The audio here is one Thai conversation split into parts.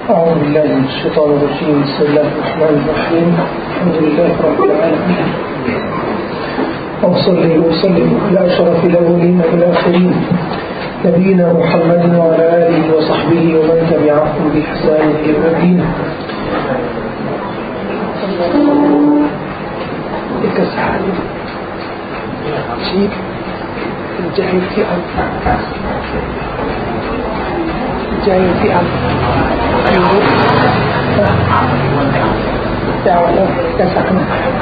أعوذ بالله من الشيطان الرجيم بسم الله الرحمن الرحيم الحمد لله رب العالمين وأصلي وأسلم على أشرف الأولين والآخرين نبينا محمد وعلى آله وصحبه ومن تبعهم بإحسان إلى يوم الدين الكسحان شيء الجاهل في أمر الجاهل في أمر دعوة كسحان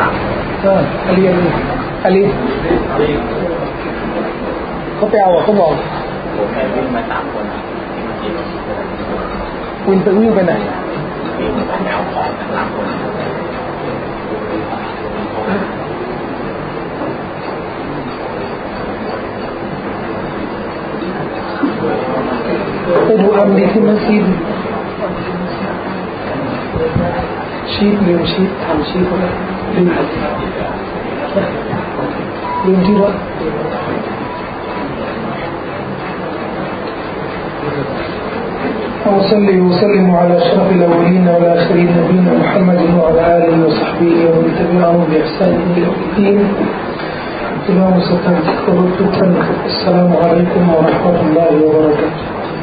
عليเขาไปเอาเขาบอกผมไปวิ่งมา3 คนวิ่งไปไหนวิ่งไปเอาของ3 คนไปดูอัมดีที่มัสยิดชีทลืมชีททำชีทเขาลืมที่รถوصلي وسلم على أشرف الأولين والآخرين نبينا محمد وعلى آله وصحبه ومن تبعهم بإحسان إلى يوم الدين. إمام سلطان تكرر السلام عليكم ورحمة الله وبركاته.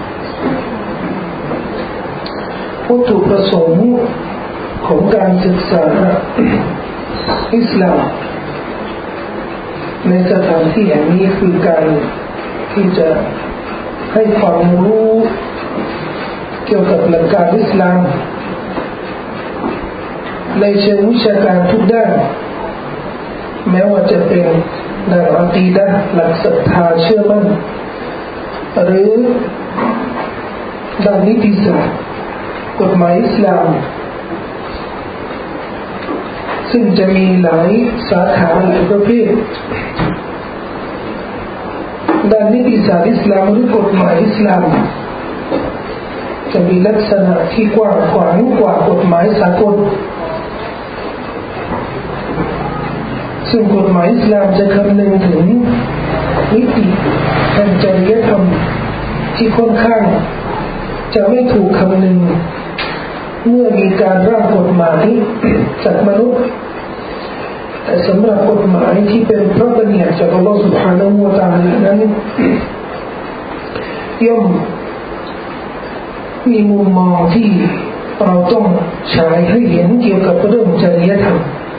วัตถุประสงค์ของการศึกษาอิสลามในสถานที่แห่งนี้คือการที่จะให้ความรู้เกี่ยวกับหลักการอิสลามในเชิงวิชาการทุกด้านแม้ว่าจะเป็นด้านอะกีดะห์หลักศรัทธาเชื่อมั่นหรือด้านนิติศาสตร์กฎหมายอิสลามซึ่งจะมีหลายสาขาหลายประเภทด้านนิติศาสตร์อิสลามหรือกฎหมายอิสลามจะมีลักษณะที่กว้างขวางกว่ากฎหมายสากลซึ่งกฎหมายอิสลามจะคำนึงถึงมิติแห่งจริยธรรมที่ค่อนข้างจะไม่ถูกคำนึงเมื่อมีการร่างกฎหมายจากมนุษย์แต่สำหรับกฎหมายที่เป็นพระบัญญัติจากอัลลอฮฺ سبحانه และ تعالى นั้นย่อมมีมุมมองที่เราต้องฉายให้เห็นเกี่ยวกับเรื่องจริยธรรม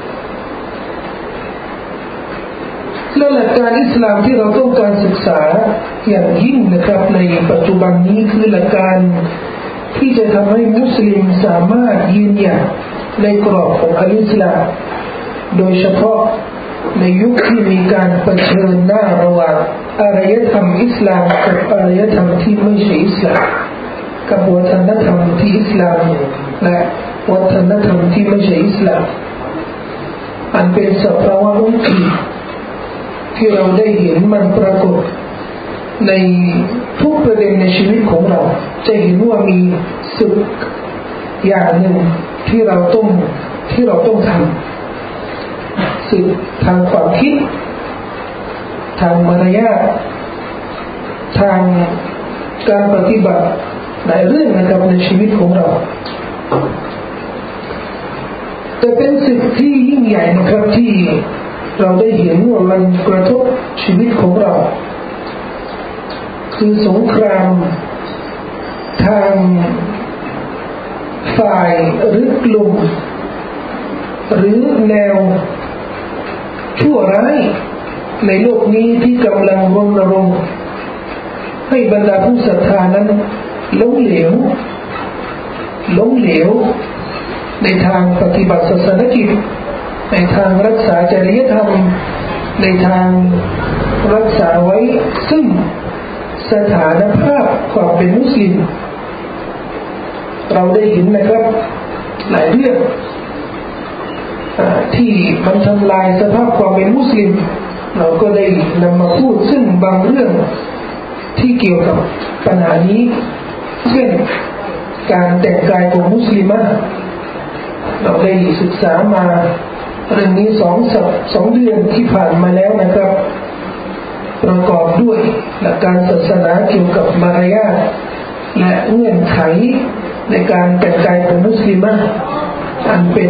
และหลักการอิสลามที่เราต้องการศึกษาอย่างยิ่งนะครับในปัจจุบันนี้คือหลักการที่จะทำให้มุสลิมสามารถยืนหยัดในกรอบของอัลอิสลามโดยเฉพาะในยุคที่มีการเผชิญหน้าระหว่างอารยธรรมอิสลามกับอารยธรรมที่ไม่ใช่อิสลามกับวัฒนธรรมที่อิสลามและวัฒนธรรมที่ไม่ใช่อิสลามอันเป็นสภาวะวิกฤตที่เราได้เห็นมันปรากฏในทุกประเด็นในชีวิตของเราจะเห็นว่ามีศึกอย่างหนึ่งที่เราต้องทำศึกทางความคิดทางมารยาททางการปฏิบัติในเรื่องนะครับในชีวิตของเราแต่เป็นสิ่งที่ยิ่งใหญ่นะครับที่เราได้เห็นว่ามันกระทบชีวิตของเราคือสงครามทางฝ่ายหรือกลุ่มหรือแนวชั่วร้ายในโลกนี้ที่กำลังรณรงค์ให้บรรดาผู้ศรัทธานั้นล้มเหลวในทางปฏิบัติศาสนกิจในทางรักษาจริยธรรมในทางรักษาไว้ซึ่งสถานภาพความเป็นมุสลิมเราได้เห็นนะครับหลายเรื่องที่มันทำลายสภาพความเป็นมุสลิมเราก็ได้นำมาพูดซึ่งบางเรื่องที่เกี่ยวกับปัญหานี้เช่นการแต่งกายของมุสลิมเราได้ศึกษามาเรื่องนี้2 เดือนที่ผ่านมาแล้วนะครับประกอบด้วยหลักการศาสนาเกี่ยวกับมารยาทและเงื่อนไขในการแต่งกายของมุสลิมอันเป็น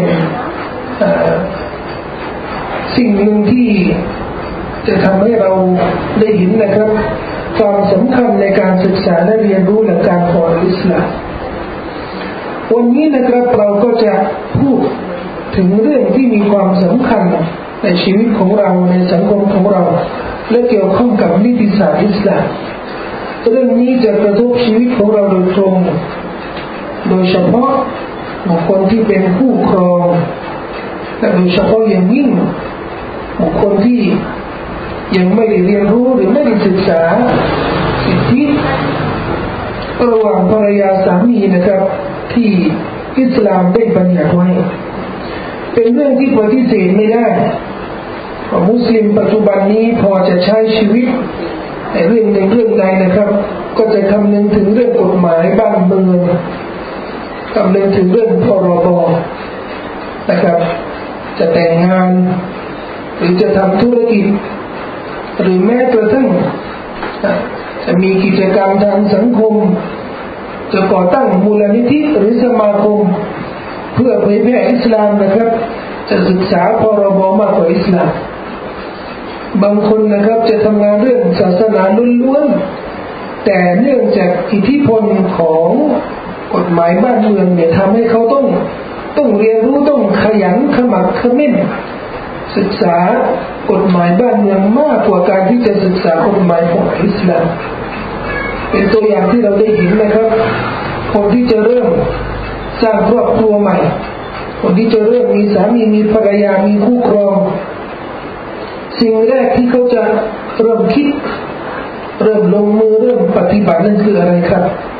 สิ่งหนึ่งที่จะทำให้เราได้เห็นนะครับความสำคัญในการศึกษาและเรียนรู้หลักการของอิสลามวันนี้นะครับเราก็จะพูดถึงเรื่องที่มีความสำคัญในชีวิตของเราในสังคมของเราและเกี่ยวข้องกับนิติศาสตร์อิสลามเรื่องนี้จะกระทบชีวิตของเราโดยตรงโดยเฉพาะบุคคลที่เป็นผู้ครองและโดยเฉพาะอย่างยิ่งบุคคลที่ยังไม่ได้เรียนรู้หรือไม่ได้ศึกษาสิทธิระหว่างภรรยาสามีนะครับที่อิสลามได้บัญญัติไว้เป็นเรื่องที่ปฏิเสธไม่ได้มุสลิมปัจจุบันนี้พอจะใช้ชีวิตในเรื่องหนึ่งเรื่องใดนะครับก็จะคำนึงถึงเรื่องกฎหมายบ้านเมืองคำนึงถึงเรื่องพรบนะครับจะแต่งงานหรือจะทำธุรกิจหรือแม้กระทั่งจะมีกิจกรรมทางสังคมจะก่อตั้งมูลนิธิหรือสมาคมเพื่อเผยแพร่อิสลามนะครับจะศึกษาพรบมากกว่าอิสลามบางคนนะครับจะทำงานเรื่องศาสนาล้วนๆแต่เนื่องจากอิทธิพลของกฎหมายบ้านเมืองเนี่ยทำให้เขาต้องเรียนรู้ต้องขยันขมักเขม้นศึกษากฎหมายบ้านเมืองมากกว่าการที่จะศึกษากฎหมายของอิสลามเป็นตัวอย่างที่เราได้เห็นนะครับคนที่จะเริ่มสร้างครอบครัวใหม่คนที่จะเริ่มมีสามีมีภรรยามีคู่ครองสิ่งแรกที่เขาจะเริ่มคิดเริ่มลงมือเริ่มปฏิบัตินั่นคืออะไรครับ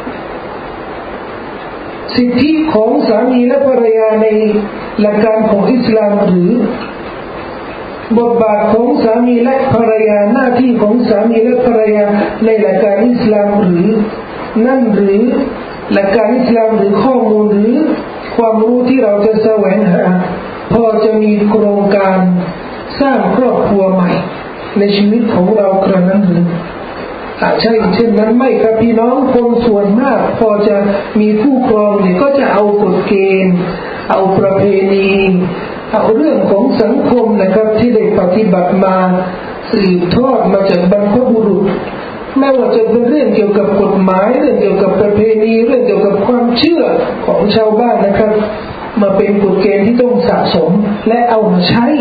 สิทธิของสามีและภรรยาในหลักการของอิสลามหรือบทบาทของสามีและภรรยาหน้าที่ของสามีและภรรยาในหลักการอิสลามหรือนั่นหรือหลักการอิสลามหรือข้อมูลหรือความรู้ที่เราจะแสวงหาพอจะมีโครงการสร้างครอบครัวใหม่ในชีวิตของเราครั้งนั้นหรือใช่เช่นนั้นไม่ครับพี่น้องคนส่วนมากพอจะมีคู่ครองเนี่ยก็จะเอากฎเกณฑ์เอาประเพณีเอาเรื่องของสังคมนะครับที่ได้ปฏิบัติมาสืบทอดมาจากบรรพบุรุษไม่ว่าจะเป็นเรื่องเกี่ยวกับกฎหมายเรื่องเกี่ยวกับประเพณีเรื่องเกี่ยวกับความเชื่อของชาวบ้านนะครับมาเป็นกฎเกณฑ์ที่ต้องสะสมและเอามาใช้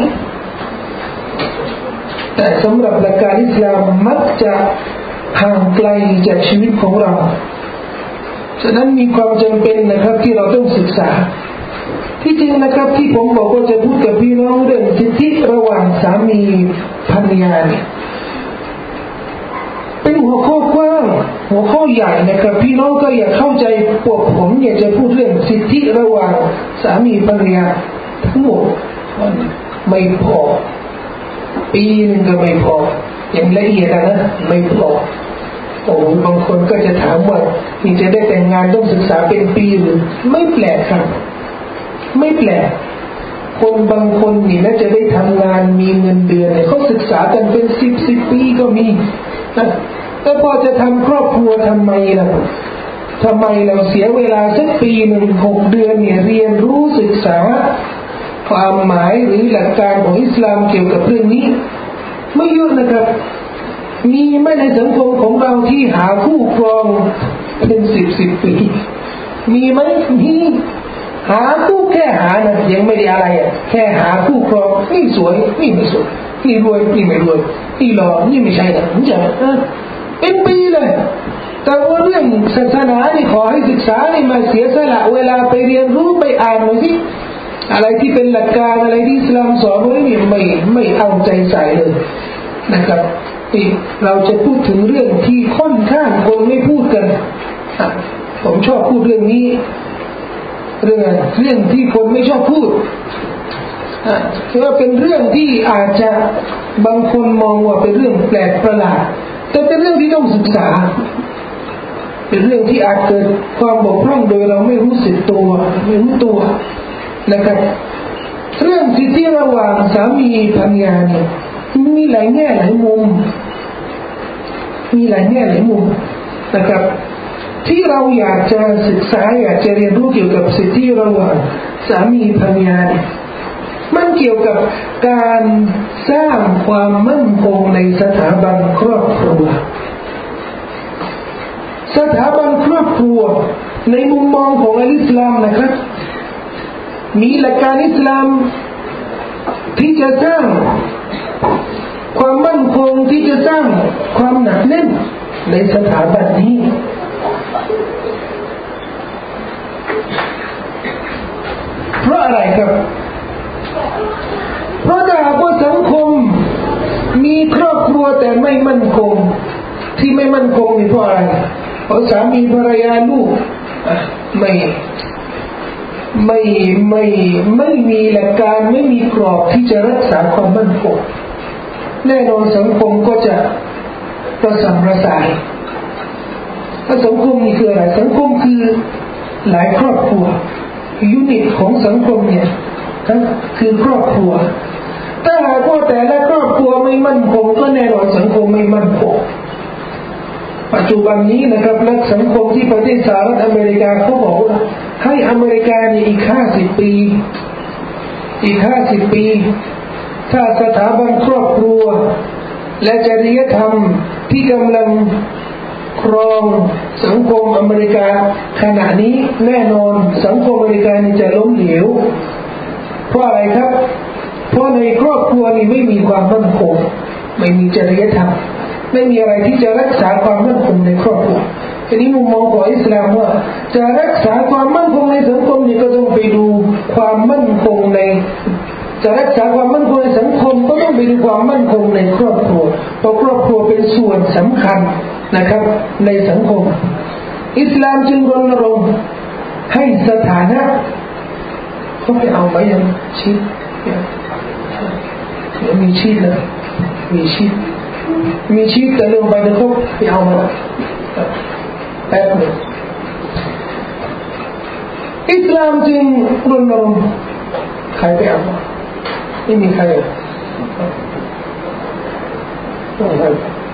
แต่สำหรับหลักการอิสลามมักจะห่างไกลจากชีวิตของเราฉะนั้นมีความจำเป็นนะครับที่เราต้องศึกษาที่จริงนะครับที่ผมบอกว่าจะพูดกับพี่น้องเรื่องสิทธิระหว่างสามีภรรยาเนี่ยเป็นหัวข้อกว้างหัวข้อใหญ่นะครับพี่น้องก็อยากเข้าใจพวกผมอยากจะพูดเรื่องสิทธิระหว่างสามีภรรยาทั้งหมดไม่พอปีนึงก็ไม่พออย่างละเอียดนะไม่พอโอ้บางคนก็จะถามว่านี่จะได้แต่งงานต้องศึกษาเป็นปีหรือไม่แปลกครับไม่แปลกคนบางคนนี่น่าจะได้ทำงานมีเงินเดือนเนี่ยเขาศึกษากันเป็น10 ปีก็มีนะแต่พอจะทำครอบครัวทำไมล่ะทำไมเราเสียเวลาสักปีหนึ่ง6 เดือนเนี่ยเรียนรู้ศึกษาความหมายหรือหลักการของอิสลามเกี่ยวกับเรื่องนี้ไม่เยอะนะครับมีไหมในสังคมของเราที่หาคู่ครองเป็น10 ปีมีไหมมีหาคู่แค่หานะยังไม่ได้อะไรอ่ะแค่หาคู่ครองนี่สวยนี่ไม่สวยนี่รวยนี่ไม่รวยนี่หล่อนี่ไม่ใช่นะใช่เป็นปีเลยแต่ว่าเรื่องศาสนานี่ขอให้ศึกษานี่มาเสียสละเวลาไปเรียนรู้ไปอ่านหน่อยสิอะไรที่เป็นหลักการอะไรที่อิสลามสอนไว้นี่ไม่เอาใจใส่เลยนะครับเราจะพูดถึงเรื่องที่ค่อนข้างคนไม่พูดกันผมชอบพูดเรื่องนี้เรื่องที่คนไม่ชอบพูดคือว่าเป็นเรื่องที่อาจจะบางคนมองว่าเป็นเรื่องแปลกประหลาดแต่เป็นเรื่องที่ต้องศึกษาเป็นเรื่องที่อาจเกิดความบกพร่องโดยเราไม่รู้สึกตัวไม่รู้ตัวนะครับเรื่องสิทธิระหว่างสามีภรรยาเนี่ยมีหลายแง่หลายมุมมีหลายแง่หลายมุมนะครับที่เราอยากจะศึกษาอยากจะเรียนรู้เกี่ยวกับสิทธิระหว่างสามีภรรยาเนี่ยมันเกี่ยวกับการสร้างความมั่นคงในสถาบันครอบครัวสถาบันครอบครัวในมุมมองของอิสลามนะครับมีหลักการอิสลามที่จะสร้างความมั่นคงที่จะสร้างความหนักแน่นในสถาบันนี้เพราะอะไรครับเพราะถ้าหากว่าสังคมมีครอบครัวแต่ไม่มั่นคงที่ไม่มั่นคงนี่เพราะอะไรเพราะสามีภรรยาลูกไม่มีหลักการไม่มีกรอบที่จะรักษาความมั่นคงแน่นอนสังคมก็จะระส่ำระสายสังคมนี่คืออะไรสังคมคือหลายครอบครัวยูนิตของสังคมเนี่ยคือครอบครัวถ้าหากว่าแต่ละครอบครัวไม่มั่นคงก็แน่นอนสังคมไม่มั่นคงปัจจุบันนี้นะครับนักสังคมที่ประเทศสหรัฐอเมริกาเขาบอกว่าให้อเมริกาเนี่ยอีก50 ปีถ้าสถาบันครอบครัวและจริยธรรมที่กำลังครองสังคมอเมริกาขณะนี้แน่นอนสังคมอเมริกานี่จะล้มเหลวเพราะอะไรครับเพราะในครอบครัวนี่ไม่มีความมั่นคงไม่มีจริยธรรมไม่มีอะไรที่จะรักษาความมั่นคงในครอบครัวทีนี้มุมมองของอิสลามว่าจะรักษาความมั่นคงในสังคมนี่ก็ต้องไปดูความมั่นคงในจะรักษาความมั่นคงในสังคมก็ต้องไปดูความมั่นคงในครอบครัวเพราะครอบครัวเป็นส่วนสำคัญนะครับในสังคมอิสลามจึงรณรงค์ให้สถานะเขาไปเอาไว้ยังชีพมีชีพนะมีชีพแต่เรื่องไปนะเขาไปเอามาแป๊บนึงอิสลามจึงรณรงค์ใครไปเอาไม่มีใครต้องไป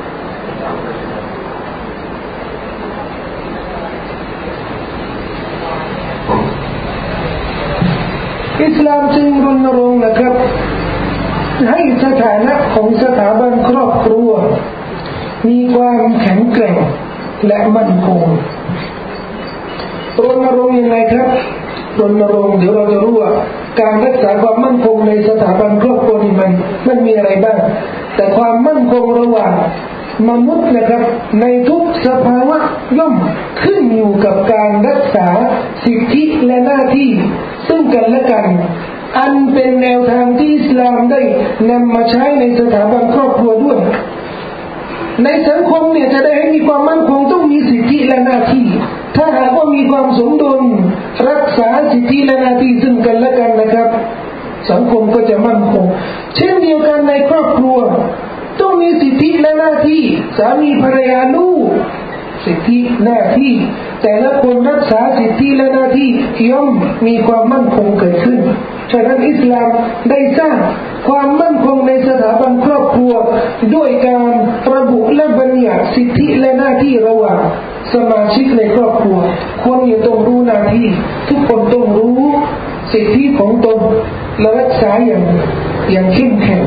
อิสลามจึงรณรงค์นะครับให้สถานะของสถาบันครอบครัวมีความแข็งแกร่งและมั่นคงรณรงค์ยังไงครับรณรงค์เดี๋ยวเราจะรู้ว่าการรักษาความมั่นคงในสถาบันครอบครัวนี่มันมีอะไรบ้างแต่ความมั่นคงระหว่างมนุษย์นะครับในทุกสภาวะย่อมขึ้นอยู่กับการรักษาสิทธิและหน้าที่ซึ่งกันและกันอันเป็นแนวทางที่อิสลามได้นำมาใช้ในสถาบันครอบครัวด้วยในสังคมเนี่ยจะได้ให้มีความมั่นคงต้องมีสิทธิและหน้าที่ถ้าหากว่ามีความสมดุลรักษาสิทธิและหน้าที่ซึ่งกันและกันนะครับสังคมก็จะมั่นคงเช่นเดียวกันในครอบครัวต้องมีสิทธิและหน้าที่สามีภรรยาลูกสิทธิหน้าที่แต่ละคนรักษาสิทธิและหน้าที่ย่อมมีความมั่นคงเกิดขึ้นฉะนั้นอิสลามได้สร้างความมั่นคงในสถาบันครอบครัวด้วยการระบุและบัญญัติสิทธิและหน้าที่ระหว่างสมาชิกในครอบครัวคนต้องรู้หน้าที่ทุกคนต้องรู้สิทธิของตนและรักษาอย่างเข้มแข็ง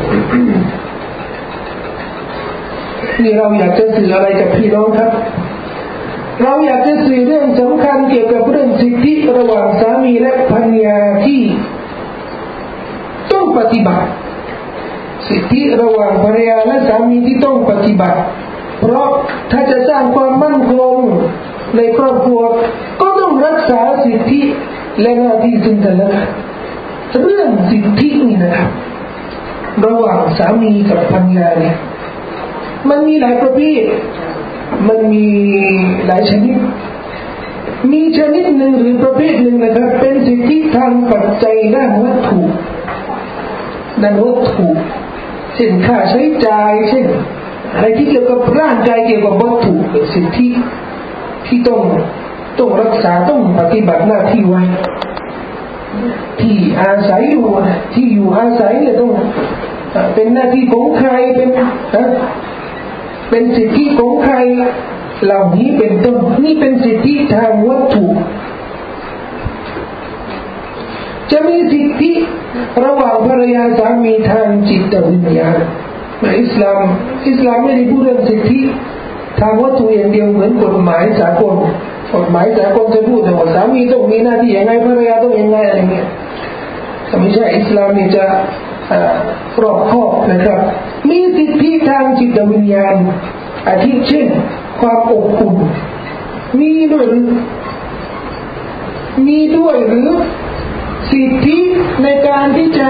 นี่เราอยากจะสื่ออะไรกับพี่น้องครับเราอยากจะสื่อเรื่องสำคัญเกี่ยวกับเรื่องสิทธิระหว่างสามีและภรรยาที่ต้องปฏิบัติสิทธิระหว่างภรรยาและสามีที่ต้องปฏิบัติเพราะถ้าจะสร้างความมั่นคงในครอบครัวก็ต้องรักษาสิทธิและหน้าที่ซึ่งกันและกันเรื่องสิทธินี่นะครับระหว่างสามีกับภรรยาเนี่ยมันมีหลายประเภทมันมีหลายชนิดมีชนิดหนึ่งหรือประเภทหนึ่งนะครับเป็นสิทธิทางปัจจัยด้านวัตถุเช่นค่าใช้จ่ายเช่นอะไรที่เกี่ยวกับร่างกายเกี่ยวกับวัตถุเป็นสิทธิที่ต้องรักษาต้องปฏิบัติหน้าที่ไว้ที่อาศัยอยู่ที่อยู่อาศัยเนี่ยต้องเป็นหน้าที่ของใครเป็นสิทธิของใครเหล่านี้เป็นต้นนี่เป็นสิทธิทางวัตถุจะมีสิทธิระหว่างภรรยาสามีทางจิตวิญญาณในอิสลามไม่ได้พูดเรื่องสิทธิทางวัตถุอย่างเดียวเหมือนกฎหมายสากลจะพูดแต่ว่าสามีต้องมีหน้าที่ยังไงภรรยาต้องยังไงอะไรเงี้ยแต่ไม่ใช่อิสลามนี่จะรอบคอบนะครับมีสิทธิทางจิตวิญญาณอาทิเช่นความอบอุ่นมีด้วยหรือสิทธิในการที่จะ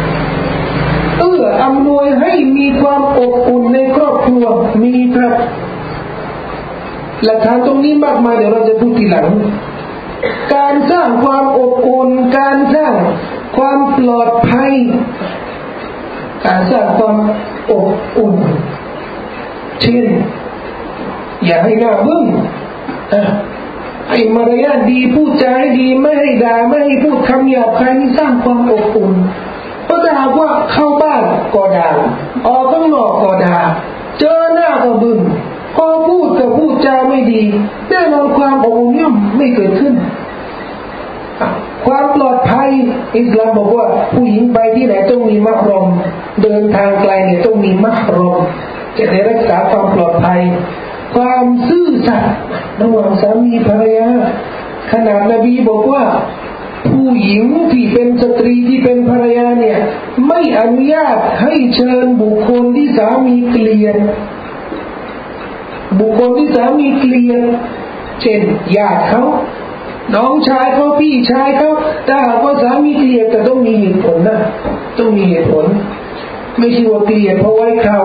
อำนวยให้มีความอบอุ่นในครอบครัวมีครับหลักฐานตรงนี้มากมายเดี๋ยวเราจะพูดทีหลังการสร้างความอบอุ่นการสร้างความปลอดภัยการสร้างความอบอุ่นเช่นอย่าให้หน้าบึ้งให้มารยาทดีพูดจาดีไม่ให้ด่าไม่ให้พูดคำหยาบคายนี่สร้างความอบอุ่นเพราะถ้าหากว่าเข้าบ้านก็ด่าออกข้างนอกก็ด่าเจอหน้าก็บึ้งพอพูดก็พูดจาไม่ดีแน่นอนความอบอุ่นย่อมไม่เกิดขึ้นความปลอดภัยอิสลามบอกว่าผู้หญิงไปที่ไหนต้องมีมัฮรอมเดินทางไกลเนี่ยต้องมีมัฮรอมจะได้รักษาความปลอดภัยความซื่อสัตย์ระหว่างสามีภรรยาขนาดนบีบอกว่าผู้หญิงที่เป็นสตรีที่เป็นภรรยาเนี่ยไม่อนุญาตให้เชิญบุคคลที่สามีเกลียดเช่นญาติเขาน้องชายเขาพี่ชายเขาถ้าหากว่าสามีเกลียดก็ต้องมีเหตุผลนะต้องมีเหตุผลไม่ใช่ว่าเกลียดเพราะไว้เขา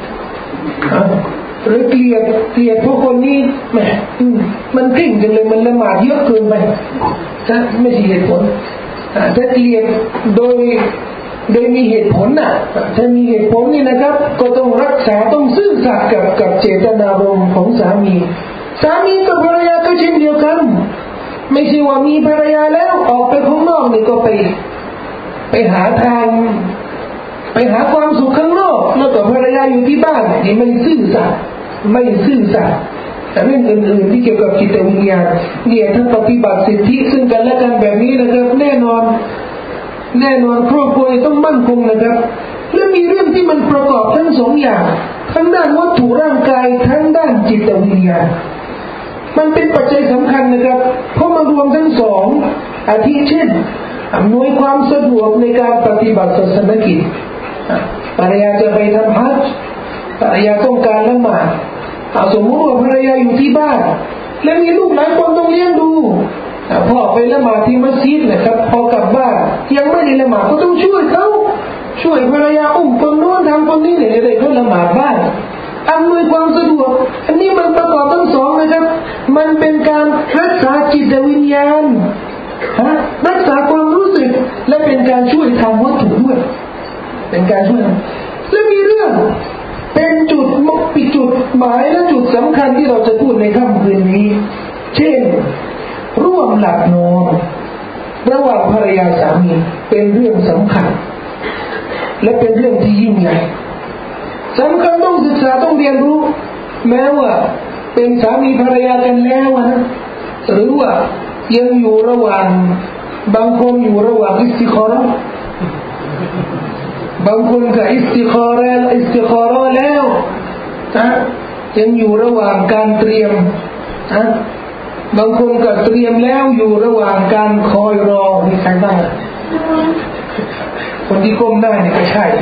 หรือเกลียดเพราะคนนี้แหมมันกลิ้งจังเลยมันละหมาดเยอะเกินไปนะไม่ใช่เหตุผลถ้าเกลียดโดยมีเหตุผลน่ะถ้ามีเหตุผลนี่นะครับก็ต้องรักษาต้องซื่อสัตย์กับเจตนารมณ์ของสามีกับภรรยาก็เช่นเดียวกันไม่ใช่ว่ามีภรรยาแล้วออกไปข้างนอกนี่ก็ไปหาทางไปหาความสุขข้างนอกแล้วก็ภรรยาอยู่ที่บ้านนี่ไม่ซื่อสัตย์แต่เรื่องอื่นๆที่เกี่ยวกับจิตวิญญาณเนี่ยถ้าปฏิบัติสิทธิซึ่งกันและกันแบบนี้นะครับแน่นอนครอบครัวต้องมั่นคงนะครับและมีเรื่องที่มันประกอบทั้งสองอย่างทั้งด้านวัตถุร่างกายทั้งด้านจิตวิญญาณมันเป็นปัจจัยสำคัญนะครับเพราะมันรวมทั้งสองอาทิเช่นอำนวยความสะดวกในการปฏิบัติศาสนกิจภรรยาจะไปทำฮัจญ์ภรรยาต้องการละหมาดสมมติว่าภรรยาอยู่ที่บ้านและมีลูกหลายคนต้องเลี้ยงดูพ่อไปละหมาดที่มัสยิดนะครับพอกลับบ้านยังไม่ได้ละหมาดก็ต้องช่วยภรรยาอุ้มคนโน้นทำคนนี้เนี่ยจะได้เขาละหมาดบ้านอำนวยความสะดวกอันนี้มันประกอบทั้งสองนะครับมันเป็นการรักษาจิตวิญญาณรักษาความรู้สึกและเป็นการช่วยทางวัตถุด้วยเป็นการช่วยและมีเรื่องเป็นจุดหมายและจุดสำคัญที่เราจะพูดในค่ำคืนนี้เช่นร่วมหลับนอนระหว่างภรรยาสามีเป็นเรื่องสำคัญและเป็นเรื่องที่ยิ่งใหญ่สำคัญต้องศึกษาต้องเรียนรู้แม้ว่าเป็นสามีภรรยากันแล้วนะหรือว่ายังอยู่ระหว่างบางคนอยู่ระหว่างอิสติคอเราะห์บางคนก็อิสติคอเราะห์แล้วยังอยู่ระหว่างการเตรียมบางคนก็เตรียมแล้วอยู่ระหว่างการคอยรอมีใครบ้างคนที่ก้มหน้านี่ก็ใช่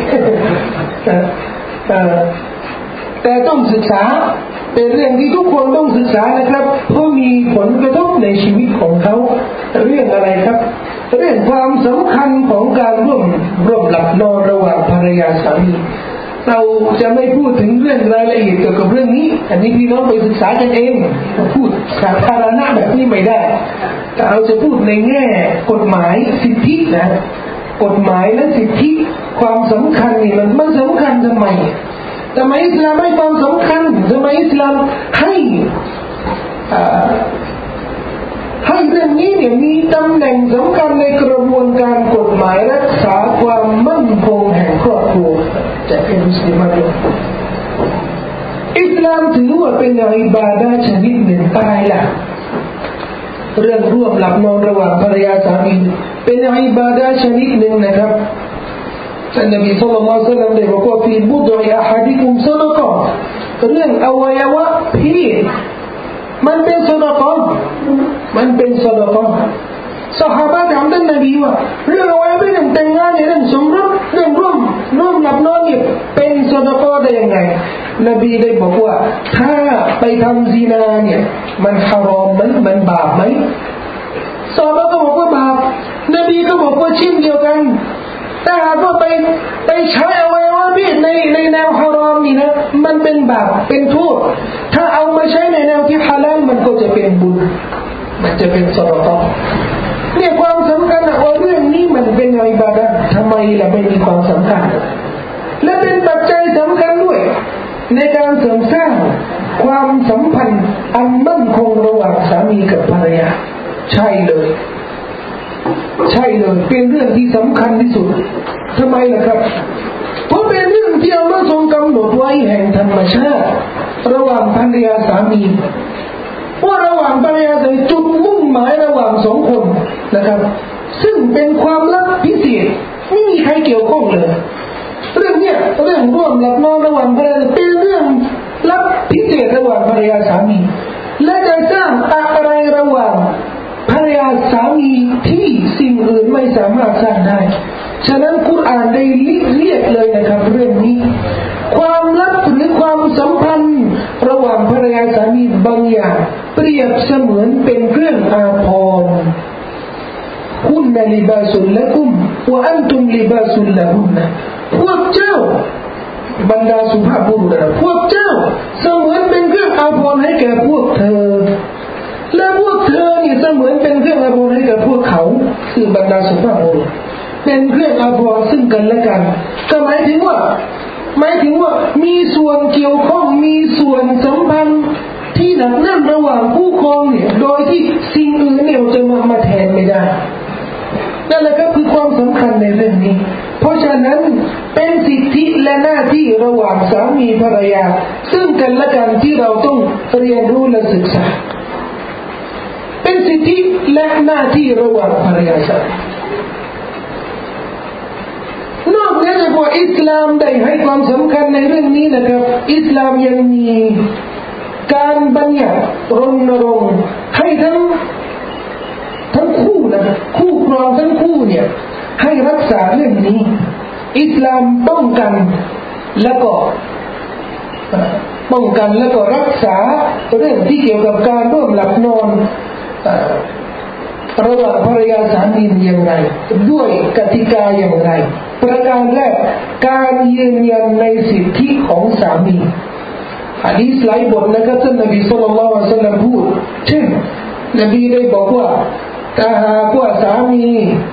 แต่ต้องศึกษาเป็นเรื่องที่ทุกคนต้องศึกษานะครับเพราะมีผลกระทบในชีวิตของเขาเรื่องอะไรครับเรื่องความสำคัญของการร่วมหลับนอนระหว่างภรรยาสามีเราจะไม่พูดถึงเรื่องรายละเอียดเกี่ยวกับเรื่องนี้อันนี้พี่น้องไปศึกษากันเองพูดสาธารณะแบบนี้ไม่ได้แต่เราจะพูดในแง่กฎหมายสิทธินะกฎหมายและสิทธิความสำคัญนี่มันสำคัญทำไมอิสลามให้ความสำคัญทำไมอิสลามให้เรื่องนี้เนี่ยมีตำแหน่งสำคัญในกระบวนการกฎหมายรักษาความมั่นคงแห่งครอบครัวจะเป็นมุสลิมด้วยอิสลาามถือว่าเป็นอิบาดะห์ชนิดหนึ่งอะไรล่ะเรื่องร่วมหลับนอนระหว่างภรรยาสามีเป็นอิบาดะห์ชนิดหนึ่งนะครับท่านนบีศ็อลลัลลอฮุอะลัยฮิวะซัลลัมได้บอกว่าฟีบุฎอิอะฮัดิกุมซะดะกะห์เรื่องอวัยวะเพศมันเป็นซะดะกะห์มันเป็นซะดะกะห์ซอฮาบะห์ถามท่านนบีว่าเรื่องอวัยวะเพศแต่งงานเนี่ยเรื่องสมรสเรื่องร่วมหลับนอนเนี่ยเป็นซะดะกะห์ได้ยังไงนบีได้บอกว่าถ้าไปทำซินาเนี่ยมันฮารอมมั้ยมันบาปมั้ยซอฮาบะห์ก็บอกว่าบาปนบีก็บอกว่าเช่นเดียวกันถ้าหากว่าไปใช้อวัยวะเพศในแนวฮารอมนี่นะมันเป็นบาปเป็นโทษถ้าเอามาใช้ในแนวที่ฮาลาลมันก็จะเป็นบุญมันจะเป็นซอดาะห์เนี่ยความสำคัญว่าเรื่องนี้มันเป็นอิบาดะห์ทำไมล่ะไม่มีความสำคัญและเป็นปัจจัยสำคัญด้วยในการเสริมสร้างความสัมพันธ์อันมั่นคงระหว่างสามีกับภรรยาใช่เลยเป็นเรื่องที่สำคัญที่สุดทำไมล่ะครับเพราะเป็นเรื่องที่อัลเลาะห์ทรงกำหนดไว้แห่งธรรมชาติระหว่างภรรยาสามีว่าระหว่างภรรยาสามีจุดมุ่งหมายระหว่างสองคนนะครับซึ่งเป็นความลับพิเศษไม่มีใครเกี่ยวข้องเลยเรื่องเนี้ยเรื่องร่วมหลับนอนระหว่างภรรยาเป็นเรื่องลับพิเศษระหว่างภรรยาสามีและจะสร้างอะไรระหว่างภรรยาสามีที่สิ่งอื่นไม่สามารถสร้างได้ฉะนั้นกุรอานได้เรียกเลยนะครับเรื่องนี้ความลับหรือความสัมพันธ์ระหว่างภรรยาสามีบางอย่างเปรียบเสมือนเป็นเครื่องอาภรณ์คุณนะลิบาสุลละกุมวะอันตุมลิบาสุลละฮุนนะพวกเจ้าบรรดาสุภาพบุรุษพวกเจ้าเสมือนเป็นเครื่องอาภรณ์ให้แก่พวกเธอและพวกเธอเนี่ยเสมือนเป็นเครื่องอาภรณ์ให้กับพวกเขาคือบรรดาสุภาพบุรุษเป็นเครื่องอาภรณ์ซึ่งกันและกันก็หมายถึงว่ามีส่วนเกี่ยวข้องมีส่วนสัมพันธ์ที่หนักแน่นระหว่างผู้ครองเนี่ยโดยที่สิ่งอื่นเนี่ยจะมาแทนไม่ได้นั่นแหละก็คือความสำคัญในเรื่องนี้เพราะฉะนั้นเป็นสิทธิและหน้าที่ระหว่างสามีภรรยาซึ่งกันและกันที่เราต้องเรียนรู้และศึกษาเป็นสิทธิและหน้าที่ระหว่างภรรยาสามีนอกจากนั้นว่าอิสลามได้ให้ความสำคัญในเรื่องนี้นะครับอิสลามยังมีการบัญญัติรณรงค์ให้ทั้งคู่นะคู่ครองทั้งคู่เนี่ยให้รักษาเรื่องนี้อิสลามป้องกันแล้วก็รักษาเรื่องที่เกี่ยวกับการร่วมหลับนอนระหว่างภรรยาสามีอย่างไรด้วยกติกาอย่างไรประการแรกการยืนยันในสิทธิของสามีหะดีษหลายบทนะครับท่านนบีศ็อลลัลลอฮุอะลัยฮิวะซัลลัมพูดเช่นนบีได้บอกว่าถ้าหากว่าสามี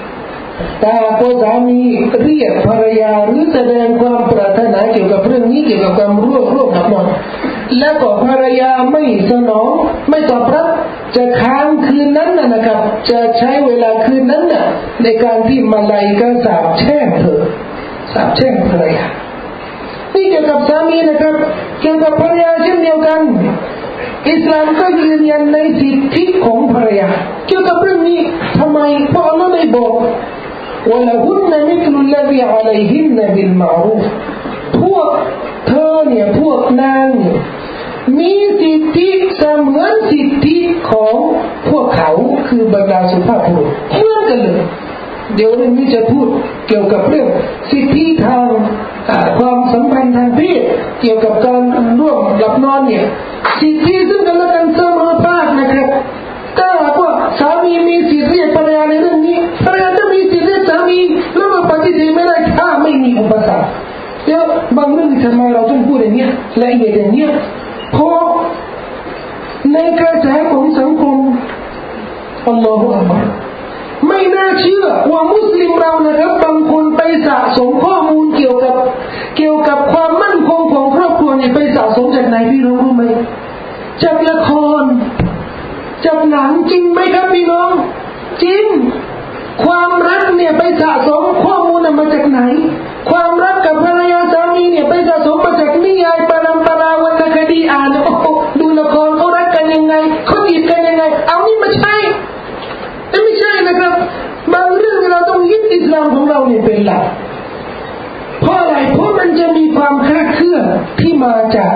เรียกภรรยาหรือแสดงความปรารถนาเกี่ยวกับเรื่องนี้เกี่ยวกับการร่วมหลับนอนแล้วก็ภรรยาไม่สนองไม่ตอบรับจะค้างคืนนั้นนะครับจะใช้เวลาคืนนั้นน่ะในการที่มาลัยกสาปแช่งภรรยานี่เกี่ยวกับสามีนะครับเกี่ยวกับภรรยาเช่นเดียวกันอิสลามก็ยืนยันในสิทธิของภรรยาเกี่ยวกับเรื่องนี้ทำไมเพราะอัลเลาะห์ได้บอกوَلَهُنَّ مِثْلُ الَّذِي عَلَيْهِنَّ بِالْمَعْرُوفِ พวกเธอเนี่ยพวกนางเนี่ยมีสิทธิเสมือนสิทธิของพวกเขาคือบรรดาสุภาพบุรุษเหมือนกันเลยเดี๋ยวนี้จะพูดเกี่ยวกับเรื่องสิทธิทางความสัมพันธ์ทางเพศเกี่ยวกับการร่วมหลับนอนเนี่ยสิทธิซึ่งกันและกันเสมอภาคนะครับถ้าหากว่าสามีมีสิทธิเรียกภรรยาในเรื่องนี้ภรรยาจะมีสิทธิเรียกสามีแล้วมันปฏิเสธไม่ได้ถ้าไม่มีอุปสรรคเดี๋ยวบางเรื่องทำไมเราต้องพูดอย่างนี้ละเอียดอย่างนี้เพราะในกระแสของสังคมอัลลอฮฺอักบัรไม่น่าเชื่อว่ามุสลิมเรานะครับบางคนไปสะสมข้อมูลเกี่ยวกับความมั่นคงของครอบครัวเนี่ยไปสะสมจากไหนพี่น้องรู้ไหมจากละครจากหนังจริงไหมครับพี่น้องจริงความรักเนี่ยไปสะสมข้อมูลมาจากไหนความรักกับภรรยาสามีเนี่ยไปสะสมมาจากนิยายปรำปราวรรณคดีอ่านามของเราเนี่ยเป็นหลักเพราะอะไรเพราะมันจะมีความคลาดเคลื่อนที่มา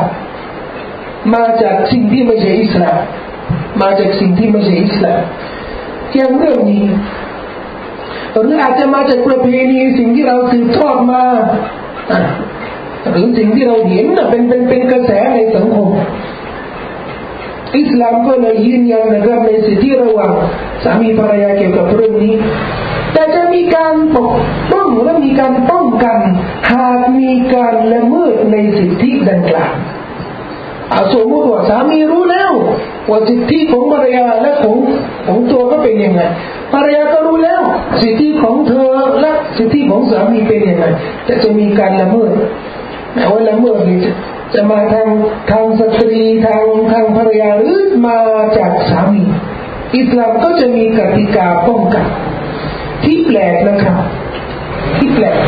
จากสิ่งที่ไม่ใช่อิสลามมาจากสิ่งที่ไม่ใช่อิสลามอย่างเรื่องนี้หรืออาจจะมาจากประเพณีสิ่งที่เราสืบทอดมาหรือสิ่งที่เราเห็นเป็นกระแสในสังคมอิสลามก็เลยยืนยันนะครับในสิทธิระหว่างสามีภรรยาเกี่ยวกับเรื่องนี้แต่จะมีการปกป้องและมีการป้องกันหากมีการละเมิดในสิทธิดังกล่าวสมมติว่าสามีรู้แล้วว่าสิทธิของภรรยาและของตัวก็เป็นยังไงภรรยาก็รู้แล้วสิทธิของเธอและสิทธิของสามีเป็นยังไงแต่จะมีการละเมิดแต่ว่าละเมิดนี้จะมาทางสตรีทางภรรยาหรือมาจากสามีอิสลามก็จะมีกติกาป้องกันที่แปลกนะครับที่แปลก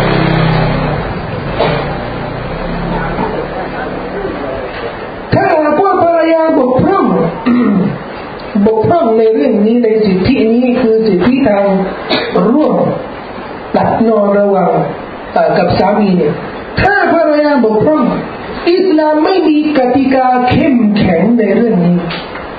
ถ้าหากว่าภรรยาบกพร่องในเรื่องนี้ในสิทธินี้คือสิทธิทางร่วมหลับนอนระหว่างกับสามีเนี่ยถ้าภรรยาบกพร่องอิสลามไม่มีกติกาเข้มแข็งในเรื่องนี้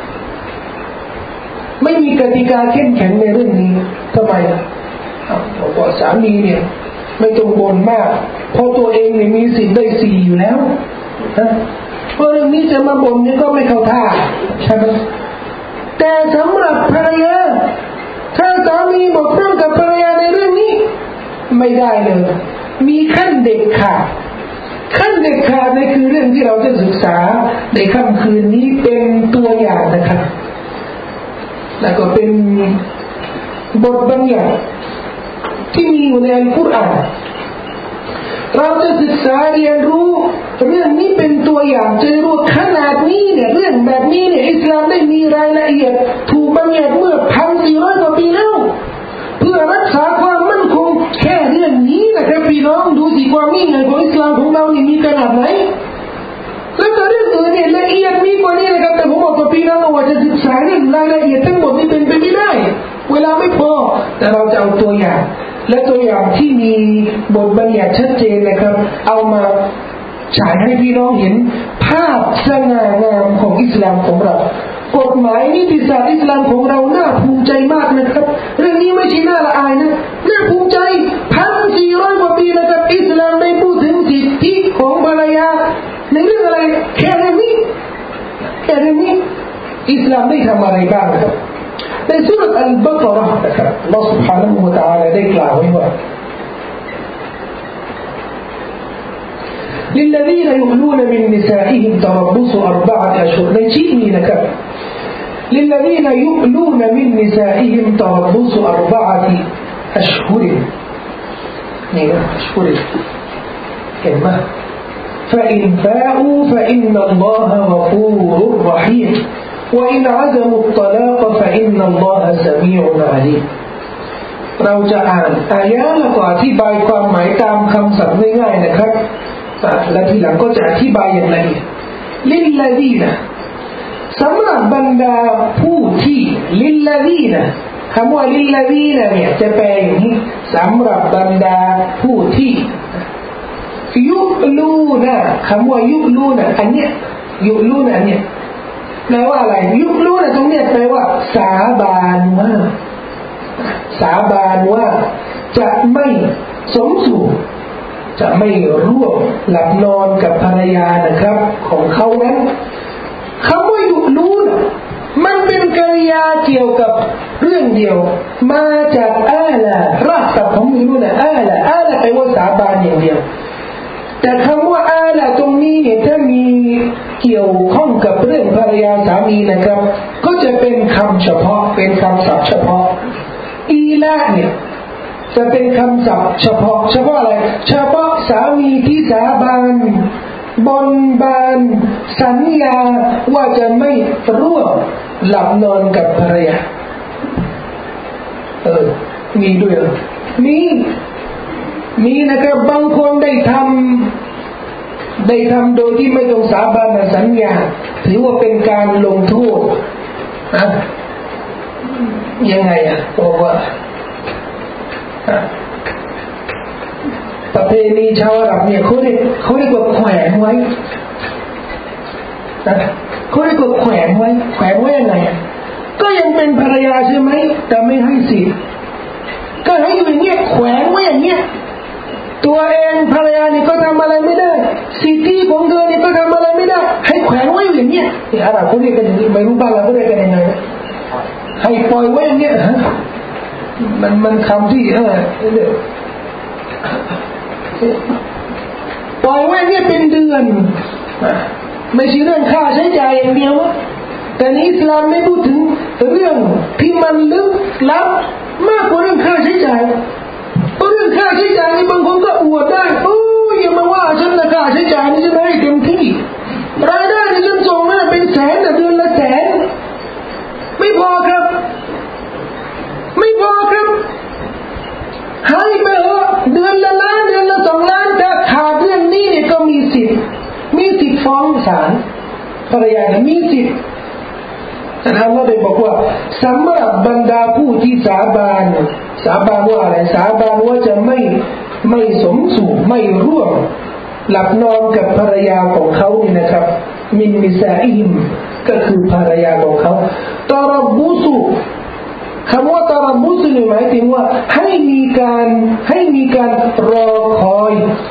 ไม่มีกติกาเข้มแข็งในเรื่องนี้ทำไมบอกว่าสามีเนี่ยไม่ต้องบ่นมากเพราะตัวเองเนี่ยมีสิทธิ์ได้4อยู่แล้วเพราะเรื่องนี้จะมาบ่นนี่ก็ไม่เข้าท่าใช่ไหมแต่สำหรับภรรยาถ้าสามีบกพร่องกับภรรยาในเรื่องนี้ไม่ได้เลยมีขั้นเด็ดขาดนี่คือเรื่องที่เราจะศึกษาในค่ำคืนนี้เป็นตัวอย่างนะครับแล้วก็เป็นบทบัญญัติที่มีอยู่ในอัลกุรอานเราจะศึกษาเรียนรู้เรื่องนี้เป็นตัวอย่างจะรู้ขนาดนี้เนี่ยเรื่องแบบนี้เนี่ยอิสลามได้มีรายละเอียดถูกบัญญัติเมื่อ 1,400 กว่าปีแล้วเพื่อรักษาความมั่นคงแค่เรื่องนี้นะครับพี่น้องดูสิความยิ่งใหญ่ของอิสลามของเรานี่มีขนาดไหนแล้วก็เรื่องอื่นเนี่ยละเอียดมีกว่านี้นะครับแต่ผมบอกกับพี่น้องว่าจะศึกษาเรื่องรายละเอียดทั้งหมดนี่เป็นไปไม่ได้เวลาไม่พอแต่เราจะเอาตัวอย่างและตัวอย่างที่มีบทบัญญัติชัดเจนนะครับเอามาฉายให้พี่น้องเห็นภาพสง่างามของอิสลามของเรากฎหมายนิติศาสตร์อิสลามของเราน่าภูมิใจมากนะครับเรื่องนี้ไม่ใช่น่าละอายนะน่าภูมิใจ 1,400 กว่าปีนะครับอิสลามได้พูดถึงสิทธิของภรรยาในเรื่องอะไรแค่เรื่องนี้อิสลามได้ทำอะไรบ้างครับในสุรษอัลบะเกาะห์นะครับอัลเลาะห์ سبحانه และ تعالى ได้กล่าวไว้ว่า للذين يؤلون من نسائهم تربص 4 أشهر ในชีนี้นะครับ للذين يؤلون من نسائهم تربص 4 أشهر นี่นะ أشهر เห็นไหม فإن فاءوا فإن الله غفور رحيم وإن عزموا الطلاق فإن الله سميع عليم เราจะอ่านอายะห์แล้วก็อธิบายความหมายตามคำศัพท์ง่ายๆนะครับและทีหลังก็จะอธิบายอย่างละเอียดลิลลาดีนะสำหรับบรรดาผู้ที่ลิลลาดีนะคำว่าลิลลาดีนะเนี่ยจะแปลอย่างนี้สำหรับบรรดาผู้ที่ยุลูนะคำว่ายุลูนะอันเนี้ยยุลูนะเนี่ยแปลว่าอะไรยุลูนะตรงเนี้ยแปลว่าสาบานว่าจะไม่สมสู่จะไม่ร่วมหลับนอนกับภรรยานะครับของเขานั้นคำว่ายุลูนะมันเป็นกริยาเกี่ยวกับเรื่องเดียวมาจากอาละรากศัพท์ของยุลูนะอาละแปลว่าสาบานอย่างเดียวแต่คำว่าอาละตรงนี้เนี่ยถ้ามีเกี่ยวข้องกับเรื่องภรรยาสามีนะครับก็จะเป็นคำเฉพาะเป็นคำศัพท์เฉพาะอีละเนี่ยจะเป็นคำศัพท์เฉพาะอะไรเฉพาะสามีที่สาบานบนบานสัญญาว่าจะไม่ร่วมหลับนอนกับภรรยามีด้วยมีนะครับบางคนได้ทำโดยที่ไม่ต้องสาบานสัญญาถือว่าเป็นการลงโทษยังไงบอกว่าเพณีชาวอาหรับเนี่ยเขาเรียกว่าแขวนไว้นะเขาเรียกว่าแขวนไว้ยังไงก็ยังเป็นภรรยาใช่ไหมแต่ไม่ให้สิทธิ์ก็ให้อยู่อย่างเงี้ยแขวนไว้อย่างเงี้ยตัวเองภรรยานี่ก็ทำอะไรไม่ได้สิทธิของเธอนี่ก็ทำอะไรไม่ได้ให้แขวนไว้อย่างเงี้ยที่อาหรับเขาเรียกกันอย่างนี้ไม่รู้บ้านเราเขาเรียกกันยังไงให้ปล่อยไว้อย่างเงี้ยมันคำที่ปล่อยไว้เนี่ยเป็นเดือนไม่ใช่เรื่องค่าใช้จ่ายอย่างเดียวแต่ในอิสลามไม่พูดถึงเรื่องที่มันลึกลับมากกว่าเรื่องค่าใช้จ่ายเรื่องค่าใช้จ่ายนี่บางคนก็อวดได้โอ้ยอย่ามาว่าฉันนะค่าใช้จ่ายนี่ฉันให้เต็มที่รายได้นี่ฉันส่งนะเป็นแสนแต่เดือนละแสนไม่พอครับไม่พอครับให้ไปเถอะเดือนละล้านเดือนละ2 ล้านแต่ขาดเรื่องนี้เนี่ยก็มีสิทธิ์ฟ้องศาลภรรยาเนี่ยมีสิทธิ์แต่ท่านก็ได้บอกว่าสำหรับบรรดาผู้ที่สาบานว่าอะไรสาบานว่าจะไม่สมสู่ไม่ร่วมหลับนอนกับภรรยาของเขานี่นะครับมินมิซาอิมก็คือภรรยาของเขาตารบุสุคำว่าตารบุสุนี่หมายถึงว่าให้มีการรอคอย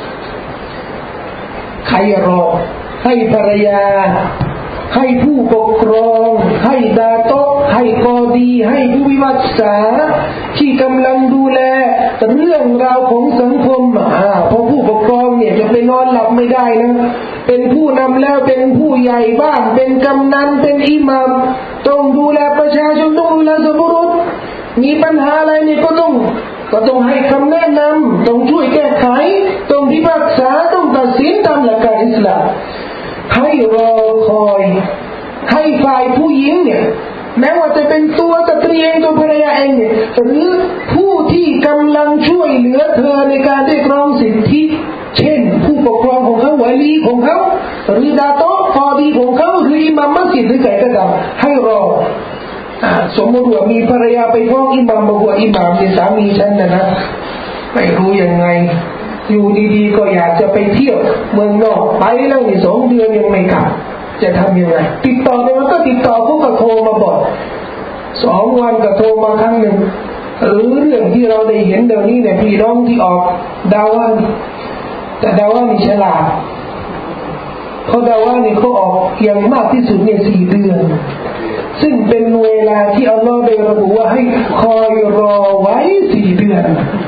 ใครรอให้ภรรยาให้ผู้ปกครองให้ดาโตะให้กอดีให้ผู้พิพากษาที่กำลังดูแลเรื่องราวของสังคมเพราะผู้ปกครองเนี่ยจะไปนอนหลับไม่ได้นะเป็นผู้นำแล้วเป็นผู้ใหญ่บ้านเป็นกำนันเป็นอิหม่ามต้องดูแลประชาชนต้องดูแลสังคมมีปัญหาอะไรเนี่ยก็ต้องให้คำแนะนำต้องช่วยแก้ไขต้องพิพากษาต้องตัดสินตามหลักการอิสลามให้รอคอยให้ฝ่ายผู้หญิงเนี่ยแม้ว่าจะเป็นตัวสตรีเองตัวภรรยาเองเนี่ยหรือผู้ที่กำลังช่วยเหลือเธอในการเรียกร้องสิทธิเช่นผู้ปกครองของเขาวาลีของเขาหรือดาโตะกอดีของเขาหรืออิหม่ามมัสยิดหรือใครก็ตามให้รอสมมติว่ามีภรรยาไปฟ้องอิหม่ามบอกว่าอิหม่ามเป็นสามีฉันนะไม่รู้ยังไงอยู่ดีๆก็อยากจะไปเที่ยวเมืองนอกไปแล้วนี่2 เดือนยังไม่กลับจะทำยังไงติดต่อเนี่ยมันก็ติดต่อพวกก็โทรมาบอก2 วันก็โทรมาครั้งหนึ่งหรือเรื่องที่เราได้เห็นเดี๋ยวนี้เนี่ยพี่น้องที่ออกดาว่าแต่ดาว่านี่ฉลาดเขาดาว่านี่เขาออกอย่างมากที่สุดเนี่ย4 เดือนซึ่งเป็นเวลาที่อัลลอฮ์ได้ระบุว่าให้คอยรอไว้4 เดือน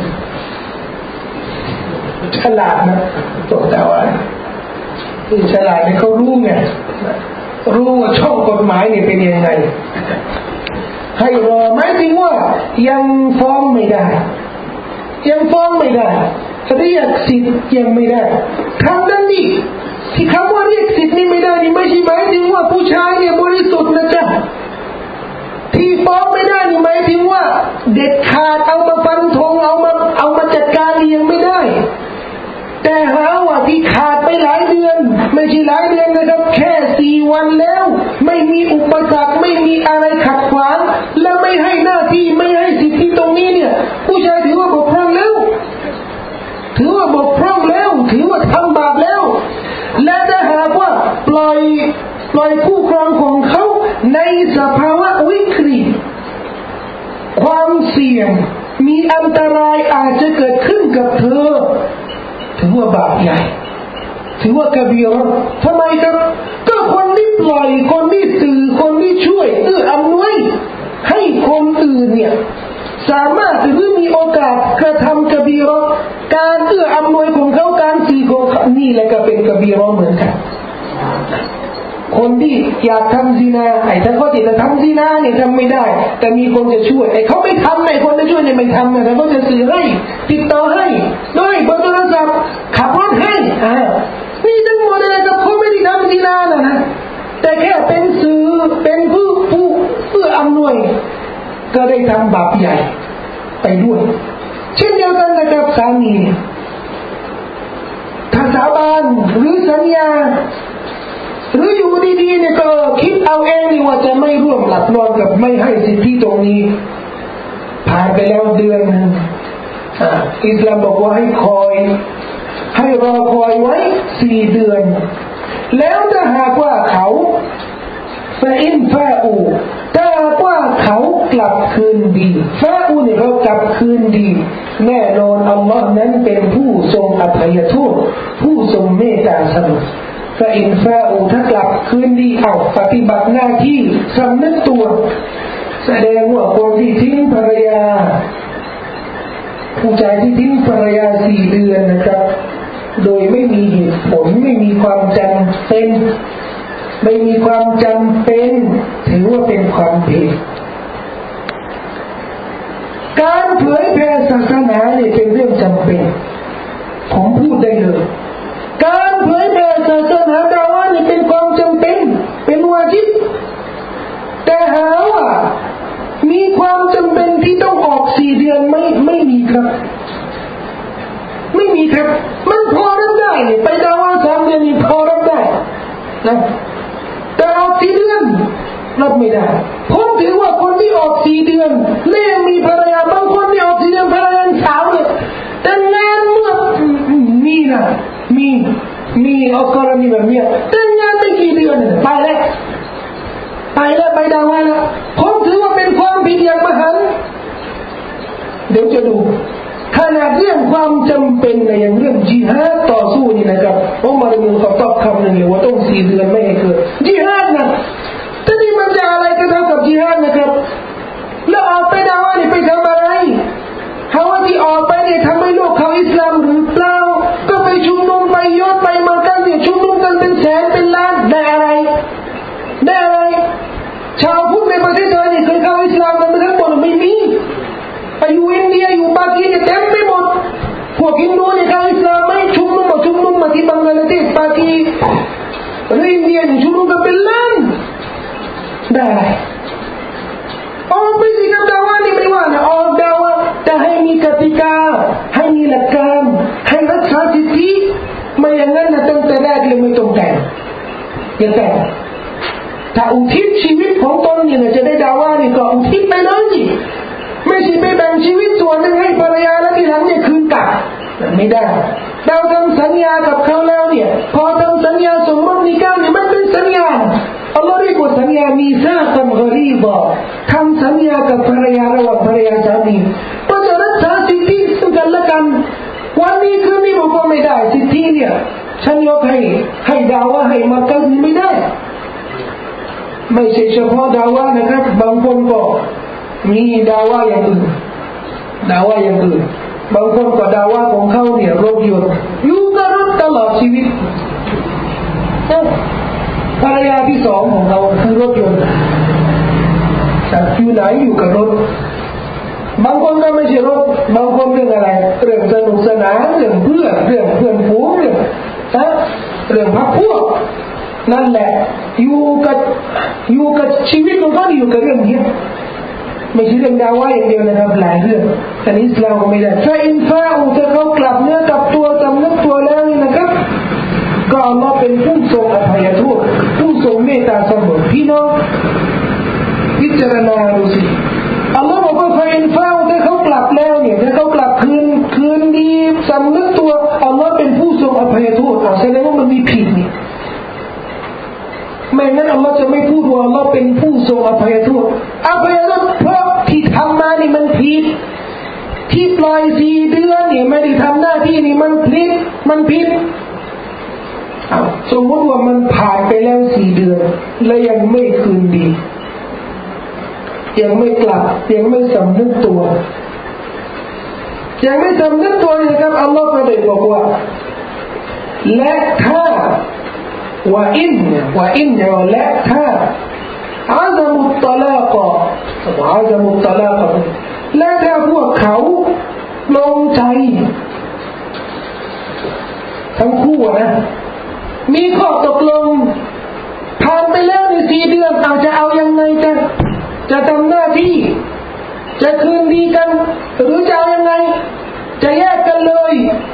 ฉลาดนะตัวดาว่าฉลาดเนี่ยเขารู้ไงรู้ว่าช่องกฎหมายเนี่ยเป็นยังไงให้รอหมายถึงว่ายังฟ้องไม่ได้เรียกสิทธิ์ยังไม่ได้คำนั้นนี่ที่คำว่าเรียกสิทธิ์นี่ไม่ได้นี่ไม่ใช่หมายถึงว่าผู้ชายเนี่ยบริสุทธิ์นะจ๊ะที่ฟ้องไม่ได้นี่หมายถึงว่าเด็ดขาดเอามาฟันธงเอามาจัดการยังไม่ได้แต่หาว่าที่ขาดไปหลายเดือนไม่ใช่หลายเดือนนะครับแค่4 วันแล้วไม่มีอุปสรรคไม่มีอะไรขัดขวางและไม่ให้หน้าที่ไม่ให้สิทธิตรงนี้เนี่ยผู้ชายถือว่าบกพร่องแล้วถือว่าทำบาปแล้วและถ้าหากว่าปล่อยผู้ครองของเขาในสภาวะวิกฤตความเสี่ยงมีอันตรายอาจจะเกิดขึ้นกับเธอถือว่าบาปใหญ่ถือว่ากบีเราะห์ทำไมครับก็คนที่ปล่อยคนที่สื่อคนที่ช่วยอำนวยให้คนอื่นเนี่ยสามารถหรือมีโอกาสกระทำกบีเราะห์การอำนวยของเขาการสื่อของเขานี่แหละก็เป็นกบีเราะห์เหมือนกันคนที่อยากทำซินาถ้าเขาติดจะทำซินาเนี่ยทำไม่ได้แต่มีคนจะช่วยเขาไม่ทำคนจะช่วยเนี่ยไม่ทำแต่เขาจะสื่อให้ติดต่อให้ด้วยเบอร์โทรศัพท์ขับรถให้นี่ทั้งหมดเลยครับเขาไม่ได้ทำซินานะแต่แค่เป็นสื่อเป็นผู้อำนวยก็ได้ทำบาปใหญ่ไปด้วยเช่นเดียวกันนะครับสามีถ้าสาบานหรือสัญญาหรืออยู่ดีๆเนี่ยก็คิดเอาเองนี่ว่าจะไม่ร่วมหลับนอนกับไม่ให้สิทธิตรงนี้ผ่านไปแล้วเดือนนึงอิสลามบอกว่าให้คอยให้รอคอยไว้4 เดือนแล้วถ้าหากว่าเขาฟาอินฟาอูถ้าหากว่าเขากลับคืนดีฟาอูเนี่ยเขากลับคืนดีแน่นอนอัลลอฮ์นั้นเป็นผู้ทรงอภัยโทษผู้ทรงเมตตาเสมอฟาอินฟาอูถ้ากลับคืนดีเอาปฏิบัติหน้าที่สำนึกตัวแสดงว่าคนที่ทิ้งภรรยาผู้ชายที่ทิ้งภรรยา4 เดือนนะครับโดยไม่มีเหตุผลไม่มีความจำเป็นถือว่าเป็นความผิดการเผยแผ่ศาสนาเนี่ยเป็นเรื่องจำเป็นผมพูดได้เลยการเผยแผ่ศาสนาดาวะนี่เป็นความจำเป็นเป็นวาญิบแต่หาว่ามีความจำเป็นที่ต้องออก4 เดือนไม่มีครับไม่มีครับมันพอรับได้เนี่ยไปดาวะ3 เดือนนี่พอรับได้นะแต่ออก4 เดือนรับไม่ได้ผมถือว่าคนที่ออก4 เดือนเล่มีภรรยาบางคนที่ออก4 เดือนภรรยาสาวเลยแต่งงานเมื่อมีนะมีเอากรณีแบบนี้แต่งงานไม่กี่เดือนไปแล้วไปดาวะแล้วผมถือว่าเป็นความผิดอย่างมหันต์เดี๋ยวจะดูขนาดเรื่องความจำเป็นในอย่างเรื่องญิฮาดต่อสู้นี่นะครับอุมัร อิบนุ ค็อฏฏอบคำหนึ่งเลยว่าต้อง4 เดือนไม่ให้เกิดญิฮาดนะแต่นี่มันจะอะไรกันเท่ากับญิฮาดนะครับแล้วออกไปดาวะนี่ไปทำอะไรเขาว่าที่ออกไปเนี่ยทำให้โลกเขาอิสลามหรือเปล่าก็ไปชุมนุมไปยศไปมากันเนี่ยชุมนุมกันเป็นแสนเป็นล้านได้อะไรชาวพุทธในประเทศไทยนี่เคยเข้าอิสลามกันทั้งหมดไม่มีไปอยู่อินเดียอยู่ปากีสถานเต็มไปหมดพวกฮินดูเนี่ยเข้าอิสลามไม่ชุมนุมมาที่บังกลาเทศปากีหรืออินเดียชุมนุมกันเป็นล้านได้ออกไปสิกับดาวะนี่ไม่ว่านะออกดาวะแต่ให้มีกติกาให้มีหลักการให้รักษาสิทธิไม่อย่างนั้นนะตั้งแต่แรกเลยไม่ต้องแต่งอย่าแต่งถ้าอุทิศชีวิตของตนเนี่ยจะได้ดาวะนี่ก็อุทิศไปเลยสิไม่ใช่ไปแบ่งชีวิตส่วนหนึ่งให้ภรรยาแล้วทีหลังเนี่ยคืนกลับไม่ได้เราทำสัญญากับเขาแล้วเนี่ยพอทำสัญญาสมมตินิกาเนี่ยมันเป็นสัญญาอัลลอฮ์เรียกว่าสัญญามีซาตันกอรีบะทำสัญญากับภรรยาระหว่างภรรยาสามีก็จะรักษาสิทธิซึ่งกันและกันวันนี้คืนนี้มันก็ไม่ได้สิทธิเนี่ยฉันยกให้ดาวะให้มากันไม่ได้ไม่ใช่เฉพาะดาวะนะครับบางคนก็มีดาวะอย่างอื่นบางคนก็ดาวะของเขาเนี่ยรถยนต์อยู่กับรถตลอดชีวิตภรรยาที่2ของเราคือรถยนต์จากอยู่ไหนอยู่กับรถบางคนก็ไม่ใช่รถบางคนเรื่องอะไรเรื่องสนุกสนานเรื่องเพื่อนฝูงเรื่องพรรคพวกนั่นแหละอยู่กับชีวิตของเขาอยู่กับเรื่องนี้ไม่ใช่เรื่องดาวะอย่างเดียวนะครับหลายเรื่องแต่อิสลามก็ไม่ได้ถ้าอินฟาอูถ้าเขากลับเนื้อกลับตัวสำนึกตัวแล้วนี่นะครับก็อัลลอฮ์เป็นผู้ทรงอภัยโทษผู้ทรงเมตตาเสมอพี่น้องพิจารณาดูสิอัลลอฮ์บอกว่าถ้าอินฟาอูถ้าเขากลับแล้วเนี่ยถ้าเขากลับคืนดีสำนึกตัวอัลลอฮ์เป็นผู้ทรงอภัยโทษแสดงว่ามันมีผิดนี่ไม่งั้นอัลลอฮ์จะไม่พูดว่าอัลลอฮ์เป็นผู้ทรงอภัยโทษเพราะที่ทำมานี่มันผิดที่ปล่อย4 เดือนนี่ไม่ได้ทำหน้าที่นี่มันผิดสมมติว่ามันผ่านไปแล้ว4 เดือนแล้วยังไม่คืนดียังไม่กลับยังไม่สำนึกตัวนะครับอัลลอฮ์ก็ได้บอกว่าและถ้าว่าอินและถ้าอาซามุตตลากและถ้าพวกเขาลงใจทั้งคู่นะมีข้อตกลงผ่านไปแล้วใน4 เดือนจะเอายังไงจะทำหน้าที่จะคืนดีกันหรือจะเอายังไงจะแยกกันเลย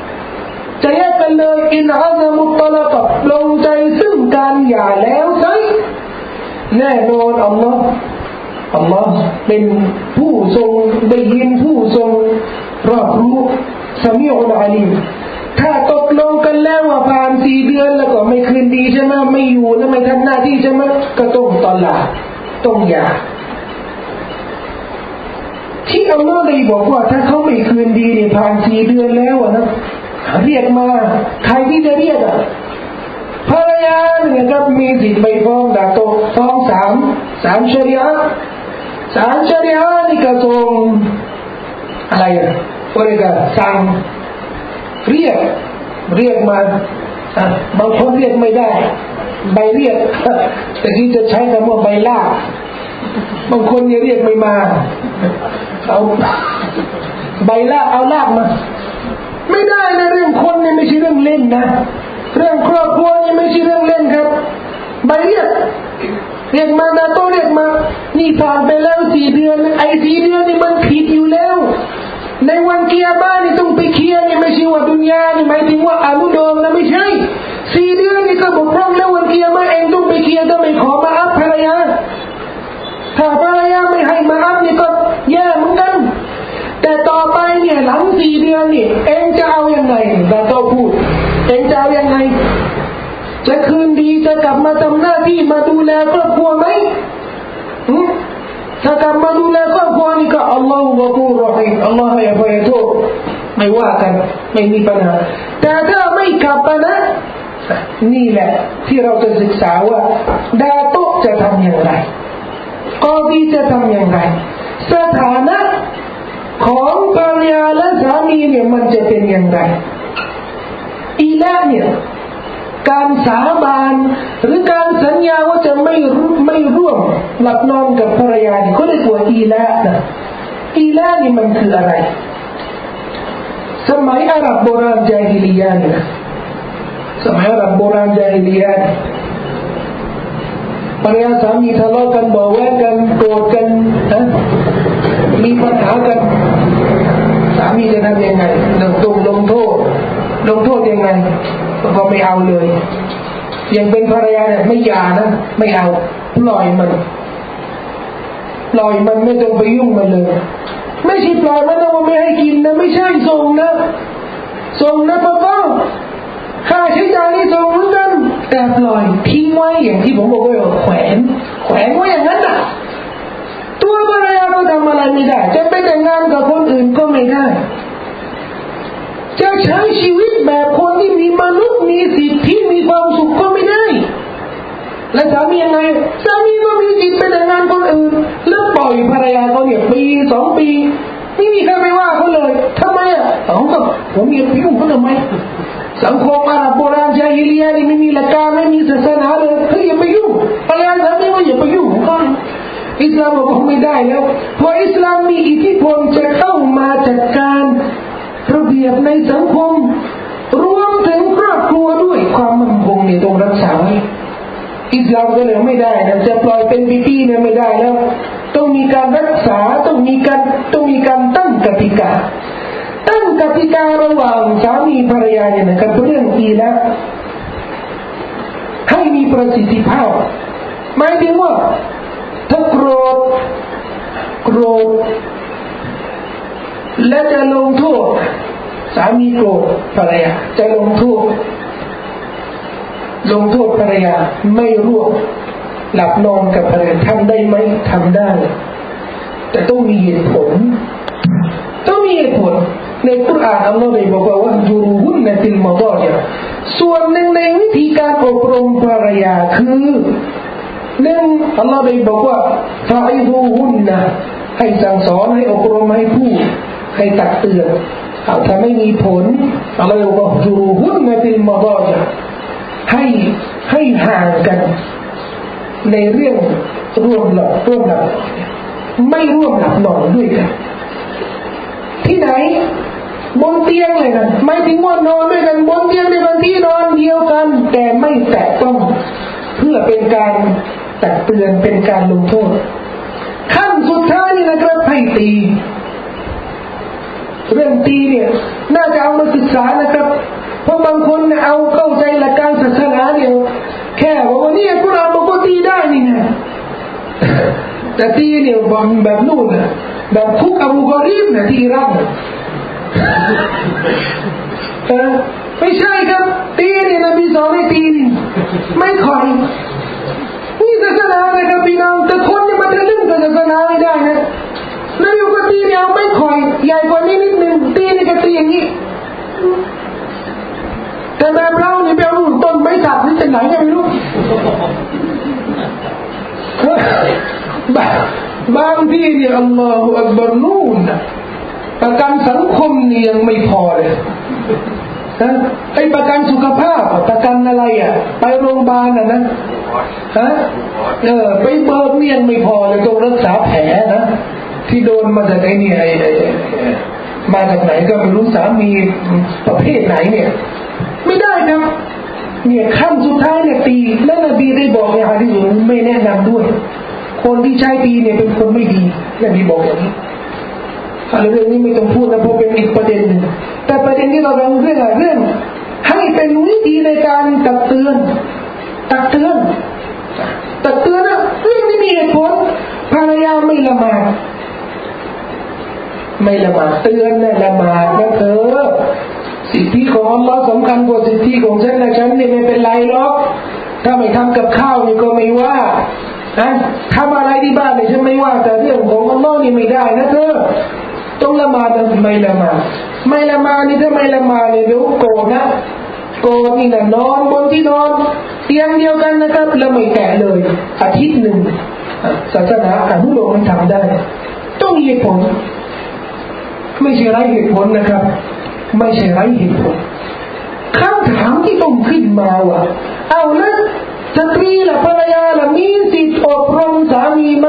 อินอาซามุตตลากลงใจซึ่งการหย่าแล้วไซแน่นอนอัลลอฮ์เป็นผู้ทรงได้ยินผู้ทรงรอบรู้ซะมีอุลอาลีมถ้าตกลงกันแล้วว่าผ่าน4 เดือนแล้วก็ไม่คืนดีใช่ไหมไม่อยู่นะไม่ทำหน้าที่ใช่ไหมก็ต้องตอลาต้องหย่าที่อัลลอฮ์ได้บอกว่าถ้าเขาไม่คืนดีเนี่ยผ่าน4 เดือนแล้วนะเรียกมาใครที่จะเรียกภรรยาเนี่ยครับมีสิทธิ์ไปฟ้องดาโตฟ้อง3ชริอะห์3ชริอะห์นี่ก็ส่งอะไรบริการสั่งเรียกมาบางคนเรียกไม่ได้ใบเรียกแต่ที่จะใช้คำว่าใบลากบางคนเนี่ยเรียกไม่มาเอาใบลากเอาลากมาไม่ได้นะเรื่องคนนี่ไม่ใช่เรื่องเล่นนะเรื่องครอบครัวนี่ไม่ใช่เรื่องเล่นครับใบเรียกมานะต้องเรียกมานี่ผ่านไปแล้ว4 เดือนไอ้4 เดือนนี่มันผิดอยู่แล้วในวันกิยามะห์นี่ต้องไปเคลียร์นี่ไม่ใช่ว่าดุนยานี่หมายถึงว่าอนุโลมนะไม่ใช่4 เดือนนี่ก็บกพร่องแล้ววันกิยามะห์เองต้องไปเคลียร์ถ้าไม่ขอมาอัพภรรยาถ้าภรรยาไม่ให้มาอัพนี่ก็แย่เหมือนกันแต่ต่อไปเนี่ยหลัง4 เดือนนี่เองจะเอายังไงเราต้องพูดเองจะเอายังไงจะคืนดีจะกลับมาทำหน้าที่มาดูแลครอบครัวไหมถ้ากลับมาดูแลครอบครัวนี่ก็อัลลอฮฺกะฟูรรอฮีมอัลลอฮฺให้อภัยโทษไม่ว่ากันไม่มีปัญหาแต่ถ้าไม่กลับมานะนี่แหละที่เราจะศึกษาว่าดาตุจะทำอย่างไรกอดีจะทำอย่างไรสถานะของภรรยาและสามีเนี่ยมันจะเป็นอย่างไรอีละเนี่ยการสาบานหรือการสัญญาว่าจะไม่ร่วมหลับนอนกับภรรยาเนี่ยเขาเรียกว่าอีละนะอีละนี่มันคืออะไรสมัยอาหรับโบราณญาฮิลิยะห์เนี่ยสมัยอาหรับโบราณญาฮิลิยะห์ภรรยาสามีทะเลาะกันบ่แว้งกันโกรธกันมีปัญหากันสามีจะทำยังไงต้องลงโทษยังไงก็ไม่เอาเลยยังเป็นภรรยาเนี่ยไม่หย่านะไม่เอาปล่อยมันไม่ต้องไปยุ่งมันเลยไม่ใช่ปล่อยมันนะว่าไม่ให้กินนะไม่ใช่ส่งนะพ่อก็ค่าใช้จ่ายนี่ส่งเหมือนกันแต่ปล่อยทิ้งไว้อย่างที่ผมบอกไว้ว่าแขวนไว้อย่างนั้นน่ะตัวภรรยาก็ทำอะไรไม่ได้จะไปแต่งงานกับคนอื่นก็ไม่ได้จะใช้ชีวิตแบบคนที่มีมนุษย์มีสิทธิมีความสุขก็ไม่ได้และสามียังไงสามีก็มีสิทธิ์ไปแต่งงานคนอื่นแล้วปล่อยภรรยาเขาเนี่ยปี2 ปีไม่มีใครไปว่าเขาเลยทำไมผมอย่าไปยุ่งเขาทำไมสังคมอาหรับโบราณญาฮิลิยะห์นี่ไม่มีหลักการไม่มีศาสนาเลยเฮ้ยอย่าไปยุ่งภรรยาสามีว่าอย่าไปยุ่งเขาอิสลามบอกไม่ได้แล้วเพราะอิสลามมีอิทธิพลจะเข้ามาจัดการระเบียบในสังคมรวมถึงครอบครัวด้วยความมั่นคงเนี่ยต้องรักษาไว้อิสลามก็เลยไม่ได้นะจะปล่อยเป็นปีๆเนี่ยไม่ได้แล้วต้องมีการรักษาต้องมีการตั้งกติการะหว่างสามีภรรยาเนี่ยนะครับเรื่องอีละให้มีประสิทธิภาพหมายถึงว่าถ้าโกรธและจะลงโทษสามีโกรธภรรยาจะลงโทษภรรยาไม่ร่วมหลับนอนกับภรรยาทำได้ไหมทำได้แต่ต้องมีเหตุผลในกุรอานอัลลอฮฺได้บอกว่าจูรุฮุนนะฟิลมะฎอญิอส่วนหนึ่งในวิธีการอบรมภรรยาคืออัลลอฮฺได้บอกว่าฟะอิซูฮุนนะให้สั่งสอนให้อบรมให้พูดให้ตักเตือนถ้าไม่มีผลอัลลอฮฺบอกจูรุฮุนนะฟิลมะฎอญิให้ห่างกันในเรื่องร่วมหลับไม่ร่วมหลับนอนด้วยกันที่ไหนบนเตียงเลยนะไม่ถึงว่านอนด้วยกันบนเตียงในบางที่นอนเดียวกันแต่ไม่แตะต้องเพื่อเป็นการตักเตือนเป็นการลงโทษขั้นสุดท้ายนี่นะครับให้ตีเรื่องตีเนี่ยน่าจะเอามาศึกษานะครับเพราะบางคนเอาเข้าใจหลักการศาสนาเดียวแค่บอกว่านี่กุรอานบอกว่าตีได้นี่ไงแต่ตีเนี่ยแบบนู่นนะแบบคุกอบูกอรีบนะที่อิรักไม่ใช่ครับตีนี่นบีสอนให้ตีนี่ไม่คอยนี่ศาสนาเลยครับพี่น้องแต่คนนี่มันจะลึ่งกับศาสนาไม่ได้นะแล้วอยู่ก็ตีเนี่ยไม่คอยใหญ่กว่านี้นิดนึงตีนี่ก็ตีอย่างนี้แต่แบบเราเนี่ยไปเอาหุ่นต้นไม้สักนี่จะไหนกันไม่รู้บางที่เนี่ยอัลลอฮฺอักบัรนู่นประกันสังคมนี่ยังไม่พอเลยไอ้ประกันสุขภาพประกันอะไรไปโรงพยาบาลนะไปเบิกเนี่ยยังไม่พอเลยต้องรักษาแผลนะที่โดนมาจากไอ้นี่มาจากไหนก็ไม่รู้สามีประเภทไหนเนี่ยไม่ได้ครับเนี่ยขั้นสุดท้ายเนี่ยตีและนบีได้บอกในหะดีษไม่แนะนำด้วยคนที่ใช้ตีเนี่ยเป็นคนไม่ดีนบีบอกอย่างนี้เรื่องนี้ไม่ต้องพูดนะเพราะเป็นอีกประเด็นนึงแต่ประเด็นที่เรากำลังเรื่องให้เป็นวิธีในการตักเตือนนะเรื่องที่มีเหตุผลภรรยาไม่ละหมาดเตือนนะละหมาดนะเธอสิทธิของอัลลอฮ์สำคัญกว่าสิทธิของฉันนะฉันเนี่ยไม่เป็นไรหรอกถ้าไม่ทำกับข้าวนี่ก็ไม่ว่าทำอะไรที่บ้านเนี่ยฉันไม่ว่าแต่เรื่องของอัลลอฮ์นี่ไม่ได้นะเธอต้องละหมาดไม่ละหมาดนี่ถ้าไม่ละหมาดเนี่ยเดี๋ยวโกรธนะโกรธนี่นะนอนบนที่นอนเตียงเดียวกันนะครับแล้วไม่แตะเลยอาทิตย์หนึ่งศาสนาอนุโลมให้ทำได้ต้องมีเหตุผลไม่ใช่ไร้เหตุผลนะครับไม่ใช่ไร้เหตุผลคำถามที่ต้องขึ้นมาว่าเอาแล้วสตรีล่ะภรรยาล่ะมีสิทธิ์อบรมสามีไหม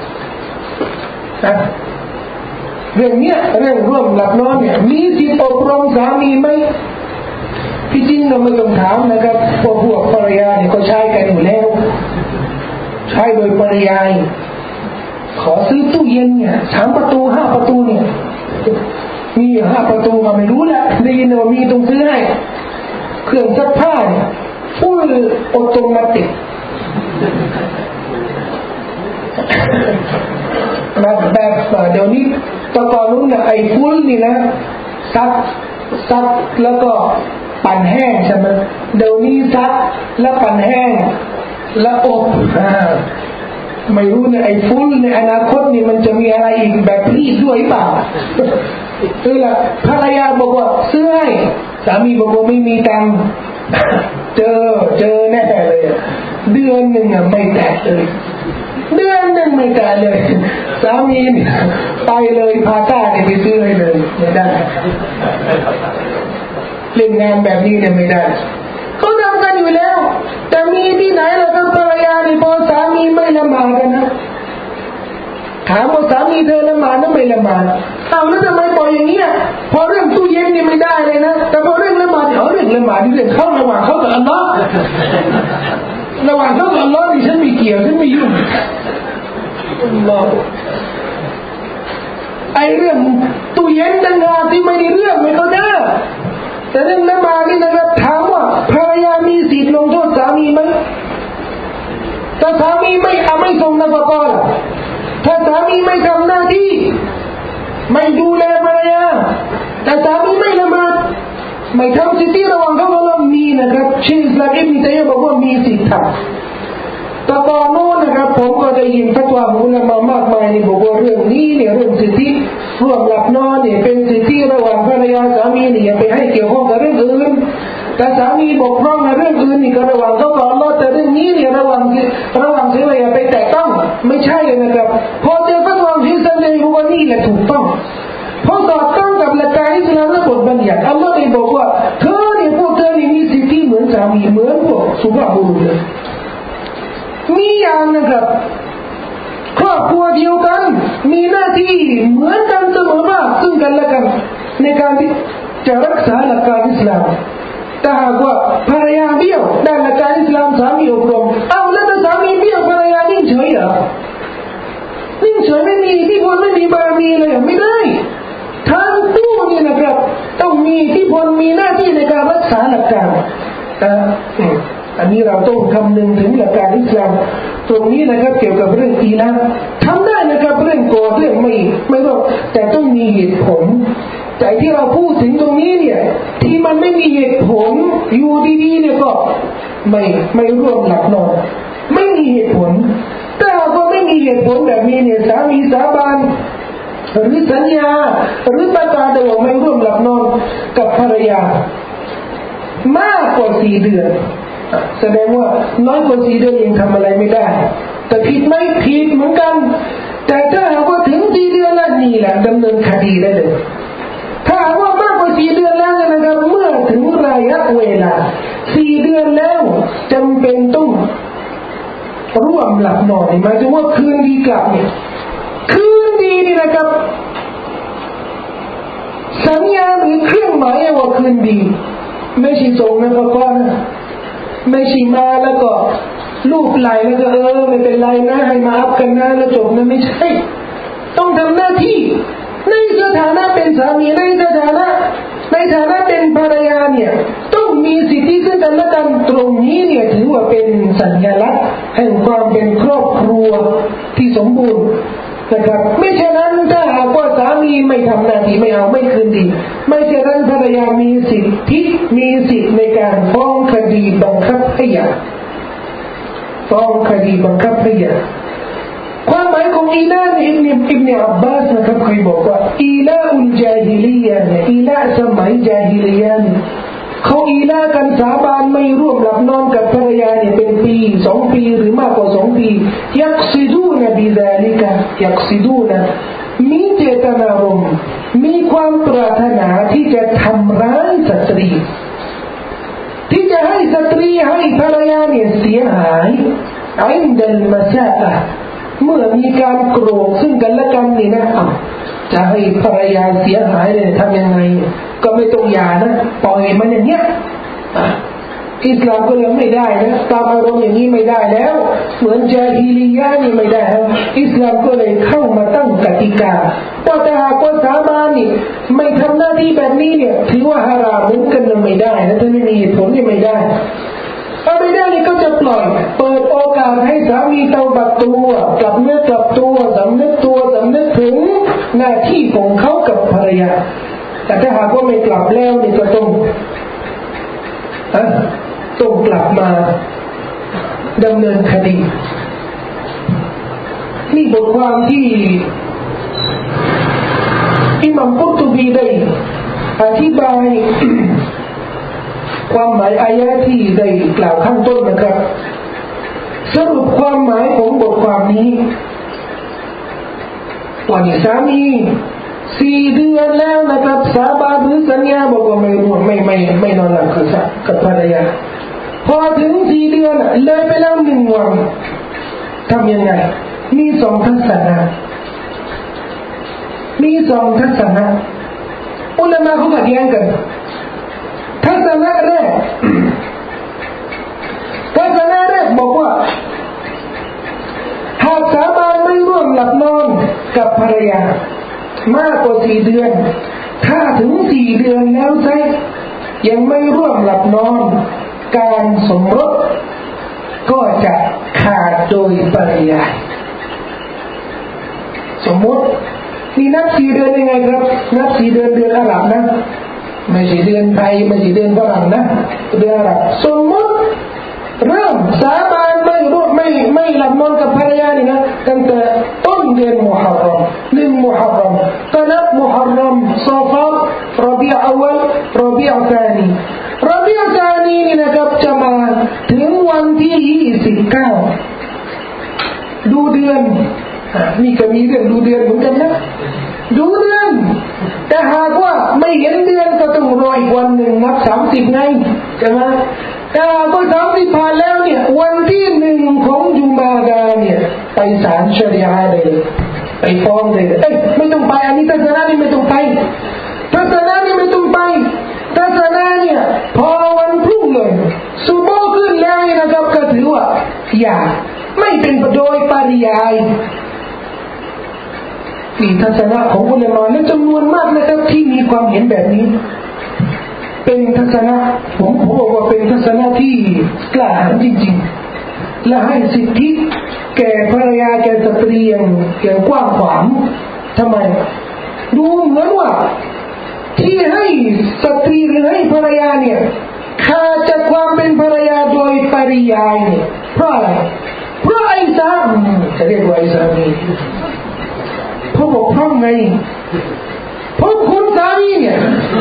เรื่องร่วมหลับนอนเนี่ยมีสิทธิ์อบรมสามีไหมที่จริงเราไม่ต้องถามนะครับพวกภรรยาเนี่ยก็ใช้กันอยู่แล้วใช้โดยปริยายขอซื้อตู้เย็นเนี่ย3 ประตู5 ประตูเนี่ยมี5 ประตูก็ไม่รู้แหละได้ยินว่ามีต้องซื้อให้เครื่องซักผ้าเนี่ยฟูลออโตเมติกแบบเดี๋ยวนี้ตอนนู้นนะไอ้ฟูลนี่นะซักแล้วก็ปั่นแห้งใช่ไหมเดี๋ยวนี้ซักแล้วปั่นแห้งแล้วอบไม่รู้เนี่ยไอ้ฟูลในอนาคตนี่มันจะมีอะไรอีกแบบรีดด้วยเปล่าคือละภรรยาบอกว่าซื้อให้สามีบอกว่าไม่มีตังค์เจอแน่เลยเดือนหนึ่งไม่แตะเลยเดือนหนึ่งไม่แตะเลยสามีไปเลยพาต้าเนี่ยไปซื้อให้เลยไม่ได้เล่นงานแบบนี้เนี่ยไม่ได้เขาทำกันอยู่แล้วแต่มีที่ไหนล่ะครับภรรยานี่พอสามีไม่ละหมาดกันนะถามว่าสามีเธอละหมาดหรือไม่ละหมาดเอาแล้วทำไมปล่อยอย่างนี้พอเรื่องตู้เย็นนี่ไม่ได้เลยนะแต่พอเรื่องละหมาดเรื่องละหมาดนี่เรื่องเข้าระหว่างเขากับอัลลอฮ์ระหว่างเขากับอัลลอฮ์นี่ฉันไม่เกี่ยวฉันไม่ยุ่งอัลลอฮ์ไอเรื่องตู้เย็นต่างหากที่ไม่ได้เรื่องไม่เข้าใจแต่เรื่องละหมาดนี่นะครับถามว่าภรรยามีสิทธิ์ลงโทษสามีไหมถ้าสามีไม่ส่งนะฟะกอลถ้าสามีไม่ทำหน้าที่ไม่ดูแลภรรยาแต่สามีไม่ละหมาดไม่ทำสิทธิระหว่างเขาเรามีนะครับเชคอิสลามอิบนุตัยมียะห์บอกว่ามีสิทธิ์ทำแต่ตอนโน้นนะครับผมก็ได้ยินฟัตวาของอุลามะมากมายนี่บอกว่าเรื่องนี้เนี่ยเรื่องสิทธิร่วมหลับนอนเนี่ยเป็นสิทธิระหว่างภรรยาสามีเนี่ยไปให้เกี่ยวข้องกับเรื่องอื่นแต่สามีบกพร่องในเรื่องอื่นนี่ก็ระหว่างเขากับอัลเลาะห์แต่เรื่องนี้เนี่ยระหว่างเสียอย่าไปแตะต้องไม่ใช่นะครับพอเจอฟัตวาที่สัญญาบอกว่านี่แหละถูกต้องเพราะสอดคล้องกับหลักการอิสลามและบทบัญญัติอัลเลาะห์ได้บอกว่าเธอเนี่ยพวกเธอนี่มีสิทธิเหมือนสามีเหมือนพวกสุภาพบุรุษเลยมีอย่างนะครับครอบครัวเดียวกันมีหน้าที่เหมือนกันเสมอภาคซึ่งกันและกันในการที่จะรักษาหลักการอิสลามแต่หากว่าภรรยาเบี้ยวด้านหลักการอิสลามสามีอบรมเอาแล้วถ้าสามีเบี้ยวภรรยานิ่งเฉยเหรอนิ่งเฉยไม่มีที่พลไม่มีบารมีเลยไม่ได้ทั้งคู่นี่นะครับต้องมีที่พลมีหน้าที่ในการรักษาหลักการอันนี้เราต้องคำนึงถึงหลักการอิสลามตรงนี้นะครับเกี่ยวกับเรื่องอีละทำได้นะครับเรื่องโกรธเรื่องไม่ต้องแต่ต้องมีเหตุผลแต่ที่เราพูดถึงตรงนี้เนี่ยที่มันไม่มีเหตุผลอยู่ดีๆเนี่ยก็ไม่ร่วมหลับนอนไม่มีเหตุผลแต่ก็ไม่มีเหตุผลแบบนี้เนี่ยสามีสาบานหรือสัญญาหรือประกาศว่าไม่ร่วมหลับนอนกับภรรยามากกว่า4 เดือนแสดงว่าน้อยกว่า4 เดือนยังทำอะไรไม่ได้แต่ผิดไหมผิดเหมือนกันแต่ถ้าหากว่าถึง4 เดือนแล้วนี่แหละดำเนินคดีได้เลยถ้าหากว่ามากกว่า4 เดือนแล้วนะครับเมื่อถึงระยะเวลา4 เดือนแล้วจำเป็นต้องร่วมหลับนอนหมายถึงว่าคืนดีกลับเนี่ยคืนดีนี่นะครับสัญญาหรือเครื่องหมายว่าคืนดีไม่ใช่ส่งนะพ่อนะไม่ใช่มาแล้วก็ลูกไหลแล้วก็ไม่เป็นไรนะให้มาอัพกันนะแล้วจบนะไม่ใช่ต้องทำหน้าที่ในสถานะเป็นสามีในฐานะเป็นภรรยาเนี่ยต้องมีสิทธิซึ่งกันและกันตรงนี้เนี่ยถือว่าเป็นสัญลักษณ์แห่งความเป็นครอบครัวที่สมบูรณ์นะครับไม่เช่นนั้นถ้าหากว่าสามีไม่ทำหน้าที่ไม่เอาไม่คืนดีไม่เช่นนั้นภรรยามีสิทธิ์ในการฟ้องคดีบังคับให้หย่าความหมายของอีลาอิบนอับบาสนะครับเคยบอกว่าอีลาอุลญาฮิลียะเนี่ยอีลาสมัยญาฮิลียะเนี่ยเขาอีลากันสาบานไม่ร่วมหลับนอนกับภรรยาเนี่ยเป็นปี2 ปีหรือมากกว่า2 ปียักซิดูนบิซาลิกะยักซิดูนมีเจตนารมณ์มีความปรารถนาที่จะทำร้ายสตรีที่จะให้สตรีให้ภรรยาเนี่ยเสียหายอินดัลมาซาอะเมื่อมีการโกรธซึ่งกันและกันนี่นะจะให้ภรรยาเสียหายเนี่ยทำยังไงก็ไม่ต้องหย่านะปล่อยมันอย่างเงี้ยอิสลามก็ยังไม่ได้นะตามอารมณ์อย่างนี้ไม่ได้แล้วเหมือนญาฮิลียะนี่ไม่ได้อิสลามก็เลยเข้ามาตั้งกติกาว่าถ้าหากว่าสาบานนี่ไม่ทำหน้าที่แบบนี้เนี่ยถือว่าฮารามเหมือนกันไม่ได้นะถ้าไม่มีเหตุผลนี่ไม่ได้ถ้าไม่ได้นี่ก็จะปล่อยเปิดโอกาสให้สามีเตาบัดตัวกลับเนื้อกลับตัวสำนึกถึงหน้าที่ของเขากับภรรยาแต่ถ้าหากว่าไม่กลับแล้วนี่ก็ต้องกลับมาดำเนินคดีนี่บทความที่อิหม่ามกุรตุบีได้อธิบายความหมายอายะห์ที่ได้กล่าวข้างต้นนะครับสรุปความหมายของบทความนี้ว่านี่สามี4 เดือนแล้วนะครับสาบานหรือสัญญาบอกว่าไม่ร่วมไม่นอนหลับกับภรรยาพอถึง4 เดือนเลยไปแล้ว1 วันทำยังไงมี2 ทัศนะอุลามะเขาขัดแย้งกันทัศนะแรกบอกว่าหากสาบานไม่ร่วมหลับนอนกับภรรยามากกว่า4 เดือนถ้าถึง4 เดือนแล้วใช่ยังไม่ร่วมหลับนอนการสมรสก็จะขาดโดยปริยายสมมตินี่นับ4 เดือนยังไงครับนับ4 เดือนอาหรับนะไม่ใช่เดือนไทยไม่ใช่เดือนฝรั่งนะเดือนอาหรับสมมติเริ่มสาบานไม่หลับนอนกับภรรยานี่นะตั้งแต่ต้นเดือนมุฮัรรอม1 มุฮัรรอมก็นับมุฮัรรอมซอฟาร์รอบีอ์อัวลรอบีอ์ซานีนี่นะครับจะมาถึงวันที่29ดูเดือนนี่ก็มีเรื่องดูเดือนเหมือนกันนะดูเดือนแต่หากว่าไม่เห็นเดือนก็ต้องรออีกวันหนึ่งนับ30ไงใช่ไหมแต่หากว่า30ผ่านแล้วเนี่ยวันที่1ของจุมาดาเนี่ยไปศาลชะรีอะห์เลยไปฟ้องเลยไม่ต้องไปอันนี้ทัศนะนี่ไม่ต้องไปทัศนะนี่ไม่ต้องไปทัศนะเนี่ยพอวันพรุ่งเลยซุโบห์ขึ้นแล้วนะครับก็ถือว่าอย่าไม่เป็นโดยปริยายนี่ทัศนะของอุลามะและจำนวนมากนะครับที่มีความเห็นแบบนี้เป็นทัศนะผมบอกว่าเป็นทัศนะที่กล้าหาญจริงๆและให้สิทธิแก่ภรรยาแก่สตรีอย่างกว้างขวางทำไมดูเหมือนว่าที่ให้สตรีหรือให้ภรรยาเนี่ยขาดจากความเป็นภรรยาโดยปริยายเนี่ยเพราะอะไรเพราะไอ้สามีจะเรียกว่าไอ้สามีเพราะบอกพร่องไงเพราะคุณสามีเนี่ย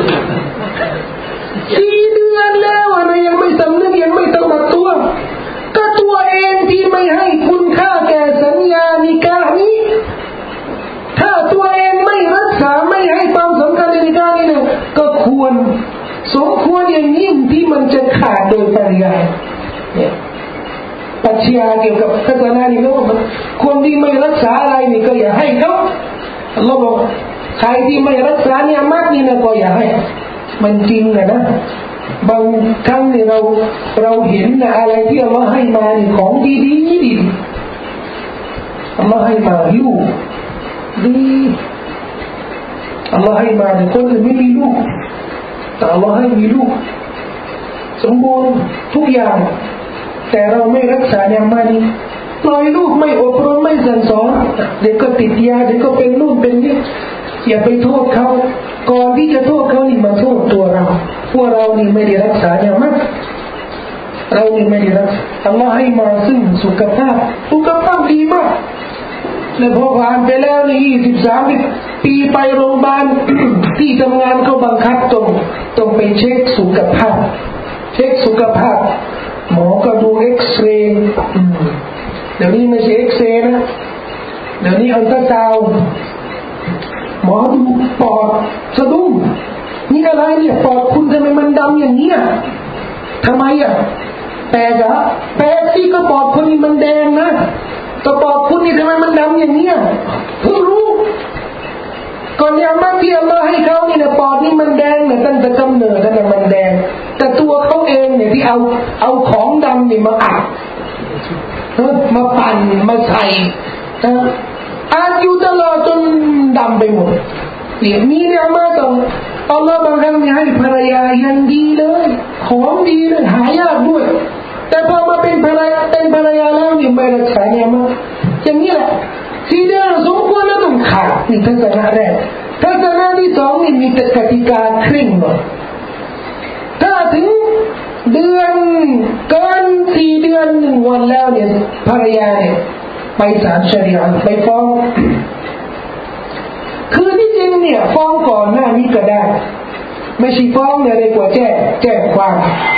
4 เดือนแล้วอะไรยังไม่สำนึกยังไม่ตระหนักตัวก็ตัวเองที่ไม่ให้คุณค่าแก่สัญญานิกานี้ถ้าตัวเองไม่รักษาไม่ให้ความสำคัญในนิกานี้เนี่ยก็สมควรอย่างยิ่งที่มันจะขาดโดยปริยายเนี่ยปรัชญาเกี่ยวกับศาสนานี่ก็ว่าคนที่ไม่รักษาอะไรนี่ก็อย่าให้เขาอัลเลาะห์บอกใครที่ไม่รักษาเนี่ยมากนี่นะก็อย่าให้มันจริงนะบางครั้งเนี่ยเราเห็นนะอะไรที่อัลเลาะห์ให้มานี่ของดีอัลเลาะห์ให้มาลูกดีอัลเลาะห์ให้มาเนี่ยคนอื่นไม่มีลูกแต่อัลเลาะห์ให้มีลูกสมบูรณ์ทุกอย่างแต่เราไม่รักษาเนี่ยมานี่ปล่อยลูกไม่อบรมไม่สั่งสอนเด็กก็ติดยาเด็กก็เป็นนู่นเป็นนี่อย่าไปโทษเขาก่อนที่จะโทษเขานี่มาโทษตัวเราพวกเรานี่ไม่ได้รักษาเนี่ยมั้ยเรานี่ไม่ได้รักษาอัลเลาะห์ให้มาซึ่งสุขภาพดีมากแล้วพอผ่านไปแล้วนี่23 ปีไปโรงพยาบาล ที่ทำงานเขาบังคับต้องไปเช็คสุขภาพหมอก็ดูเอ็กซเรย์เดี๋ยวนี้ไม่ใช่เอ็กซเรย์นะเดี๋ยวนี้อัลตราซาวด์หมอดูปอดสะดุ้งนี่อะไรเนี่ยปอดคุณทำไมมันดำอย่างนี้ทำไมแปลกสิก็ปอดคุณนี่มันแดงนะแต่ปอดคุณนี่ทำไมมันดำอย่างนี้เพิ่งรู้ก่อนยามาที่อัลเลาะห์ให้เขานี่นะปอดนี่มันแดงเนี่ยตั้งแต่กำเนิดนั่นมันแดงแต่ตัวเขาเองเนี่ยที่เอาของดำนี่มาอัดมาปั่นมาใส่อัดอยู่ตลอดจนดำไปหมดเนี่ยมีเนี่ยมาต้องอัลเลาะห์บางครั้งให้ภรรยายังดีเลยของดีเลยหายากด้วยแต่พอมาเป็นภรรยาแล้วนี่ไม่รักษาเนี่ยมาอย่างนี้แหละ4 เดือนสมควรแล้วต้องขาดนี่ทัศนะแรกทัศนะที่2นี่มีกติกาเคร่งหน่อยถ้าถึงเดือนเกิน4 เดือน1 วันแล้วเนี่ยภรรยาเนี่ยไปศาลชะรีอะห์ไปฟ้องคือที่จริงเนี่ยฟ้องก่อนหน้านี้ก็ได้ไม่ใช่ฟ้องเนี่ยเรียกว่าแจ้งความ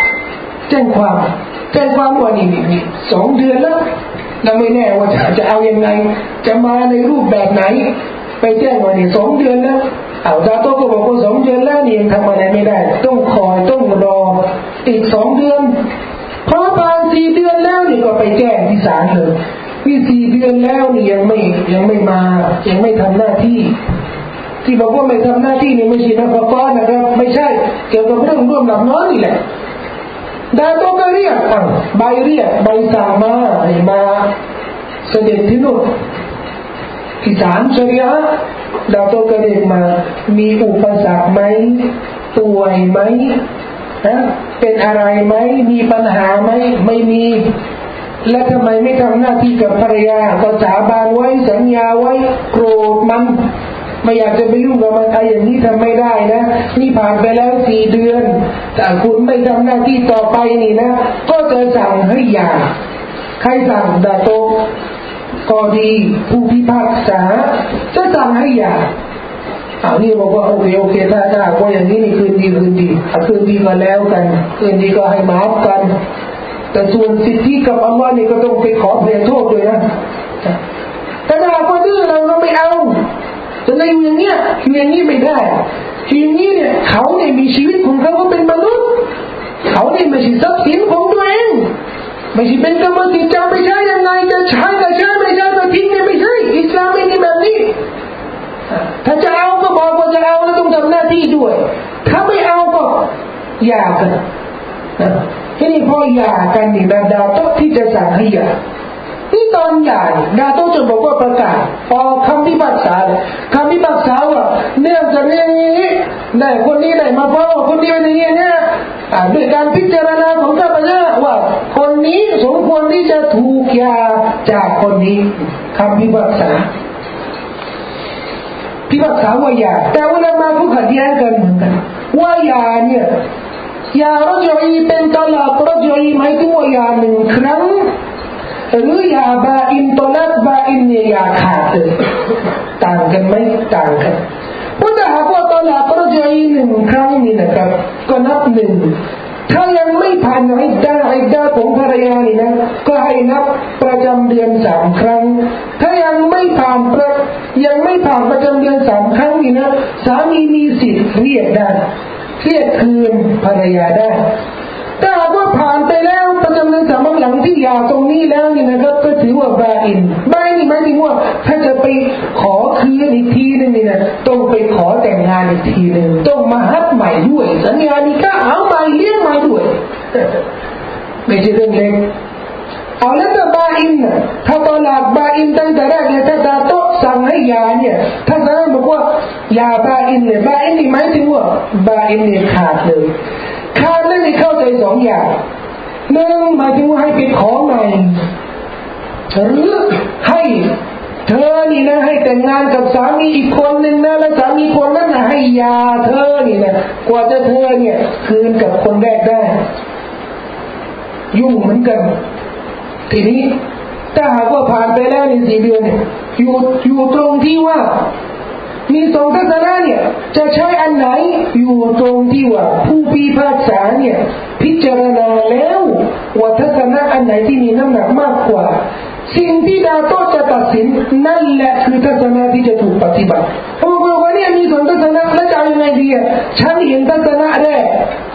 ว่านี่2 เดือนแล้วเราไม่แน่ว่าจะเอายังไงจะมาในรูปแบบไหนไปแจ้งว่านี่2 เดือนแล้วดาโต้ก็บอกว่า2 เดือนแล้วนี่ยังทำอะไรไม่ได้ต้องคอยต้องรออีก2 เดือนพอผ่าน4 เดือนแล้วนี่ก็ไปแจ้งที่ศาลเลยที่4 เดือนแล้วนี่ยังไม่มายังไม่ทำหน้าที่ที่บอกว่าไม่ทำหน้าที่นี่ไม่ใช่นะพ่อนะครับไม่ใช่เกี่ยวกับเรื่องร่วมหลับนอนนี่แหละดาโต้ก็เรียกใบสั่งมาเสด็จที่นู่นที่ศาลชะรีอะห์ดาโต้ก็เรียกมามีอุปสรรคไหมป่วยไหมเป็นอะไรไหมมีปัญหาไหมไม่มีและทำไมไม่ทำหน้าที่กับภรรยาก็สาบานไว้สัญญาไว้โกรธมันไม่อยากจะไปยุ่งกับมันอย่างนี้ทำไม่ได้นะนี่ผ่านไปแล้ว4 เดือนแต่คุณไม่ทำหน้าที่ต่อไปนี่นะก็จะสั่งให้หย่าใครสั่งดาโตก็ดีผู้พิพากษาจะสั่งให้หย่านี่บอกว่าโอเคถ้าว่าอย่างนี้นี่คืนดีก็แล้วกันคืนดีก็ให้มาฟกันแต่ส่วนสิทธิกับอัลเลาะห์นี่ก็ต้องไปขออภัยโทษด้วยนะแต่ถ้าคนดื้อเราไม่เอาจะในอย่างนี้ไม่ได้ทีนี้เนี่ยเขาเนี่ยมีชีวิตของเขาก็เป็นมนุษย์เขาเนี่ยไม่ใช่ทรัพย์สินของตัวเองไม่ใช่เป็นกรรมสิทธิ์จะไม่ใช่ยังไงจะใช้ก็ใช้ไม่ใช่ก็ทิ้งเนี่ยไม่ใช่อิสลามไม่ได้แบบนี้ถ้าจะเอาก็บอกว่าจะเอาแล้วต้องทำหน้าที่ด้วยถ้าไม่เอาก็หย่ากันทีนี้พอหย่ากันนี่ดาโต้ที่จะสั่งให้หย่าที่ตอนหย่าดาโต้จะบอกว่าประกาศออกคำพิพากษาว่าเนื่องจากนี้ได้คนนี้ได้มาฟ้องคนนี้เป็นอย่างนี้เนี่ยด้วยการพิจารณาของข้าพเจ้าว่าคนนี้สมควรที่จะถูกหย่าจากคนนี้คำพิพากษาพิพากษาว่ายาแต่อุลามะเขาขัดแย้งกันเหมือนกันว่ายาเนี่ยยารจอีเป็นตลาดรจอีหมายถึงว่ายาหนึ่งครั้งหรือยาบาอินตลักบาอินเนี่ยยาขาดเลยต่างกันไหมต่างกันเพราะถ้าหากว่าตลาดรจอีหนึ่งครั้งนี่นะครับก็นับหนึ่งถ้ายังไม่ผ่านอิดดาของภรรยานี่นะก็ให้นับประจำเดือน3 ครั้งถ้ายังไม่ผ่านประจำเดือน3 ครั้งนี่นะสามีมีสิทธิ์เรียกได้เรียกคืนภรรยาได้ถ้าหากว่าผ่านไปแล้วประจำเดือน3 หลังที่หย่าตรงนี้แล้วนี่นะครับก็ถือว่าบาอินนี่หมายถึงว่าถ้าจะไปขอคืนอีกทีนึงนี่นะต้องไปขอแต่งงานอีกทีนึงต้องมาฮัดใหม่ด้วยสัญญานิกะห์เอาใหม่เลี้ยงใหม่ด้วยไม่ใช่เรื่องเล็กเอาแล้วถ้าบาอินถ้าตลาดบาอินตั้งแต่แรกเนี่ยถ้าดาโต๊ะสั่งให้ยาเนี่ยถ้าสั่งบอกว่ายาบาอินเนี่ยบาอินนี่หมายถึงว่าบาอินเนี่ยขาดเลยขาดแล้วนี่เข้าใจ2 อย่างหนึ่งหมายถึงว่าให้ไปขอใหม่หรือให้เธอนี่นะให้แต่งงานกับสามีอีกคนนึงนะแล้วสามีคนนั้นนะให้ยาเธอนี่นะกว่าจะเธอเนี่ยคืนกับคนแรกได้ยุ่งเหมือนกันทีนี้ถ้าหากว่าผ่านไปแล้วใน4 เดือนเนี่ยอยู่ตรงที่ว่ามี2 ทัศนะเนี่ยจะใช้อันไหนอยู่ตรงที่ว่าผู้พิพากษาเนี่ยพิจารณาแล้วว่าทัศนะอันไหนที่มีน้ำหนักมากกว่าสิ่งที่ดาโต้จะตัดสินนั่นแหละคือทัศนะที่จะถูกปฏิบัติเพราะว่าเนี่ยมี2 ทัศนะแล้วจะยังไงดีอ่ะฉันเห็นทัศนะแรก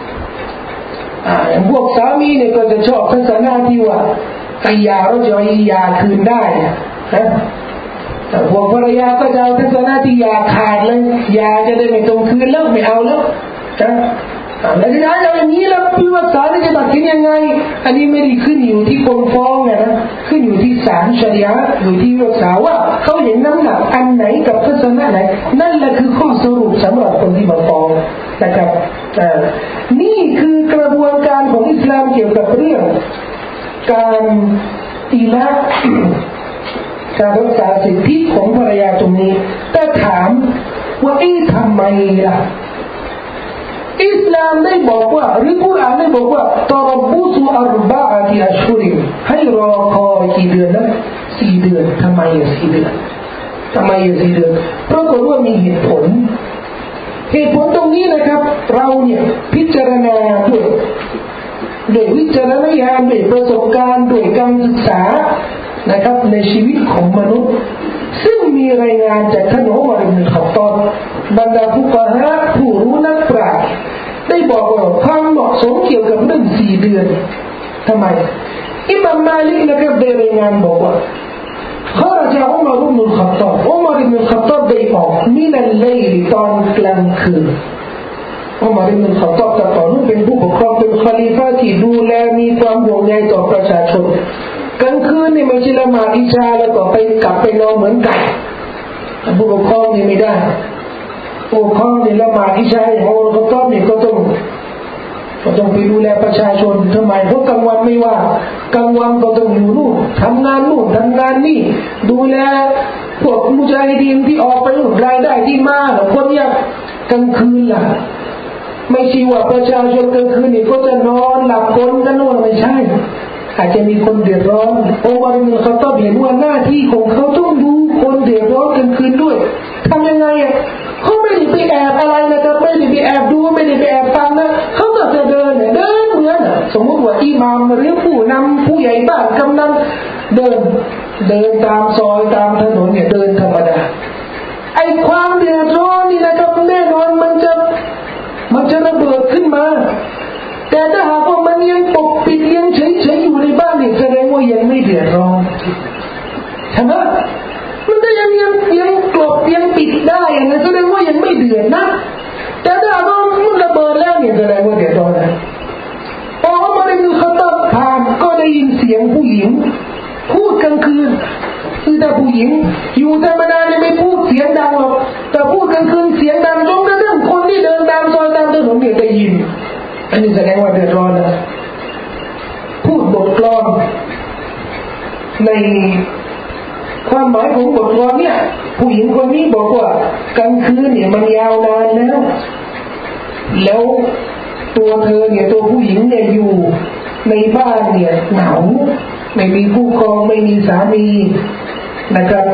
พวกสามีเนี่ยก็จะชอบทัศนะที่ว่าไอ้ยาเราจะเอายาคืนได้นะแต่พวกภรรยาก็จะเอาทัศนะที่ยาขาดเลยยาจะได้ไม่ต้องคืนแล้วไม่เอาแล้วแล้วจะได้อย่างนี้แล้วพิพากษาจะตัดสินยังไงอันนี้ไม่ได้ขึ้นอยู่ที่คนฟ้องนะขึ้นอยู่ที่ศาลชะรีอะห์อยู่ที่พิพากษาว่าเขาเห็นน้ำหนักอันไหนกับทัศนะไหนนั่นแหละคือข้อสรุปสำหรับคนที่มาฟ้องนะครับนี่คือกระบวนการของอิสลามเกี่ยวกับเรื่องการอิละการรักษาสิทธิของภรรยาตรงนี้แต่ถามว่าทำไมล่ะอิสลามได้บอกว่าหรือกุรอานได้บอกว่าตรบุสุ4 อัชฮุรให้รอคอยกี่เดือนนะ4 เดือนทำไม4 เดือนทำไม4 เดือนเพราะว่ามีเหตุผลตรงนี้นะครับเราเนี่ยพิจารณาด้วยวิจารณญาณด้วยประสบการณ์ด้วยการศึกษานะครับในชีวิตของมนุษย์ซึ่งมีรายงานจากท่านอุมัร อิบนุ ค็อฏฏอบบรรดาผู้กะฮะผู้รู้นักปราชญ์ได้บอกว่าความเหมาะสมเกี่ยวกับเรื่อง4 เดือนทำไมอิหม่ามมาลิกนะครับได้รายงานบอกว่าخرج عمر بن الخطاب ได้ออกมินัลไลลตอนกลางคืนอุมัร อิบนุ ค็อฏฏอบแต่ก่อนนั้นเป็นผู้ปกครองเป็นคอลิฟะห์ที่ดูแลมีความห่วงใยต่อประชาชนกลางคืนนี่ไม่ใช่ละหมาดอิชาแล้วก็ไปกลับไปนอนเหมือนกันผู้ปกครองนี่ไม่ได้ผู้ปกครองนี่ละหมาดอิชาอย่างอุมัร ค็อฏฏอบนี่ก็ต้องไปดูแลประชาชนทำไมเพราะกลางวันไม่ว่ากลางวันก็ต้องอยู่นู่นทำงานนู่นทำงานนี่ดูแลพวกมุญาฮิดีนที่ออกไปนู่นรายได้ที่มาแล้วคนยากกลางคืนล่ะไม่ใช่ว่าประชาชนกลางคืนนี่ก็จะนอนหลับคนกันนู่นไม่ใช่อาจจะมีคนเดือดร้อนอุมัร อิบนุ ค็อฏฏอบเห็นว่าหน้าที่ของเขาต้องดูคนเดือดร้อนกลางคืนด้วยทำยังไงเขาไม่ได้ไปแอบอะไรนะครับไม่ได้ไปแอบดูไม่ได้ไปแอบฟังนะเขาก็จะเดินเหมือนสมมติว่าอิหม่ามหรือผู้นำผู้ใหญ่บ้านกำนันเดินตามซอยตามถนนเนี่ยเดินธรรมดาไอ้ความเดือดร้อนนี่นะครับแน่นอนมันจะระเบิดขึ้นมาแต่ถ้าหากว่ามันยังปกปิดยังเฉยๆอยู่ในบ้านนี่แสดงว่ายังไม่เดือดร้อนใช่ไหมมันก็ยังกลบยังปิดได้นะแสดงว่ายังไม่เดือดนะแต่ถ้าหากว่ามันระเบิดแล้วเนี่ยแสดงว่าเดือดร้อนนะพอเขามาได้ดูเขาตัดผ่านก็ได้ยินเสียงผู้หญิงพูดกลางคืนคือถ้าผู้หญิงอยู่ธรรมดาเนี่ยไม่พูดเสียงดังหรอกแต่พูดกลางคืนเสียงดังจนกระทั่งคนที่เดินตามซอยตามถนนเนี่ยได้ยินอันนี้แสดงว่าเดือดร้อนนะพูดบทกลอนในคความหมายของบทกลอนเนี่ยผู้หญิงคนนี้บอกว่ากลางคืนเนี่ยมันยาวนานแล้วตัวเธอเนี่ยตัวผู้หญิงเนี่ยอยู่ในบ้านเนี่ยเหงาไม่มีผู้ครองไม่มีสามีนะครับ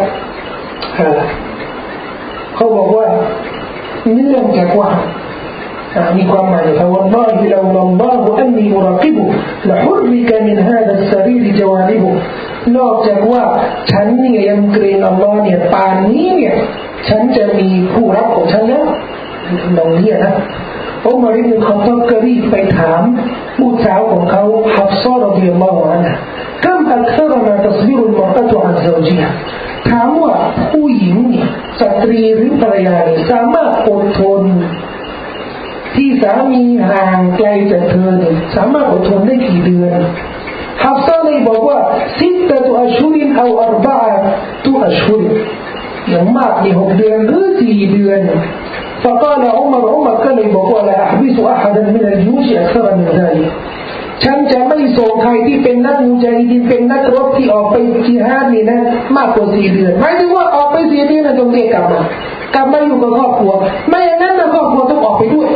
เขาบอกว่าเนื่องจากว่ามีความหมายว่าวัลลอฮิลาอัลลอฮุอันนีอุรากิบุละฮุรริกะมินฮาดะสรีรจวาลิบุนอกจากว่าฉันเนี่ยยังเกรงอัลลอฮ์เนี่ยป่านนี้เนี่ยฉันจะมีผู้รักของฉันแล้วตรงนี้นะอุมัรอิบนุลค็อฏฏอบก็รีบไปถามผู้สาวของเขาฮัฟซะรอฎิยัลลอฮุอันฮาคัมอักษรมาตัศบิรุลมะรอะตุอันซาวจิฮาถามว่าผู้หญิงเนี่ยสตรีหรือภรรยาเนี่ยสามารถอดทนที่สามีห่างไกลจากเธอเนี่ยสามารถอดทนได้กี่เดือนฮัฟซะเลยบอกว่า6 อัชฮุรเอา4 อัชฮุรอย่างมากมี6 เดือนหรือ4 เดือน فقال عمر ก็เลยบอกว่า لا أحبس أحدا من الجيوش أكثر من ذلك ฉันจะไม่ส่งใครที่เป็นนักมุญาฮิดีนเป็นนักรบที่ออกไปจิฮาดนี่นะมากกว่า4 เดือนหมายถึงว่าออกไป4 เดือนนะต้องเรียกกลับมาอยู่กับครอบครัวไม่อย่างนั้นนะครอบครัวต้องออกไปด้วย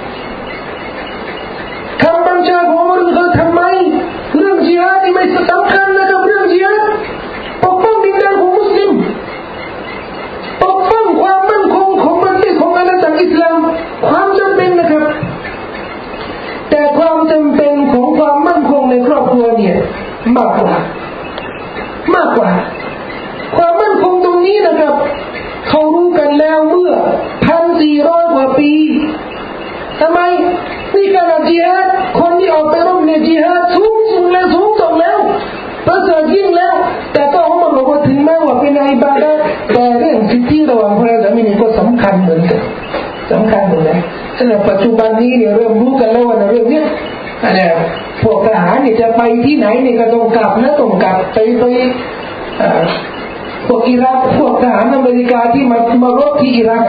คำบัญชาของมันคือทำไมเรื่องจิฮาดนี่ไม่สำคัญนะครับเรื่องจิฮาดปกป้องดินแดนของมุสลิมปกป้องความมั่นคงของประเทศของอาณาจักรอิสลามความจำเป็นนะครับแต่ความจำเป็นของความมั่นคงในครอบครัวเนี่ยมากกว่าความมั่นคงตรงนี้นะครับเขารู้กันแล้วเมื่อ 1,400 กว่าปีทำไมนี่การจิฮาดคนที่ออกไปรบในจิฮาดสูงสุดแล้วประเสริฐยิ่งแล้วแต่ก็เขาบอกว่าถึงแม้ว่าเป็นอิบาดะห์แต่เรื่องสิทธิระหว่างภรรยาสามีนี่ก็สำคัญเหมือนกันในปัจจุบันนี้เนี่ยเริ่มรู้กันแล้วว่าเรื่องนี้พวกทหารเนี่ยจะไปที่ไหนเนี่ยก็ต้องกลับไปพวกอิรักพวกทหารอเมริกาที่มารบที่อิรัก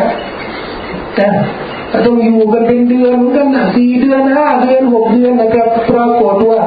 ต้องอยู่กันเป็นเดือนกัน4 เดือน5 เดือน6 เดือนนะครับปรากฏว่า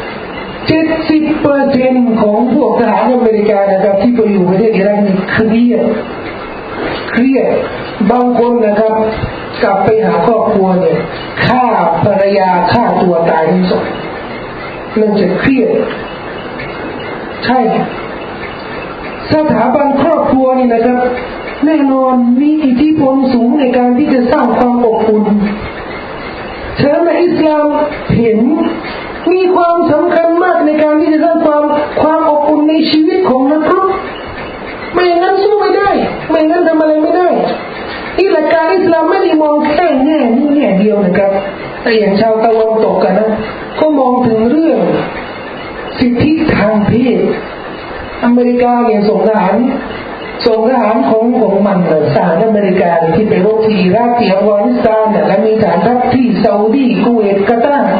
70% ของพวกทหารอเมริกานะครับที่ไปอยู่ประเทศอิรักนี่เครียดบางคนนะครับกลับไปหาครอบครัวเนี่ยฆ่าภรรยาฆ่าตัวตายทั้งสองเรื่องจะเครียดใช่สถาบันครอบครัวนี่นะครับแน่นอนมีอิทธิพลสูงในการที่จะสร้างความอบอุ่นฉะนั้นอิสลามเห็นมีความสำคัญมากในการที่จะสร้างความอบอุ่นในชีวิตของนักรบไม่อย่างนั้นสู้ไม่ได้ไม่อย่างนั้นทำอะไรไม่ได้ที่หลักการอิสลามไม่ได้มองแค่แง่นี้แง่เดียวนะครับแต่อย่างชาวตะวันตกกันนะก็มองถึงเรื่องสิทธิทางเพศอเมริกาเนี่ยส่งทหารของมันสหรัฐอเมริกาที่ไปรบที่อิรักที่อัฟกานิสถานและมีฐานทัพที่ซาอุดีกุเวตกาตาร์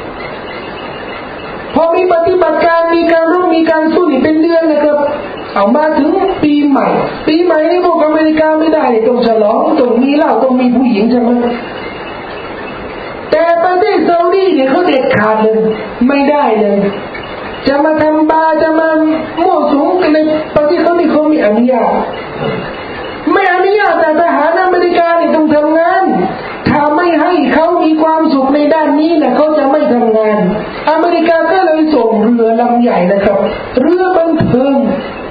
พอมีปฏิบัติการมีการรบมีการสู้นี่เป็นเดือนนะครับเอามาถึงปีใหม่นี่พวกอเมริกาไม่ได้ต้องฉลองต้องมีเหล้าต้องมีผู้หญิงใช่ไหมแต่ประเทศซาอุดีเนี่ยเขาเด็ดขาดเลยไม่ได้เลยจะมาทำบาจะมามั่วสุมกันในประเทศเขานี่เขาไม่อนุญาตแต่ทหารอเมริกาเนี่ยต้องทำงานถ้าไม่ให้เขามีความสุขในด้านนี้นะเขาจะไม่ทำงานอเมริกาก็เลยส่งเรือลำใหญ่นะครับเรือบันเทิง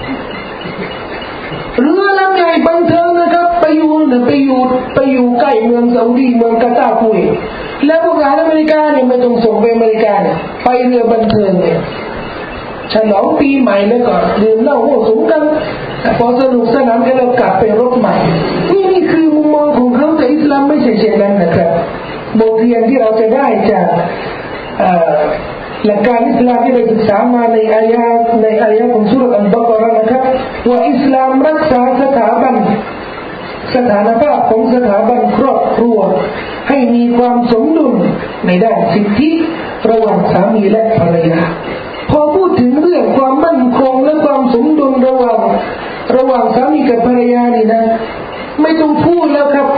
นะครับไปอยู่ใกล้เมืองซาอุดีเมืองกาตาร์คุยแล้วพวกทหารอเมริกาเนี่ยไม่ต้องส่งไปอเมริกาเนี่ยไปเรือบันเทิงเนี่ยฉลองปีใหม่แล้วก็ดื่มเหล้ามั่วสุมกันพอสนุกสนานกันแล้วกลับไปรบใหม่นี่คือมุมมองของเขาแต่อิสลามไม่ใช่เช่นนั้นนะครับบทเรียนที่เราจะได้จากหลักการอิสลามที่เราศึกษามาในอายะของซูเราะห์อัลบะเกาะเราะห์นะครับว่าอิสลามรักษาสถานภาพของสถาบันครอบครัวให้มีความสมดุลในด้านสิทธิระหว่างสามีและภรรยาพอพูดถึงเรื่องความมั่นคงและความสมดุลระหว่างสามีกับภรรยานี่นะไม่ต้องพูดแล้วครับ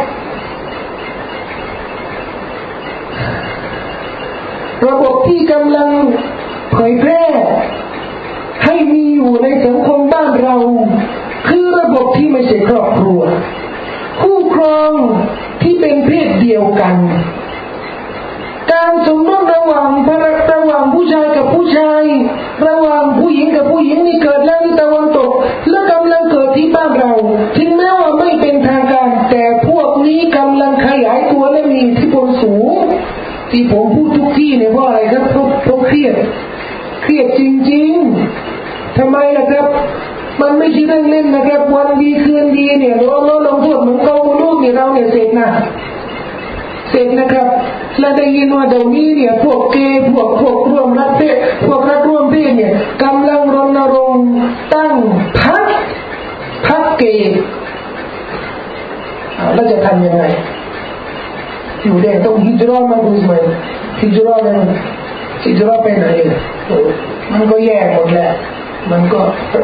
ระบบที่กำลังเผยแพร่ให้มีอยู่ในสังคมบ้านเราครัวคู่ครองที่เป็นเพศเดียวกันการสมรสระหว่างผู้ชายกับผู้ชายระหว่างผู้หญิงกับผู้หญิงนี่เกิดแล้วที่ตะวันตกและกำลังเกิดที่บ้านเราถึงแม้ว่าไม่เป็นทางการแต่พวกนี้กำลังขยายตัวและมีอิทธิพลสูงที่ผมพูดทุกที่เนี่ยเพราะอะไรครับเพราะเครียดจริงๆทำไมล่ะครับมันไม่ใช่เรื่องเล่นนะครับวันดีคืนดีเนี่ยเราลงโทษเหมือนเกาลูกเนี่ยเราเนี่ยเสร็จนะครับและได้ยินว่าเดี๋ยวนี้เนี่ยพวกเกย์พวกร่วมรักเพศพวกรักร่วมเพศเนี่ยกำลังรณรงค์ตั้งพรรคเกย์แล้วจะทำยังไงอยู่ได้ต้องฮิจเราะห์มาดูสิฮิจเราะห์ไปไหนมันก็แย่หมดแหละมันก็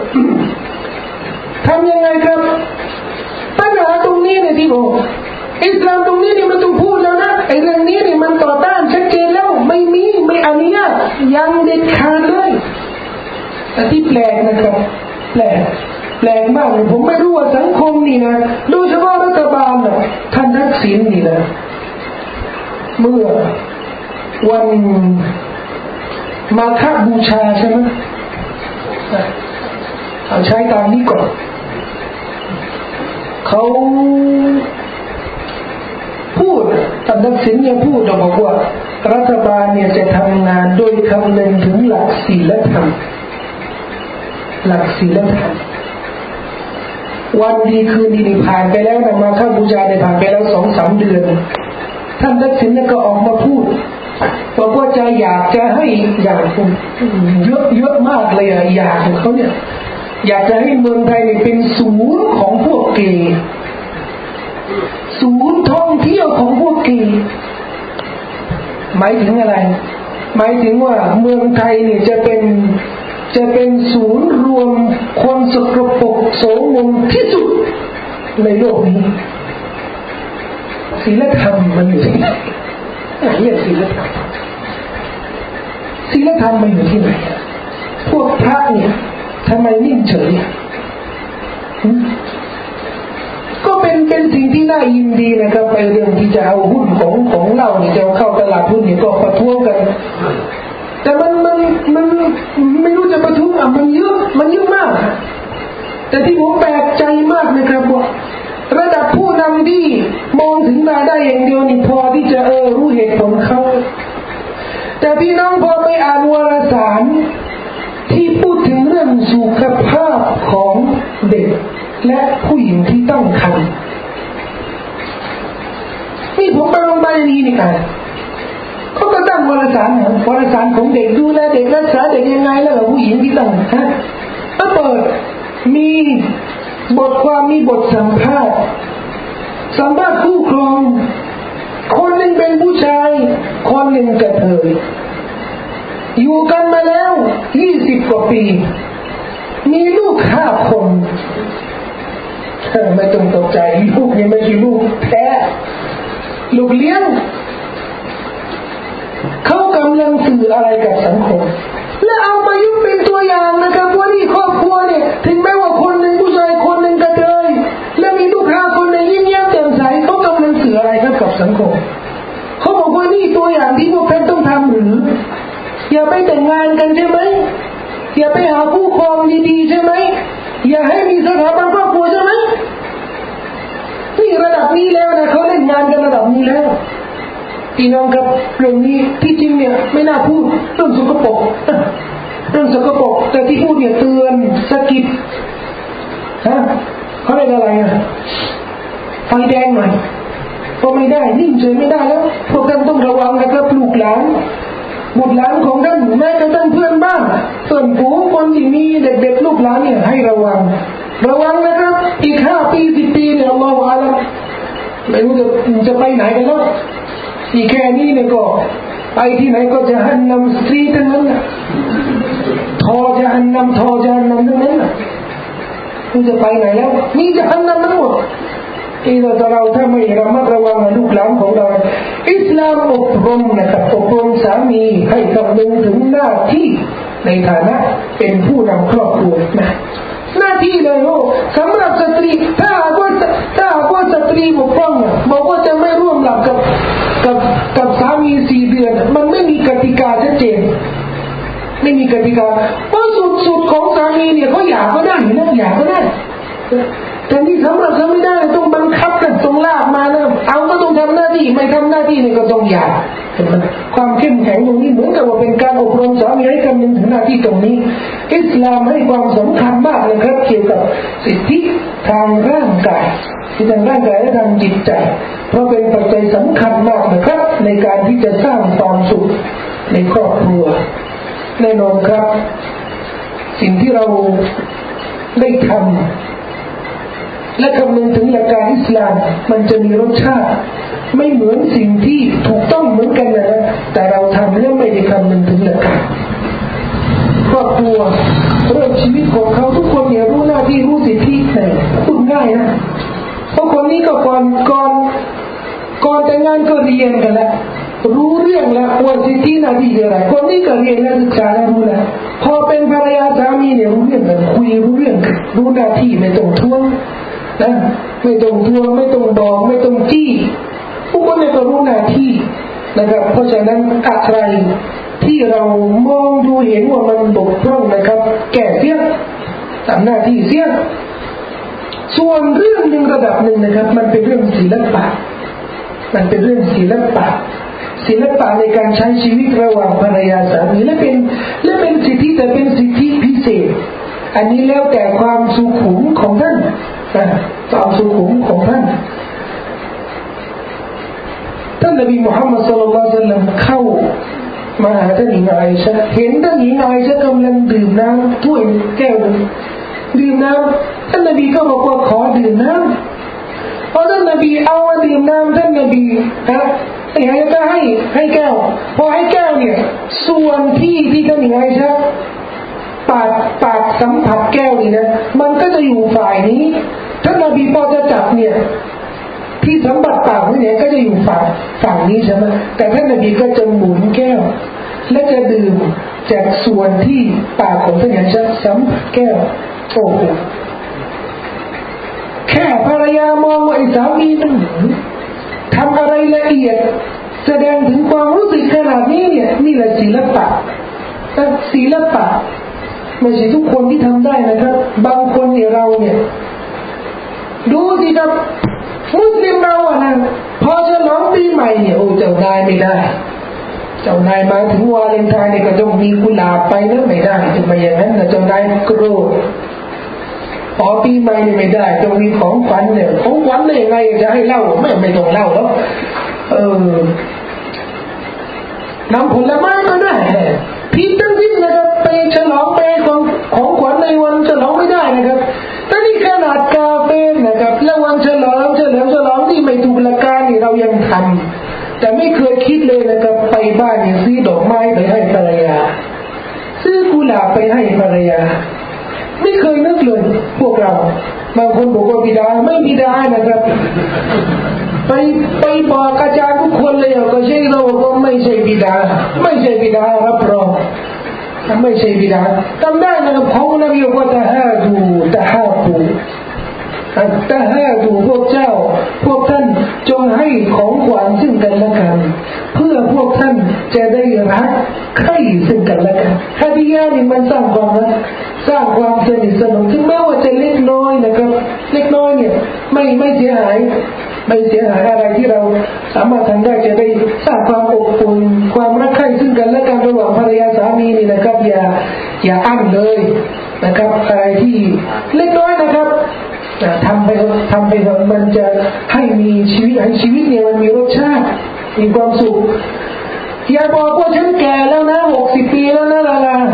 ทำยังไงครับปัญหาตรงนี้เนี่ยที่ผมอิสลามตรงนี้นี่มันต้องพูดแล้วนะไอ้เรื่องนี้นี่มันต่อต้านชัดเจนแล้วไม่อนุญาตยังเด็ดขาดเลยแต่ที่แปลกนะครับแปลกมากเลยผมไม่รู้ว่าสังคมนี่นะโดยเฉพาะรัฐบาลนะท่านทักษิณนี่นะเมื่อวันมาฆบูชาใช่ไหมเอาใช้ตามนี้ก่อนเขาพูดท่านทักษิณเนี่ยพูดบอกว่ารัฐบาลเนี่ยจะทำงานโดยคำนึงถึงหลักศีลธรรมวันดีคืนดีนี่ผ่านไปแล้วนะมาฆบูชาเนี่ยผ่านไปแล้ว 2-3 เดือนท่านทักษิณเนี่ยก็ออกมาพูดบอกว่าจะอยากจะให้อย่างเยอะมากเลยอยากของเขาเนี่ยอยากจะให้เมืองไทยเนี่ยเป็นศูนย์ของพวกเกย์ศูนย์ท่องเที่ยวของพวกเกย์หมายถึงอะไรหมายถึงว่าเมืองไทยเนี่ยจะเป็นศูนย์รวมคนสกปรกโสมมที่สุดในโลกนี้ศีลธรรมมันอยู่ที่ไหนเนี่ยศีลธรรมมันอยู่ที่ไหนพวกพระเนี่ยทำไมนิ่งเฉยก็เป็นสิ่งที่น่ายินดีนะครับไปเรื่องที่จะเอาหุ้นของเราเนี่ยจะเข้าตลาดหุ้นเนี่ยก็ประท้วงกันแต่มันไม่รู้จะประท้วงมันเยอะมากแต่ที่ผมแปลกใจมากนะครับว่าระดับผู้นำที่มองถึงรายได้อย่างเดียวนี่พอที่จะรู้เหตุผลเขาแต่พี่น้องพอไปอ่านวารสารที่พูดถึงเรื่องสุขภาพของเด็กและผู้หญิงที่ตั้งครรภ์นี่ผมไปลงไปนี่อ่านเขาก็ตั้งวารสารของเด็กดูแลเด็กรักษาเด็กยังไงแล้วผู้หญิงที่ตั้งก็เปิดมีบทความมีบทสัมภาษณ์คู่ครองคนหนึ่งเป็นผู้ชายคนหนึ่งกระเทยอยู่กันมาแล้ว20 กว่าปีมีลูก5 คนไม่ต้องตกใจลูกยังไม่ใช่ลูกแท้ลูกเลี้ยงเขากำลังสื่ออะไรกับสังคมและเอามายุเป็นตัวอย่างนะครับว่านี่ครอบครัวเนี่ยถึงแม้ว่าคนหนึ่งผู้ชายคนหนึ่งกระเทยและมีลูก5 คนในยิ้มแย้มแจ่มใสเขากำลังสื่ออะไรกับสังคมเขาบอกว่านี่ตัวอย่างที่พวกท่านต้องทำหรืออย่าไปแต่งงานกันใช่ไหมอย่าไปหาคู่ครองดีๆใช่ไหมอย่าให้มีสถาบันครอบครัวใช่ไหมนี่ระดับนี้แล้วนะเขาเล่นงานกันระดับนี้แล้วพี่น้องครับเรื่องนี้ที่จริงเนี่ยไม่น่าพูดเรื่องสกปรกแต่ที่พูดเนี่ยเตือนสะกิดเขาเรียกอะไรไฟแดงหน่อยก็ไม่ได้นิ่งเฉยไม่ได้แล้วพวกท่านต้องระวังนะครับลูกหลานบุตรหลานของท่านแม้กระทั่งเพื่อนบ้านส่วนฝูงคนที่มีเด็กๆลูกหลานเนี่ยให้ระวังนะครับอีก5 ปี10 ปีเนี่ยอัลลอฮฺอาลัมไม่รู้จะไปไหนกันแล้วอีกแค่นี้เนี่ยก็ไปที่ไหนก็จะหันนำสตรีทั้งนั้นนะทอจะหันนำทั้งนั้นนะคุณจะไปไหนแล้วนี่จะหันนำทั้งหมดเราถ้าไม่ระมัดระวังลูกหลานของเราอิสลามอบรมนะครับอบรมสามีให้คำนึงถึงหน้าที่ในฐานะเป็นผู้นำครอบครัวนะหน้าที่เลยโอ้สำหรับสตรีถ้าว่าสตรีบกพร่องบอกว่าจะไม่ร่วมหลับกับสามี4 เดือนมันไม่มีกติกาชัดเจนไม่มีกติกาเพราะสุดของสามีเนี่ยเขาอยากก็ได้นะอยากก็ได้แต่นี่สำหรับเขาไม่ได้ต้องบังคับกันต้องลากมานะเอาก็ต้องทำหน้าที่ไม่ทำหน้าที่เนี่ยก็ต้องหย่าเห็นไหมความเข้มแข็งตรงนี้เหมือนกับว่าเป็นการอบรมสามีให้คำนึงถึงหน้าที่ตรงนี้อิสลามให้ความสำคัญมากเลยครับเกี่ยวกับสิทธิทางร่างกายที่ทางร่างกายและทางจิตใจเพราะเป็นปัจจัยสำคัญมากนะครับในการที่จะสร้างความสุขในครอบครัวแน่นอนครับสิ่งที่เราได้ทำและคำนึงถึงหลักการอิสลามมันจะมีรสชาติไม่เหมือนสิ่งที่ถูกต้องเหมือนกันนะแต่เราทำแล้วไม่ได้คำนึงถึงหลักการครอบครัวเรื่องชีวิตของเขาทุกคนเนี่ยรู้หน้าที่รู้สิทธิแต่พูดง่ายนะเพราะคนนี้ก็ก่อนแต่งงานก็เรียนกันแล้วรู้เรื่องแล้วว่าสิทธิหน้าที่อะไรคนนี้ก็เรียนแล้วศึกษาแล้วรู้แล้วพอเป็นภรรยาสามีเนี่ยรู้เรื่องกันคุยรู้เรื่องรู้หน้าที่ไม่ต้องทวงนะไม่ต้องทวงไม่ต้องบอกไม่ต้องจี้ทุกคนเนี่ยก็รู้หน้าที่นะครับเพราะฉะนั้นอะไรที่เรามองดูเห็นว่ามันบกพร่องนะครับแก้เสียทำหน้าที่เสียส่วนเรื่องหนึ่งระดับหนึ่งนะครับมันเป็นเรื่องศิลปะมันเป็นเรื่องศิลปะในการใช้ชีวิตระหว่างภรรยาสามีและเป็นสิทธิแต่เป็นสิทธิพิเศษอันนี้แล้วแต่ความสุขุมของท่านความสุขุมของท่านนบีมุฮัมมัดศ็อลลัลลอฮุอะลัยฮิวะซัลลัมเข้ามาหาท่านหญิงอาอิชะห์เห็นท่านหญิงอาอิชะห์กำลังดื่มน้ำถ้วยแก้วนึงดื่มน้ำท่านนบีก็บอกว่าขอดื่มน้ำพอท่านนบีเอามาดื่มน้ำท่านนบีก็ให้แก้วพอให้แก้วเนี่ยส่วนที่ท่านหญิงอาอิชะห์ปากสัมผัสแก้วนี่นะมันก็จะอยู่ฝ่ายนี้ท่านนบีพอจะจับเนี่ยที่สัมผัสปากเนี่ยก็จะอยู่ฝั่งนี้ใช่ไหมแต่ท่านนบีก็จะหมุนแก้วและจะดื่มจากส่วนที่ปากของท่านอย่างสัมผัสแก้วโอ้โหแค่ภรรยามองว่าไอ้สามีมันทำอะไรละเอียดแสดงถึงความรู้สึกขนาดนี้เนี่ยนี่แหละศิลปะไม่ใช่ทุกคนที่ทำได้นะครับบางคนเนี่ยเราเนี่ยดูสิครับมุสลิมเราอะนะพอฉลองปีใหม่เนี่ยโอ้เจ้านายไม่ได้เจ้านายมาถึงวาเลนไทน์เนี่ยก็ต้องมีกุหลาบไปนะไม่ได้จะมาอย่างนั้นนะเจ้านายโกรธพอปีใหม่เนี่ยไม่ได้ต้องมีของขวัญเนี่ยของขวัญได้ยังไงจะให้เล่าไม่ต้องเล่าแล้วน้ำผลไม้ก็ได้ผิดทั้งสิ้นนะครับไปฉลองไปของขวัญในวันฉลองไม่ได้นะครับแต่นี่ขนาดกาเฟ่นะครับแล้ววันฉลองที่ไม่ถูกหลักการนี่เรายังทำแต่ไม่เคยคิดเลยนะครับไปบ้านเนี่ยซื้อดอกไม้ไปให้ภรรยาซื้อกุหลาบไปให้ภรรยาไม่เคยนึกเลยพวกเราบางคนบอกว่าบิดาไม่บิดานะครับไปบอกอาจารย์ทุกคนเลยก็ใช่เราก็ไม่ใช่บิดารับรองไม่ใช่บิดาทำได้นะครับของนบีว่าตะฮาดูพวกเจ้าพวกท่านจงให้ของขวัญซึ่งกันและกันเพื่อพวกท่านจะได้รักใคร่ซึ่งกันและกันฮะดียะห์นี่มันสร้างความรักสร้างความสนิทสนมถึงแม้ว่าจะเล็กน้อยนะครับเล็กน้อยเนี่ยไม่เสียหายอะไรที่เราสามารถทำได้จะได้สร้างความอบอุ่นความรักใคร่ซึ่งกันและกันระหว่างภรรยาสามีนี่นะครับอย่าอั้นเลยนะครับอะไรที่เล็กน้อยนะครับทำไปมันจะให้มีชีวิตเนี่ยมันมีรสชาติมีความสุขอย่าบอกว่าฉันแก่แล้วนะ60 ปีแล้วนะล่ะ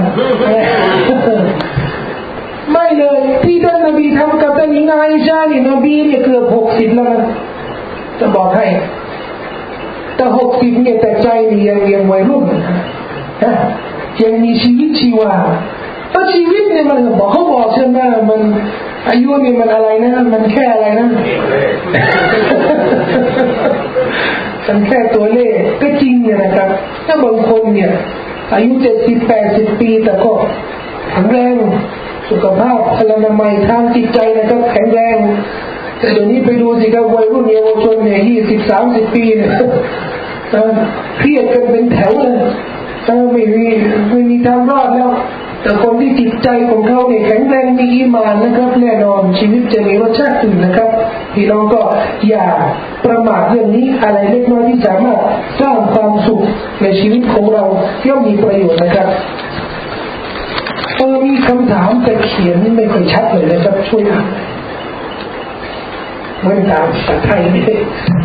ไม่เลยที่ท่านนบีทำกับท่านหญิงอาอิชะห์นี่นบีเนี่ยเกือบ60แล้วนะจะบอกให้แต่60เนี่ยแต่ใจนี่ยังวัยรุ่นยังมีชีวิตชีวาเพราะชีวิตเนี่ยมันเขาบอกใช่ไหมมันอายุเนี่ยมันอะไรนะมันแค่อะไรนะมันแค่ตัวเลขก็จริงเนี่ยนะครับถ้าบางคนเนี่ยอายุ70-80 ปีแต่ก็แข็งแรงสุขภาพพลานามัยทางจิตใจนะครับแข็งแรงแต่เดี๋ยวนี้ไปดูสิครับวัยรุ่นเยาวชนเนี่ย20-30 ปีเนี่ยเครียดกันเป็นแถวเลยไม่มีทางรอดแล้วแต่คนที่จิตใจของเขาเนี่ยแข็งแรงมีอีหม่านนะครับแน่นอนชีวิตจะมีรสชาติอื่นนะครับพี่น้องก็อย่าประมาทเรื่องนี้อะไรเล็กน้อยที่สามารถสร้างความสุขในชีวิตของเราย่อมมีประโยชน์นะครับมีคำถามแต่เขียนไม่ค่อยชัดเลยนะครับช่วยเหมือนตามภาษาไทยไม่ได้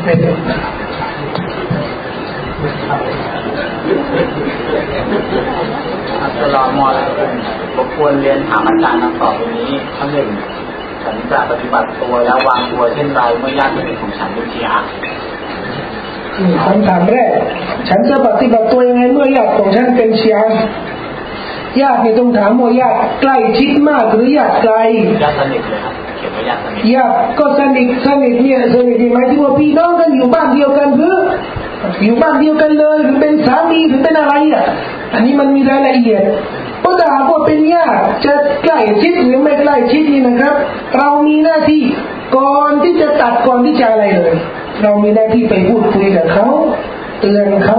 อัสลามุอะลัยกุมรบกวนเรียนถามอาจารย์ดังต่อไปนี้ข้อหนึ่งฉันจะปฏิบัติตัวและวางตัวเช่นไรเมื่อญาติเป็นของฉันเป็นชีอะห์คำถามแรกฉันจะปฏิบัติตัวยังไงเมื่อญาติของฉันเป็นชีอะห์ญาตินี่ต้องถามว่าญาติใกล้ชิดมากหรือญาติไกลญาติสนิทเลยครับเขียนว่าญาติสนิทญาติก็สนิทเนี่ยสนิทหมายถึงว่าพี่น้องกันอยู่บ้านเดียวกันหรืออยู่บ้านเดียวกันเลยหรือเป็นสามีหรือเป็นอะไรอันนี้มันมีรายละเอียดก็ถ้าหากว่าเป็นญาติจะใกล้ชิดหรือไม่ใกล้ชิดนี่นะครับเรามีหน้าที่ก่อนที่จะตัดก่อนที่จะอะไรเลยเรามีหน้าที่ไปพูดคุยกับเขาเตือนเขา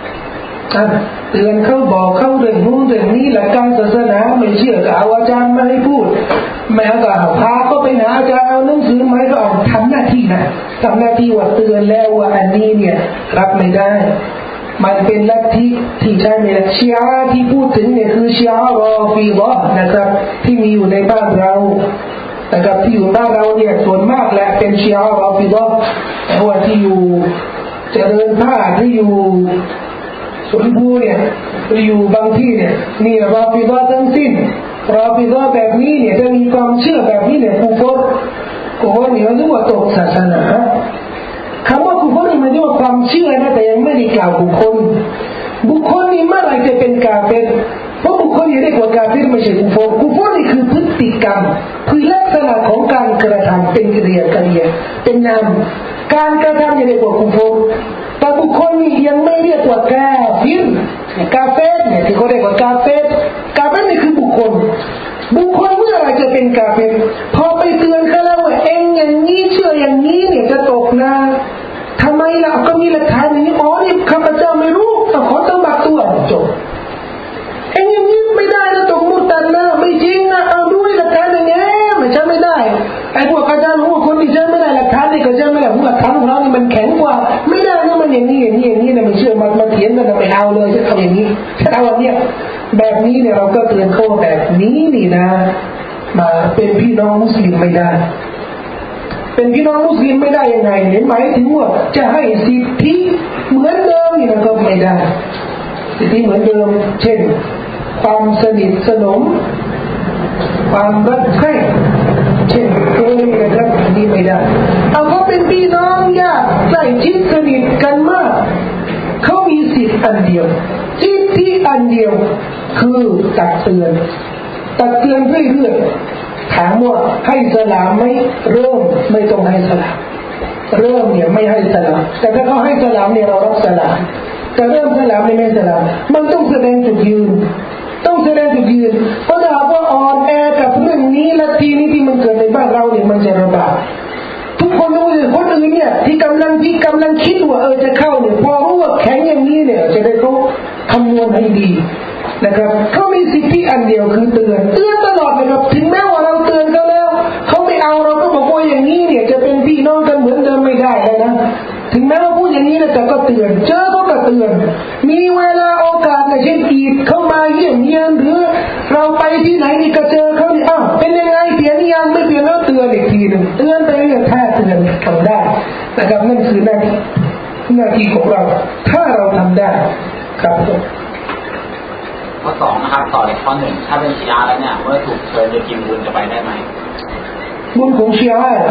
บอกเขาเรื่องนู้นเรื่องนี้หลักการศาสนาไม่เชื่อก็เอาอาจารย์มาให้พูดไม่เอาก็พาเขาไปหาอาจารย์เอาหนังสือมาให้เขาอ่านทำหน้าที่ว่าเตือนแล้วว่าอันนี้เนี่ยรับไม่ได้มันเป็นลัทธิที่ใช้ในชีอะห์ที่พูดถึงเนี่ยคือชีอะห์รอฟีฎะห์นะครับที่มีอยู่ในบ้านเรานะครับที่อยู่บ้านเราเนี่ยส่วนมากแหละเป็นชีอะห์รอฟีฎะห์แต่ว่าที่อยู่เจริญผ้าที่อยู่สวนภูเนี่ยอยู่บางที่เนี่ยนี่รอฟิฎะห์ทั้งสิ้นรอฟิฎะห์แบบนี้เนี่ยจะมีความเชื่อแบบนี้เนี่ยกุฟรเนี่ยเรียกว่าตกศาสนาคำว่ากุฟรนี่หมายถึงว่าความเชื่อนะแต่ยังไม่ได้กล่าวบุคคลนี่เมื่อไหร่จะเป็นกาเฟรเพราะบุคคลนี่เรียกว่ากาเฟรไม่ใช่กุฟรนี่คือพฤติกรรมคือลักษณะของการกระทำเป็นกิริยาเป็นนามการกระทำนี่เรียกว่ากุฟรแต่บุคคลนี่ยังไม่เรียกว่ากาเฟรเนี่ยที่เขาเรียกว่ากาเฟรนี่คือบุคคลเมื่อไหร่จะเป็นกาเฟรพอไปเตือนเขาแล้วว่าเองอย่างนี้เชื่ออย่างนี้เนี่ยจะตกนะทำไมล่ะก็มีหลักฐานอย่างนี้นี่ข้าพเจ้าไม่รู้ขอตั้งบัตรตัวจบเองอย่างนี้ไม่ได้นะตกมุตันนะไม่จริงนะเอาด้วยหลักฐานอย่างนี้ไม่ใช่ไม่ได้ไอ้พวกอาจารย์รู้คนที่ใช้ไม่ได้หลักฐานนี่ก็ใช้ไม่ได้หลักฐานของเรานี่มันแข็งกว่าไม่ได้นะมันอย่างนี้นะไม่เชื่อมาเถียงกันไปเอาเลยจะทำอย่างนี้ถ้าเอาอันเนี้ยแบบนี้เนี่ยเราก็เตือนเขาแบบนี้นี่นะมาเป็นพี่น้องมุสลิมไม่ได้เป็นพี่น้องมุสลิมไม่ได้ยังไงเนี่ยหมายถึงว่าจะให้สิทธิเหมือนเดิมนี่นะครับไม่ได้สิทธิเหมือนเดิมเช่นความสนิทสนมความรักใคร่เช่นนะครับนี่ไม่ได้เอาเขาเป็นพี่น้องญาติใกล้ชิดสนิทกันมากเขามีสิทธิอันเดียวสิทธิอันเดียวคือตักเตือนเรื่อยๆถามว่าให้สลามไหมเริ่มไม่ต้องให้สลามเริ่มเนี่ยไม่ให้สลามแต่ถ้าเขาให้สลามเนี่ยเรารับสลามแต่เริ่มสลามไม่สลามมันต้องแสดงจุดยืนเพราะถ้าหากว่าอ่อนแอกับเรื่องนี้และทีนี้ที่มันเกิดในบ้านเราเนี่ยมันจะระบาดทุกคนรู้เลยคนอื่นเนี่ยที่กำลังคิดว่าจะเข้าเนี่ยพอรู้ว่าแข็งอย่างนี้เนี่ยจะได้เขาคำนวณให้ดีนะครับเขามีสิทธิอันเดียวคือเตือนตลอดนะครับถึงแม้ว่าเราเตือนเขาแล้วเขาไม่เอาเราก็บอกว่าอย่างนี้เนี่ยจะเป็นพี่น้องกันเหมือนเดิมไม่ได้แล้วนะถึงแม้ว่าพูดอย่างนี้นะแต่ก็เตือนเจอเขาก็เตือนมีเวลาโอกาสในเช่นอีดเข้ามาเยี่ยมเยียนหรือเราไปที่ไหนนี่ก็เจอเขานี่เป็นยังไงเปลี่ยนยังไม่เปลี่ยนแล้วเตือนอีกทีนึงเตือนไปเรื่อยๆถ้าเตือนทำได้นะครับนั่นคือหน้าที่ของเราถ้าเราทำได้ครับข้อสองนะครับต่อจากข้อหนึ่งถ้าเป็นชีอะห์แล้วเนี่ยเมื่อถูกเชิญจะกินบุญจะไปได้ไหมบุญของชีอะห์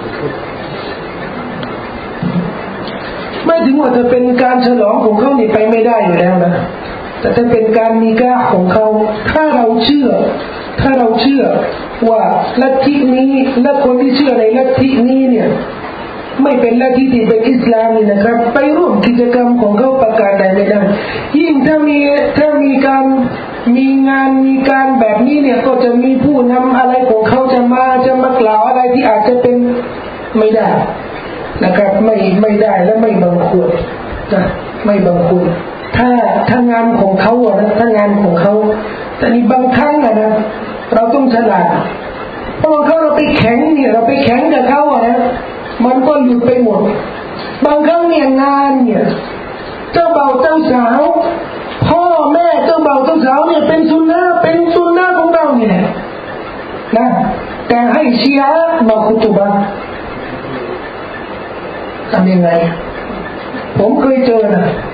ไม่ถึงว่าจะเป็นการฉลองของเขานี่ไปไม่ได้อยู่แล้วนะแต่ถ้าเป็นการมีกาของเขาถ้าเราเชื่อว่าลัทธินี้และคนที่เชื่อในลัทธินี้เนี่ยไม่เป็นลัทธิที่เป็นอิสลามนี่นะครับไปร่วมกิจกรรมของเขาประการใดไม่ได้ยิ่งถ้ามีการมีงานมีการแบบนี้เนี่ยก็จะมีผู้นำอะไรของเขาจะมากล่าวอะไรที่อาจจะเป็นไม่ได้นะครับไม่ได้และไม่บังควรนะไม่บังควรถ้างานของเขาอะนะถ้างานของเขาแต่นี่บางครั้งอะนะเราต้องฉลาดเพราะบางครั้งเราไปแข่งเนี่ยเราไปแข่งกับเขาอะนะมันก็หลุดไปหมดบางครั้งเนี่ยงานเนี่ยเจ้าบ่าวเจ้าสาวพ่อแม่เจ้าบ่าวเจ้าสาวเนี่ยเป็นสุนนะของเราเนี่ยนะแต่ให้ชีอะห์มาคุตุบะทำยังไงผมเคยเจอ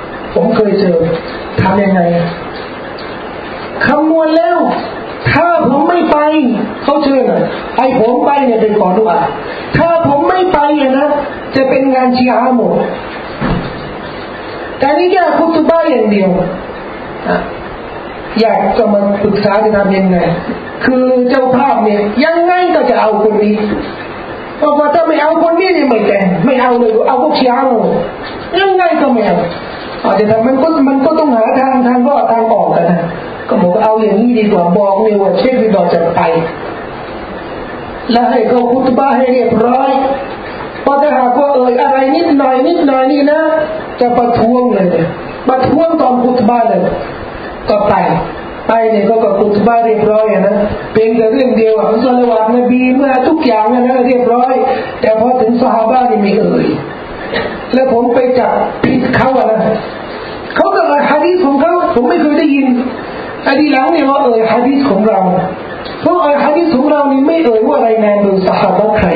ทำยังไงคำนวณแล้วถ้าผมไม่ไปเขาเชิญให้ผมไปเนี่ยเป็นขอดุอาถ้าผมไม่ไปนะจะเป็นงานชีอะห์หมดแต่นี่แค่คุตุบะอย่างเดียวอยากจะมาปรึกษาจะทำยังไงคือเจ้าภาพเนี่ยยังไงก็จะเอาคนนี้เพราะว่าถ้าไม่เอาคนนี้เนี่ยไม่แต่งไม่เอาเลยเอาพวกชีอะห์ยังไงก็ไม่เอาอาจจะทำมันก็ต้องหาทางก็ทางออกกันนะก็บอกเอาอย่างนี้ดีกว่าบอกเลยว่าเชฟบิดอจะไปแล้วให้เขาคุตบะให้เรียบร้อยพอถ้าหากว่าอะไรนิดหน่อยนี่นะจะประท้วงเลยประท้วงตอนคุตบะเลยก็ไปเนี่ยก็คุตบะเรียบร้อยนะเป็นแต่เรื่องเดียวอัลลอฮฺวะนบีเมื่อทุกอย่างนะเรียบร้อยแต่พอถึงซอฮาบะนี่ไม่แล้วผมไปจับผิดเขานะเขาก็หะดีษของเขาผมไม่เคยได้ยินอดีหลังเนี่ยว่าหะดีษของเราเพราะหะดีษของเรานี่ไม่ว่ารายงานโดยซอฮาบะใคร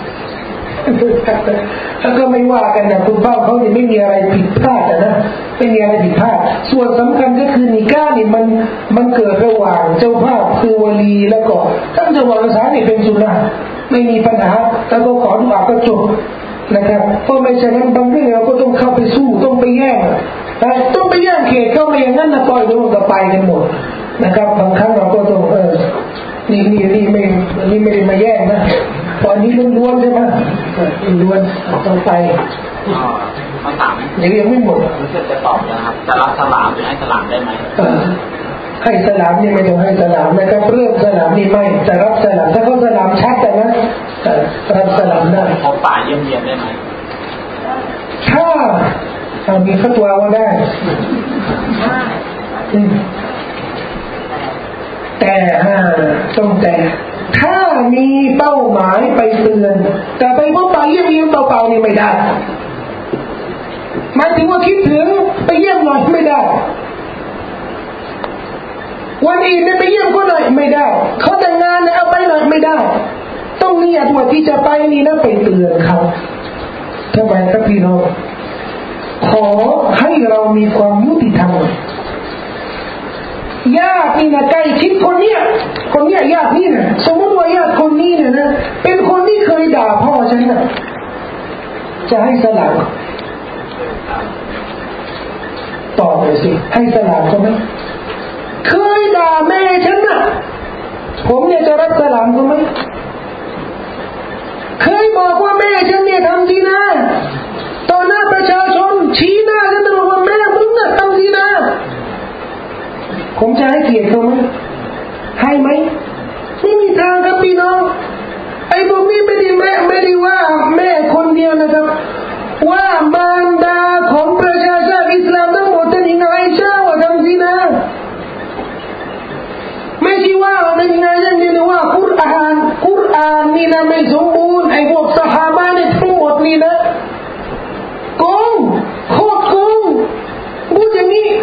แล้วก็ไม่ว่ากันนะคุณเป้าเขาเนี่ยไม่มีอะไรผิดพลาดนะไม่มีอะไรผิดพลาดส่วนสำคัญก็คือนิกาห์นี่มันเกิดระหว่างเจ้าภาพคือวลีแล้วก็ท่านเจ้าบ่าวสาวนี่เป็นสุนนะไม่มีปัญหาแล้วก็ขอดุอาก็จบนะครับเพราะไม่ฉะนั้นบางเรื่องเราก็ต้องเข้าไปสู้ต้องไปแย่งเขตเข้ามาอย่างนั้นนะปล่อยโดนกับไปกันหมดนะครับบางครั้งเราก็ต้องนี่ไม่ได้มาแย่งนะตอนนี้ล้วนใช่ไหมล้วนต้องไปคำถามยังไม่หมดรู้สึกจะตอบนะครับจะรับสลามหรือให้สลามได้ไหมให้สลามนี่ไม่ต้องให้สลามนะครับเรื่องสลามนี่ไม่แต่รับสลามถ้าเขาสลามชัดแต่นะรับสลามได้พบป่าเยี่ยมได้ไหมถ้ามีฟัตวาว่าได้แต่ต้องแต่ถ้ามีเป้าหมายไปเตือนแต่ไปพบป่าเยี่ยมเปล่าๆนี่ไม่ได้หมายถึงว่าคิดถึงไปเยี่ยมหน่อยไม่ได้วันอีเนี่ยไปเยี่ยมก็หน่อยไม่ได้เขาแต่งงานเนี่ยเอาไปหน่อยไม่ได้ต้องนิยตว่าที่จะไปนี่นะไปเตือนเขาทำไมครับพี่น้องขอให้เรามีความยุติธรรมญาตินี่นะใกล้ชิดคนเนี้ยญาตินี่นะสมมติว่าญาติคนนี้เนี่ยนะเป็นคนที่เคยด่าพ่อฉันนะจะให้สลามตอบเลยสิให้สลามเขาไหมเคยด่าแม่ฉันน่ะผมเนี่ยจะรับสลามเขาไหมเคยบอกว่าแม่ฉันเนี่ยทำดีนะต่อหน้าประชาชนชี้หน้าฉันบอกว่าแม่มึงน่ะทำดีนะผมจะให้เกียรติเขาไหมให้ไหมไม่มีทางครับพี่น้องไอ้พวกนี้ไม่ได้ว่าแม่คนเดียวนะครับว่ามารดาของประชาชาติอิสลามทั้งหมดท่านหญิงอาอิชาว่าทำดีนะไม่ใช่ว่าท่านหญิงอาอิชาเนี่ยว่ากุรอานนี่นะไม่สมบูรณ์ไอ้พวกซอฮาบะห์เนี่ยทั้งหมดนี่นะโกงโคตรโกงพูดอย่างนี้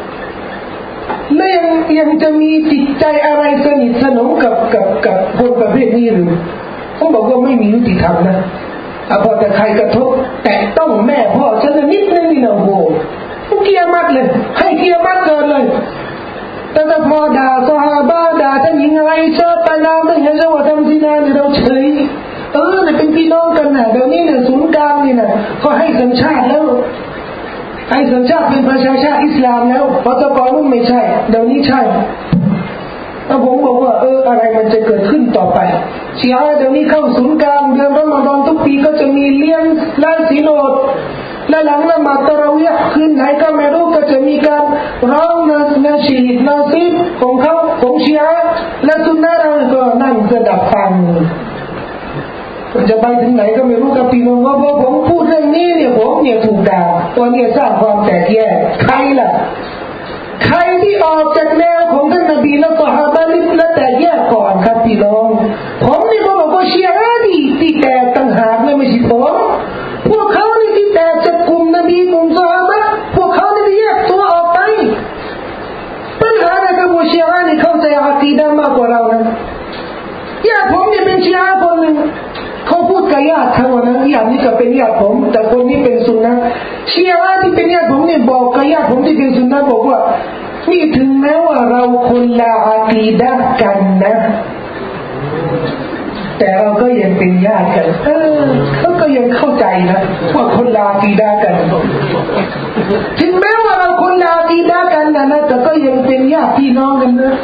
แล้วยังจะมีจิตใจอะไรสนิทสนมกับคนประเภทนี้หรือผมบอกว่าไม่มียุติธรรมนะพอแต่ใครกระทบแต่ต้องแม่พ่อฉันนิดนึงนี่นะโว้เกียร์มัดเลยให้เกียร์มัดเกินเลยแต่พอด่าซอฮาบะห์ด่าท่านหญิงอาอิชาตะลาไม่เห็นว่าทำซินาเนี่ยเราเฉยเนี่ยเป็นพี่น้องกันนะเดี๋ยวนี้เนี่ยศูนย์กลางนี่นะก็ให้สัญชาติแล้วให้สัญชาติเป็นประชาชาติอิสลามแล้วเพราะแต่ก่อนมันไม่ใช่เดี๋ยวนี้ใช่แล้วผมบอกว่าอะไรมันจะเกิดขึ้นต่อไปชีอะห์เดี๋ยวนี้เข้าศูนย์กลางเดือนรอมฎอนทุกปีก็จะมีเลี้ยงละศีลอดและหลังละหมาดตะเราะวีห์คืนไหนก็ไม่รู้ก็จะมีการร้องนาชีชีอิตนาซีของเขาของชีอะห์และซุนนะห์เราก็นั่งสดับฟังจะไปถึงไหนก็ไม่รู้กับพี่น้องว่าพอผมพูดเรื่องนี้เนี่ยผมเนี่ยถูกด่าตัวเนี่ยสร้างความแตกแยกใครล่ะใครที่ออกจากแนวของท่านนบีและซอฮาบะห์นี่และแตกแยกก่อนครับพี่น้องผมนี่บอกว่าชีอะห์นี่ที่แตกต่างหากไม่ใช่ผมพวกเขานี่ที่แตกจากกลุ่มนบีกลุ่มซอฮาบะห์พวกเขานี่แยกตัวออกไปปัญหาเนี่ยคือว่าชีอะห์นี่เข้าใจอะกีดะห์มากกว่าเรานะญาติผมเนี่ยเป็นชีอะห์คนหนึ่งเขาพูดกับญาติเขาว่านะญาตินี่ก็เป็นญาติผมแต่คนนี้เป็นซุนนะห์ชีอะห์ที่เป็นญาติผมเนี่ยบอกกับญาติผมที่เป็นซุนนะห์บอกว่านี่ถึงแม้ว่าเราคนละอะกีดะห์กันนะแต่เราก็ยังเป็นญาติกันเขาก็ยังเข้าใจนะว่าคนละอะกีดะห์กันถึงแม้ว่าเราคนละอะกีดะห์กันนะแต่ก็ยังเป็นญาติพี่น้องกันนะ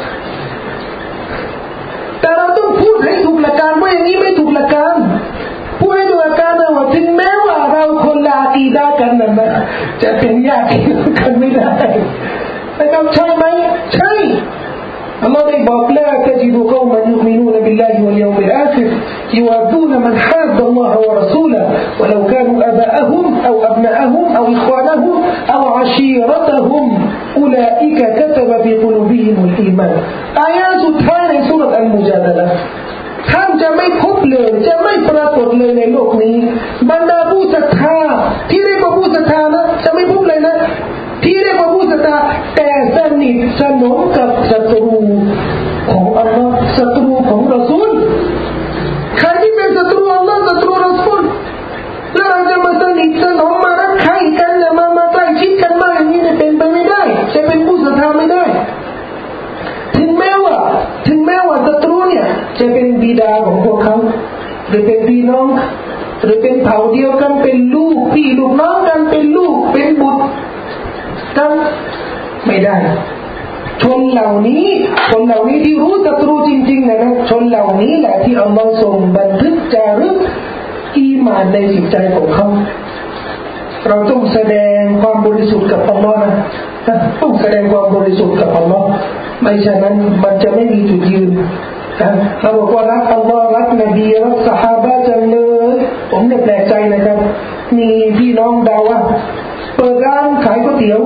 แต่เราต้องพูดให้ถูกหลักการว่าอย่างนี้ไม่ถูกหลักการพูดให้ถูกหลักการนะว่าถึงแม้ว่าเราคนละอะกีดะห์กันนะจะเป็นญาติกันไม่ได้นะครับใช่ไหมใช่อัลลอฮฺได้บอกละตะจิดุกอมันยุมินูนบิลลาฮิวัลยอมิลอาคิรยุวัดดูนมันฮาดอัลลอฮฺวะรอซูละวะลาวกานูอะบาอะฮุมเอาอับนาอะฮุมเอาอิควานะฮุมเอาอาชีเราะตะฮุมอุลาอิกะกะตบะฟีกุลูบิฮิมุลอีมานอายะห์สุดท้ายในซูเราะห์อัลมุญาดะละห์ท่านจะไม่พบเลยจะไม่ปรากฏเลยในโลกนี้บรรดาผู้ศรัทธาที่เรียกว่าผู้ศรัทธานะจะไม่พบเลยนะที่เรียกว่าผู้ศรัทธาแต่สนิทสนมกับศัตรูของอัลลอฮ์ศัตรูของรอซูลใครที่เป็นศัตรูอัลลอฮ์ศัตรูรอซูลแล้วเราจะมาสนิทสนมมารักใคร่กันเนี่ยมาใกล้ชิดกันมากอย่างนี้เนี่ยเป็นไปไม่ได้จะเป็นผู้ศรัทธาไม่ได้ถึงแม้ว่าศัตรูเนี่ยจะเป็นบิดาของพวกเขาหรือเป็นพี่น้องหรือเป็นเผ่าเดียวกันเป็นลูกพี่ลูกน้องกันเป็นลูกเป็นบุตรกันไม่ได้ชนเหล่านี้ที่รู้ศัตรูจริงๆนะชนเหล่านี้แหละที่อัลลอฮ์ทรงบันทึกจารึกอีหม่านในจิตใจของเขาเราต้องแสดงความบริสุทธิ์กับอัลลอฮ์นะต้องแสดงความบริสุทธิ์กับอัลลอฮ์ไม่ฉะนั้นมันจะไม่มีจุดยืนเราบอกว่ารักอัลลอฮ์รักนบีรักซอฮาบะห์จังเลยผมเนี่ยแปลกใจนะครับมีพี่น้องดาวะเปิดร้านขายก๋วยเตี๋ยว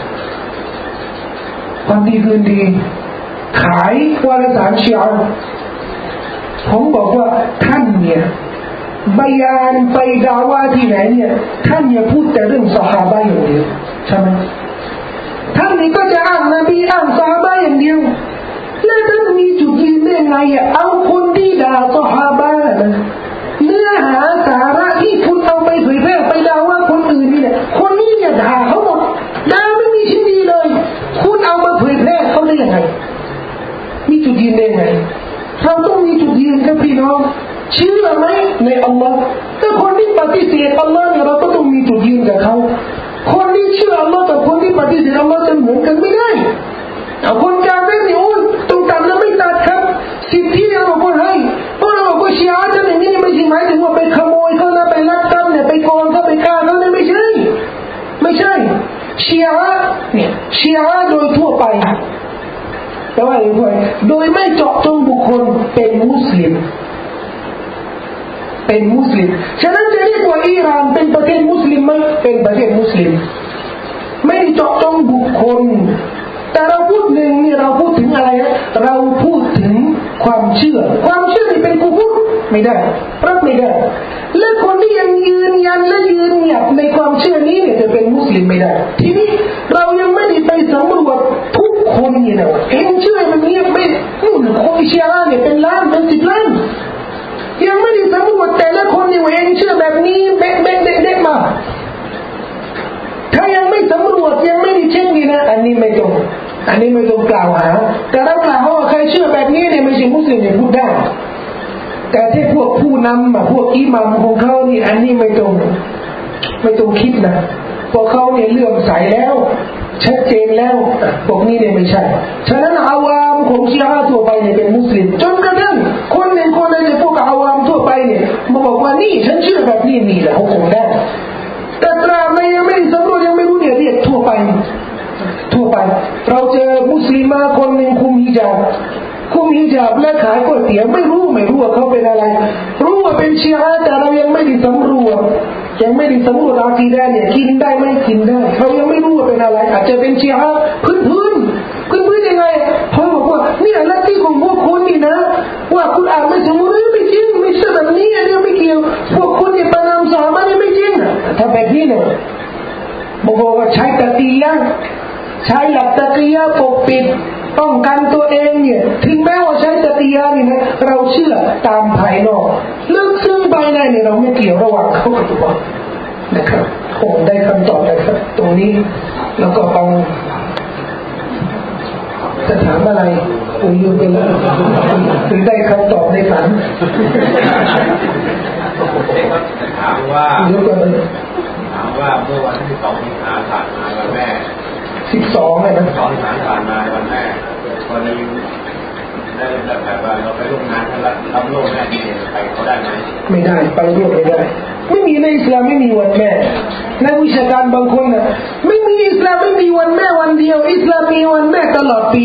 วันดีคืนดีขายวันละ3 ชีอะห์ผมบอกว่าท่านเนี่ยบยานไปดาวะที่ไหนเนี่ยท่านอย่าพูดแต่เรื่องซอฮาบะห์อย่างเดียวใช่ไหมท่านนี่ก็จะอ้างนบีอ้างซอฮาบะห์อย่างเดียวแล้วท่านมีจุดยืนได้ไงเอาคนที่ด่าซอฮาบะห์นะเนื้อหาสาระที่คุณเอาไปเผยแพร่ไปด่าว่าคนอื่นนี่เนี่ยคนนี้เนี่ยด่าเขาหมดด่าไม่มีชิ้นดีเลยคุณเอามาเผยแพร่เขาได้ยังไงมีจุดยืนได้ไงเราต้องมีจุดยืนครับพี่น้องเชื่อไหมในอัลลอฮ์แต่คนที่ปฏิเสธอัลลอฮ์เนี่ยเราก็ต้องมีจุดยืนกับเขาคนที่เชื่ออัลลอฮ์กับคนที่ปฏิเสธอัลลอฮ์จะเหมือนกันไม่ได้คนกลางเนี่ยโอ้ยต้องตัดแล้วไม่ตัดครับสิทธิเนี่ยเราบอกให้เพราะเราบอกว่าชีอะห์จะอย่างนี้ไม่ใช่หมายถึงว่าไปขโมยเขานะไปลักทรัพย์เนี่ยไปโกงเขาไปฆ่าเขาเนี่ยไม่ใช่ชีอะห์เนี่ยชีอะห์โดยทั่วไปแต่ว่าโดยไม่เจาะจงบุคคลเป็นมุสลิมฉะนั้นจะเรียกว่าอิหร่านเป็นประเทศมุสลิมไหมเป็นประเทศมุสลิมไม่ได้เจาะจงบุคคลแต่เราพูดหนึ่งนี่เราพูดถึงอะไรนะเราพูดถึงความเชื่อนี่เป็นกุฟรไม่ได้รับไม่ได้และคนที่ยังยืนยันและยืนหยัดในความเชื่อนี้เนี่ยจะเป็นมุสลิมไม่ได้ทีนี้เรายังไม่ได้ไปสำรวจทุกคนนี่นะเองเชื่อแบบนี้ไม่คนเชื่อเนี่ยเป็นล้านเป็น10 ล้านยังไม่ได้สำรวจแต่ละคนนี่ว่าเองเชื่อแบบนี้เด็กมาถ้ายังไม่สำรวจยังไม่ได้เช็คนี่นะอันนี้ไม่ต้องกล่าวหาแต่เรากล่าวว่าใครเชื่อแบบนี้เนี่ยไม่ใช่มุสลิมเนี่ยพูดได้แต่ที่พวกผู้นำพวกอิหม่ามของเขานี่อันนี้ไม่ต้องคิดนะพวกเขาเนี่ยเลื่อมใสแล้วชัดเจนแล้วพวกนี้เนี่ยไม่ใช่ฉะนั้นอาวามของชีอะห์ทั่วไปเนี่ยเป็นมุสลิมจนกระทั่งคนในพวกอาวามทั่วไปเนี่ยมาบอกว่านี่ฉันเชื่อแบบนี้นี่แหละเขาคงได้แต่ตราบใดยังไม่สำรวจยังไม่รู้เนี่ยเรียกทั่วไปไปเราเจอมุสลิมาคนหนึ่งคุมฮิญาบและขายก๋วยเตี๋ยวไม่รู้ว่าเขาเป็นอะไรรู้ว่าเป็นชีอะห์แต่เรายังไม่ได้สำรวจอากีดะห์เนี่ยกินได้ไม่กินได้เรายังไม่รู้ว่าเป็นอะไรอาจจะเป็นชีอะห์พื้นยังไงเขาบอกว่าเนี่ยลัทธิของพวกคุณนี่นะว่าคุณอ่านไม่สมบูรณ์ไม่จริงไม่ใช่แบบนี้เนี่ยไม่เกี่ยวพวกคุณเนี่ยประนามสามารถไม่จริงถ้าแบบนี้เนี่ยบอกว่าใช้ตะกียะใช้หลักตะกียะปกปิดป้องกันตัวเองเนี่ยถึงแม้ว่าใช้ตะกียะนี่นะเราเชื่อตามภายนอกลึกซึ้งภายในเนี่ยเราไม่เกี่ยวระหว่างเขากับตัวนะครับคงได้คำตอบนะครับตรงนี้แล้วก็ฟังจะถามอะไรผมลืมไปแล้วถึงได้คำตอบในฝันถามว่าเมื่อวันที่12 สิงหาคมผ่านมาวันแม่ 12เลยนะ 12 สิงหาคมผ่านมาวันแม่วันนี้ได้แบบว่าเราไปร่วมงานกันแล้วรับโลกแม่ดีไปเขาได้ไหมไม่ได้ไปร่วมไม่ได้ไม่มีในอิสลามไม่มีวันแม่นักวิชาการบางคนน่ะไม่มีอิสลามไม่มีวันแม่วันเดียวอิสลามมีวันแม่ตลอดปี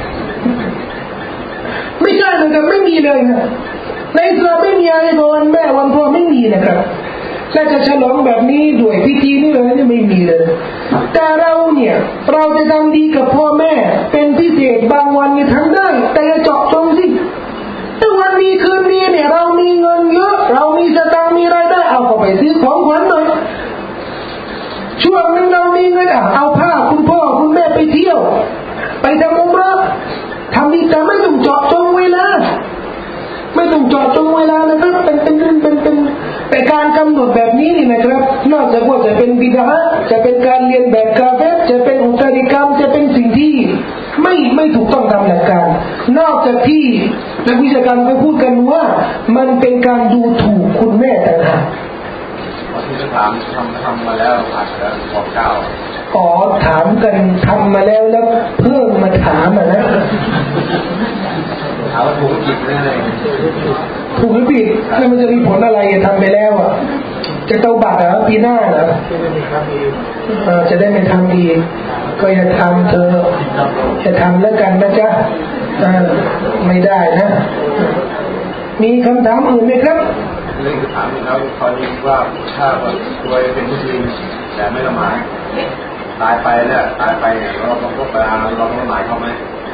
ไม่ใช่นะครับไม่มีเลยนะในอิสลามไม่มีอะไรวันแม่วันพ่อไม่มีนะครับและจะฉลองแบบนี้ด้วยพิธีนี่เลยไม่มีเลยแต่เราเนี่ยเราจะทำดีกับพ่อแม่เป็นพิเศษบางวันนี่ทำได้แต่อย่าเจาะจงสิถ้าวันนี้คืนนี้เนี่ยเรามีเงินเยอะเรามีสตางค์มีรายได้เอาเข้าไปซื้อของขวัญหน่อยช่วงนึงเรามีเงินเอาผ้าคุณพ่อคุณแม่ไปเที่ยวไปทำอุมเราะห์ทำดีแต่ไม่ต้องเจาะจงเวลานะครับแต่การกำหนดแบบนี้นี่นะครับนอกจากว่าจะเป็นบิดอะห์จะเป็นการเรียนแบบกาเฟรจะเป็นอุตริกรรมจะเป็นสิ่งที่ไม่ถูกต้องตามหลักการนอกจากที่นักวิชาการเขาพูดกันว่ามันเป็นการดูถูกคุณแม่ต่างหากที่ถามทำมาแล้วผ่านแล้วบอกเก้าถามกันทำมาแล้วเพิ่งมาถามนะถามว่าถูกผิดหรืออะไรถูกหรือผิดแล้วมันจะมีผลอะไรทำไปแล้วจะเตาบัตรปีหน้าจะได้ไม่ทำอีกก็อย่าทำเธอจะทำแล้วกันนะจ๊ะไม่ได้นะมีคำถามอื่นไหมครับเรื่องถามแล้วตอนนี้ว่าถ้าตัวเป็นมุสลิมแต่ไม่ละหมาดตายไปเนี่ยเราต้องพบเวลาเราต้องละหมาดเขาไหม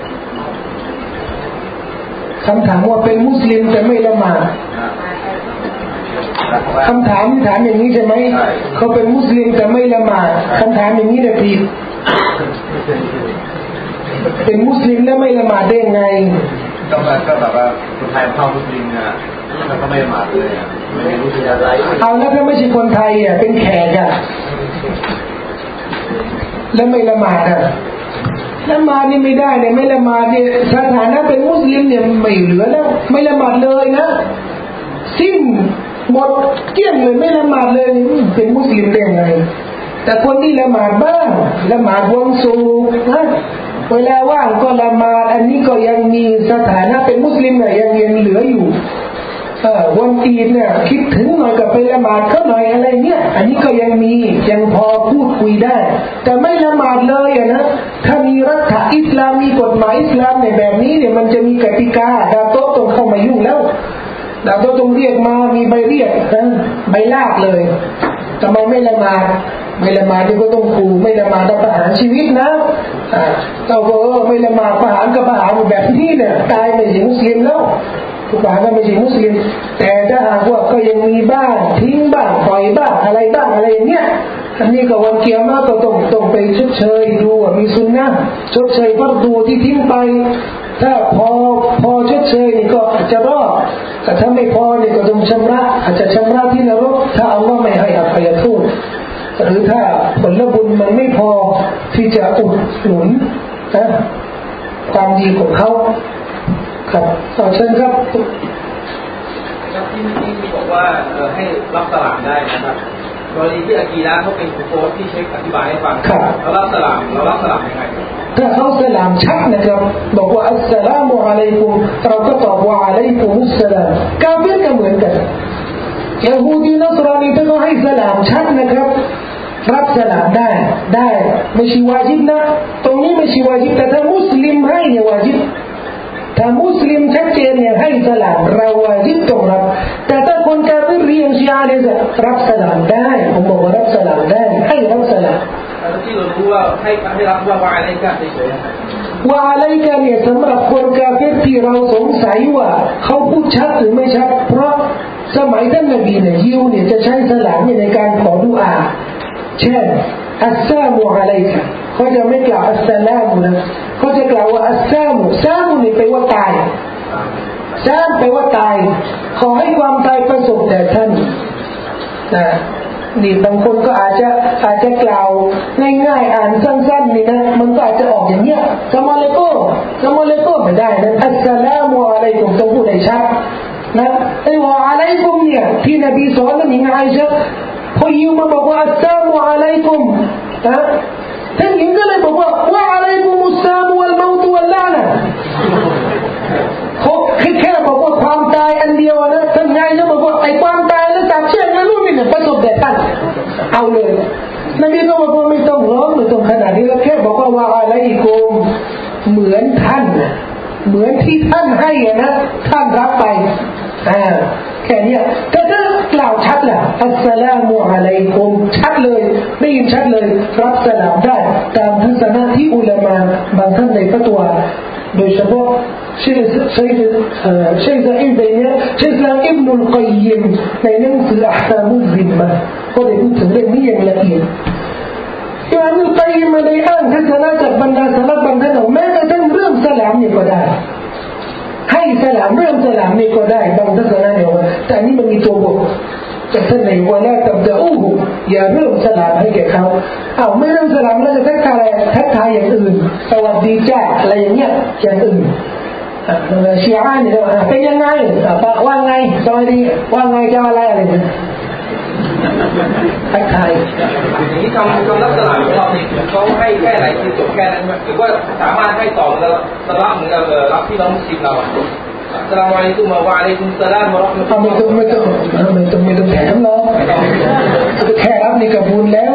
คำถามว่าเป็นมุสลิมแต่ไม่ละหมาดคำถามอย่างนี้ใช่ไหมเขาเป็นมุสลิมแต่ไม่ละหมาดคำถามอย่างนี้เนี่ยผิดเป็นมุสลิมแล้วไม่ละหมาดได้ยังไงก็แบบว่าคนไทยเข้ามุสลิมเนี่ยมันก็ไม่ละหมาดเลยไม่รู้จะอะไรเอาแล้วถ้าไม่ใช่คนไทยเป็นแขกแล้วไม่ละหมาดละหมาดนี่ไม่ได้เนี่ยไม่ละหมาดเนี่ยสถานะเป็นมุสลิมเนี่ยไม่เหลือแล้วไม่ละหมาดเลยนะสิ้นหมดเกลี้ยงเลยไม่ละหมาดเลยเป็นมุสลิมได้ยังไงแต่คนที่ละหมาดบ้างละหมาดวันศุกร์นะเวลาว่างก็ละหมาดอันนี้ก็ยังมีสถานะเป็นมุสลิมเนี่ยยังเหลืออยู่วันอีดเนี่ยคิดถึงหน่อยกับไปละหมาดเขาหน่อยอะไรเนี่ยอันนี้ก็ยังพอพูดคุยได้แต่ไม่ละหมาดเลยนะถ้ามีรัฐอิสลามมีกฎหมายอิสลามในแบบนี้เนี่ยมันจะมีกติกาดาวโต๊ะต้องเข้ามายุ่งแล้วดาวโต๊ะต้องเรียกมามีใบเรียกนะใบลากเลยทำไมไม่ละหมาดนี่ก็ต้องขู่ไม่ละหมาดประหารชีวิตนะเราก็ไม่ละหมาดประหารกับประหารแบบนี้เนี่ยตายไม่ใช่มุสลิมแล้วทุกฝ่ายก็ไม่ใช่มุสลิมแต่ถ้าหากว่าก็ยังมีบ้างทิ้งบ้างปล่อยบ้างอะไรอย่างเงี้ยอันนี้ก็วันเกียรมาก็ต้องไปชดเชยดูมีซุนนะชดเชยฟัรดูที่ทิ้งไปถ้าพอชดเชยนี่ก็อาจจะรอดแต่ถ้าไม่พอนี่ก็ต้องชำระอาจจะชำระที่นรกถ้าอัลลอฮ์ไม่ให้อภัยโทษหรือถ้าผลบุญมันไม่พอที่จะอุดหนุนความดีของเขาครับเชิญครับที่บอกว่าให้รับสลามได้นะครับกรณีที่อากีดะเขาเป็นโค้ชที่เช็คอธิบายให้ฟังเรารับสลามยังไงถ้าเขาสลามชัดนะครับบอกว่าอัสสลามุอะลัยกุมเราก็ตอบว่าอะลัยกุมุสสลามกาเฟรก็เหมือนกันยะฮูดีนัสรานีถ้าเขาให้สลามชัดนะครับรับสลามได้ไม่ใช่วาญิบนะตรงนี้ไม่ใช่วาญิบแต่ถ้ามุสลิมให้เนี่ยวาญิบถ้ามุสลิมชัดเจนเนี่ยให้สลามเราวาญิบต้องรับแต่ถ้าคนกาเฟรเรียนชีอะห์เนี่ยรับสลามได้ผมบอกว่ารับสลามได้ให้รับสลามที่เรารู้ว่าให้รับว่าวะอะลัยกะเฉยๆวะอะลัยกะเนี่ยสำหรับคนกาเฟรที่เราสงสัยว่าเขาพูดชัดหรือไม่ชัดเพราะสมัยท่านนบีเนี่ยยิวเนี่ยจะใช้สลามในการขอดุอาเช่นอัสสลามุอะลัยกะเขาจะไม่กล่าวอัสสลามุนะเขาจะกล่าวว่าอัสซามุซามุนี่แปลว่าตายซามแปลว่าตายขอให้ความตายประสบแด่ท่านนะนี่บางคนก็อาจจะกล่าวง่ายๆอ่านสั้นๆนี่นะมันก็อาจจะออกอย่างเงี้ยสลามอะลัยกุมไม่ได้นะอัสสลามุอะลัยกุมต้องพูดให้ชัดนะไอ้วะอะลัยกุมเนี่ยที่นบีสอนแล้วมีไงใช่พอยิวมาบอกว่าอัสสลามุอะลัยกุมนะท่านหญิงก็เลยบอกว่าวะอะลัยกุมุสสลามวัลเมาตุวัลลานะเขาแค่บอกว่าความตายอันเดียวนะท่านไงจะบอกว่าไอ้ความตายและสาบแช่งนั้นรู้มั้ยเนี่ยประสบแด่ท่านเอาเลยนบีก็บอกว่าไม่ต้องร้องไม่ต้องขนาดนี้แล้วแค่บอกว่าวะอะลัยกุมเหมือนท่านเหมือนที่ท่านให้นะท่านรับไปแค่นี้แต่ถ้ากล่าวชัดล่ะอัสสลามุอะลัยกุมชัดเลยได้ยินชัดเลยรับสลามได้ตามทัศนะที่อุลามะบางท่านในฟัตวาโดยเฉพาะเชคซะอิบน์เนี่ยเชคอิบนุลกัยยิมในหนังสืออะห์กามุซซิมมะก็ได้พูดถึงเรื่องนี้อย่างละเอียดอิบนุลกัยยิมได้อ้างทัศนะจากบรรดาสลับบางท่านแม้กระทั่งเรื่องสลามนี่ก็ได้ให้สลามเริ่มสลามนี่ก็ได้บางทัศนะเนี่ยว่าแต่นี่มันมีตัวบทจากท่านในวะลาตับดะอูฮุอย่าเริ่มสลามให้แก่เขาไม่เริ่มสลามแล้วจะทักทายอย่างอื่นสวัสดีจ้าอะไรอย่างเงี้ยอย่างอื่นชีอะห์เนี่ยเป็นยังไงว่าไงสวัสดีว่าไงจะอะไรเนี่ยทักทายอย่างนี้คำลักษณะของเราเนี่ยเขาให้แค่ไหนคือจบแค่นั้นหรือว่าสามารถให้ต่อแล้วสลามเหมือนกับรับพี่น้องมุสลิมเราอัสสลามุอะลัยกุมวะอะลัยกุมสลามวะเราะห์มะตุลลอฮ์ไม่ต้องแถมหรอกแค่รับนี่ก็บุญแล้ว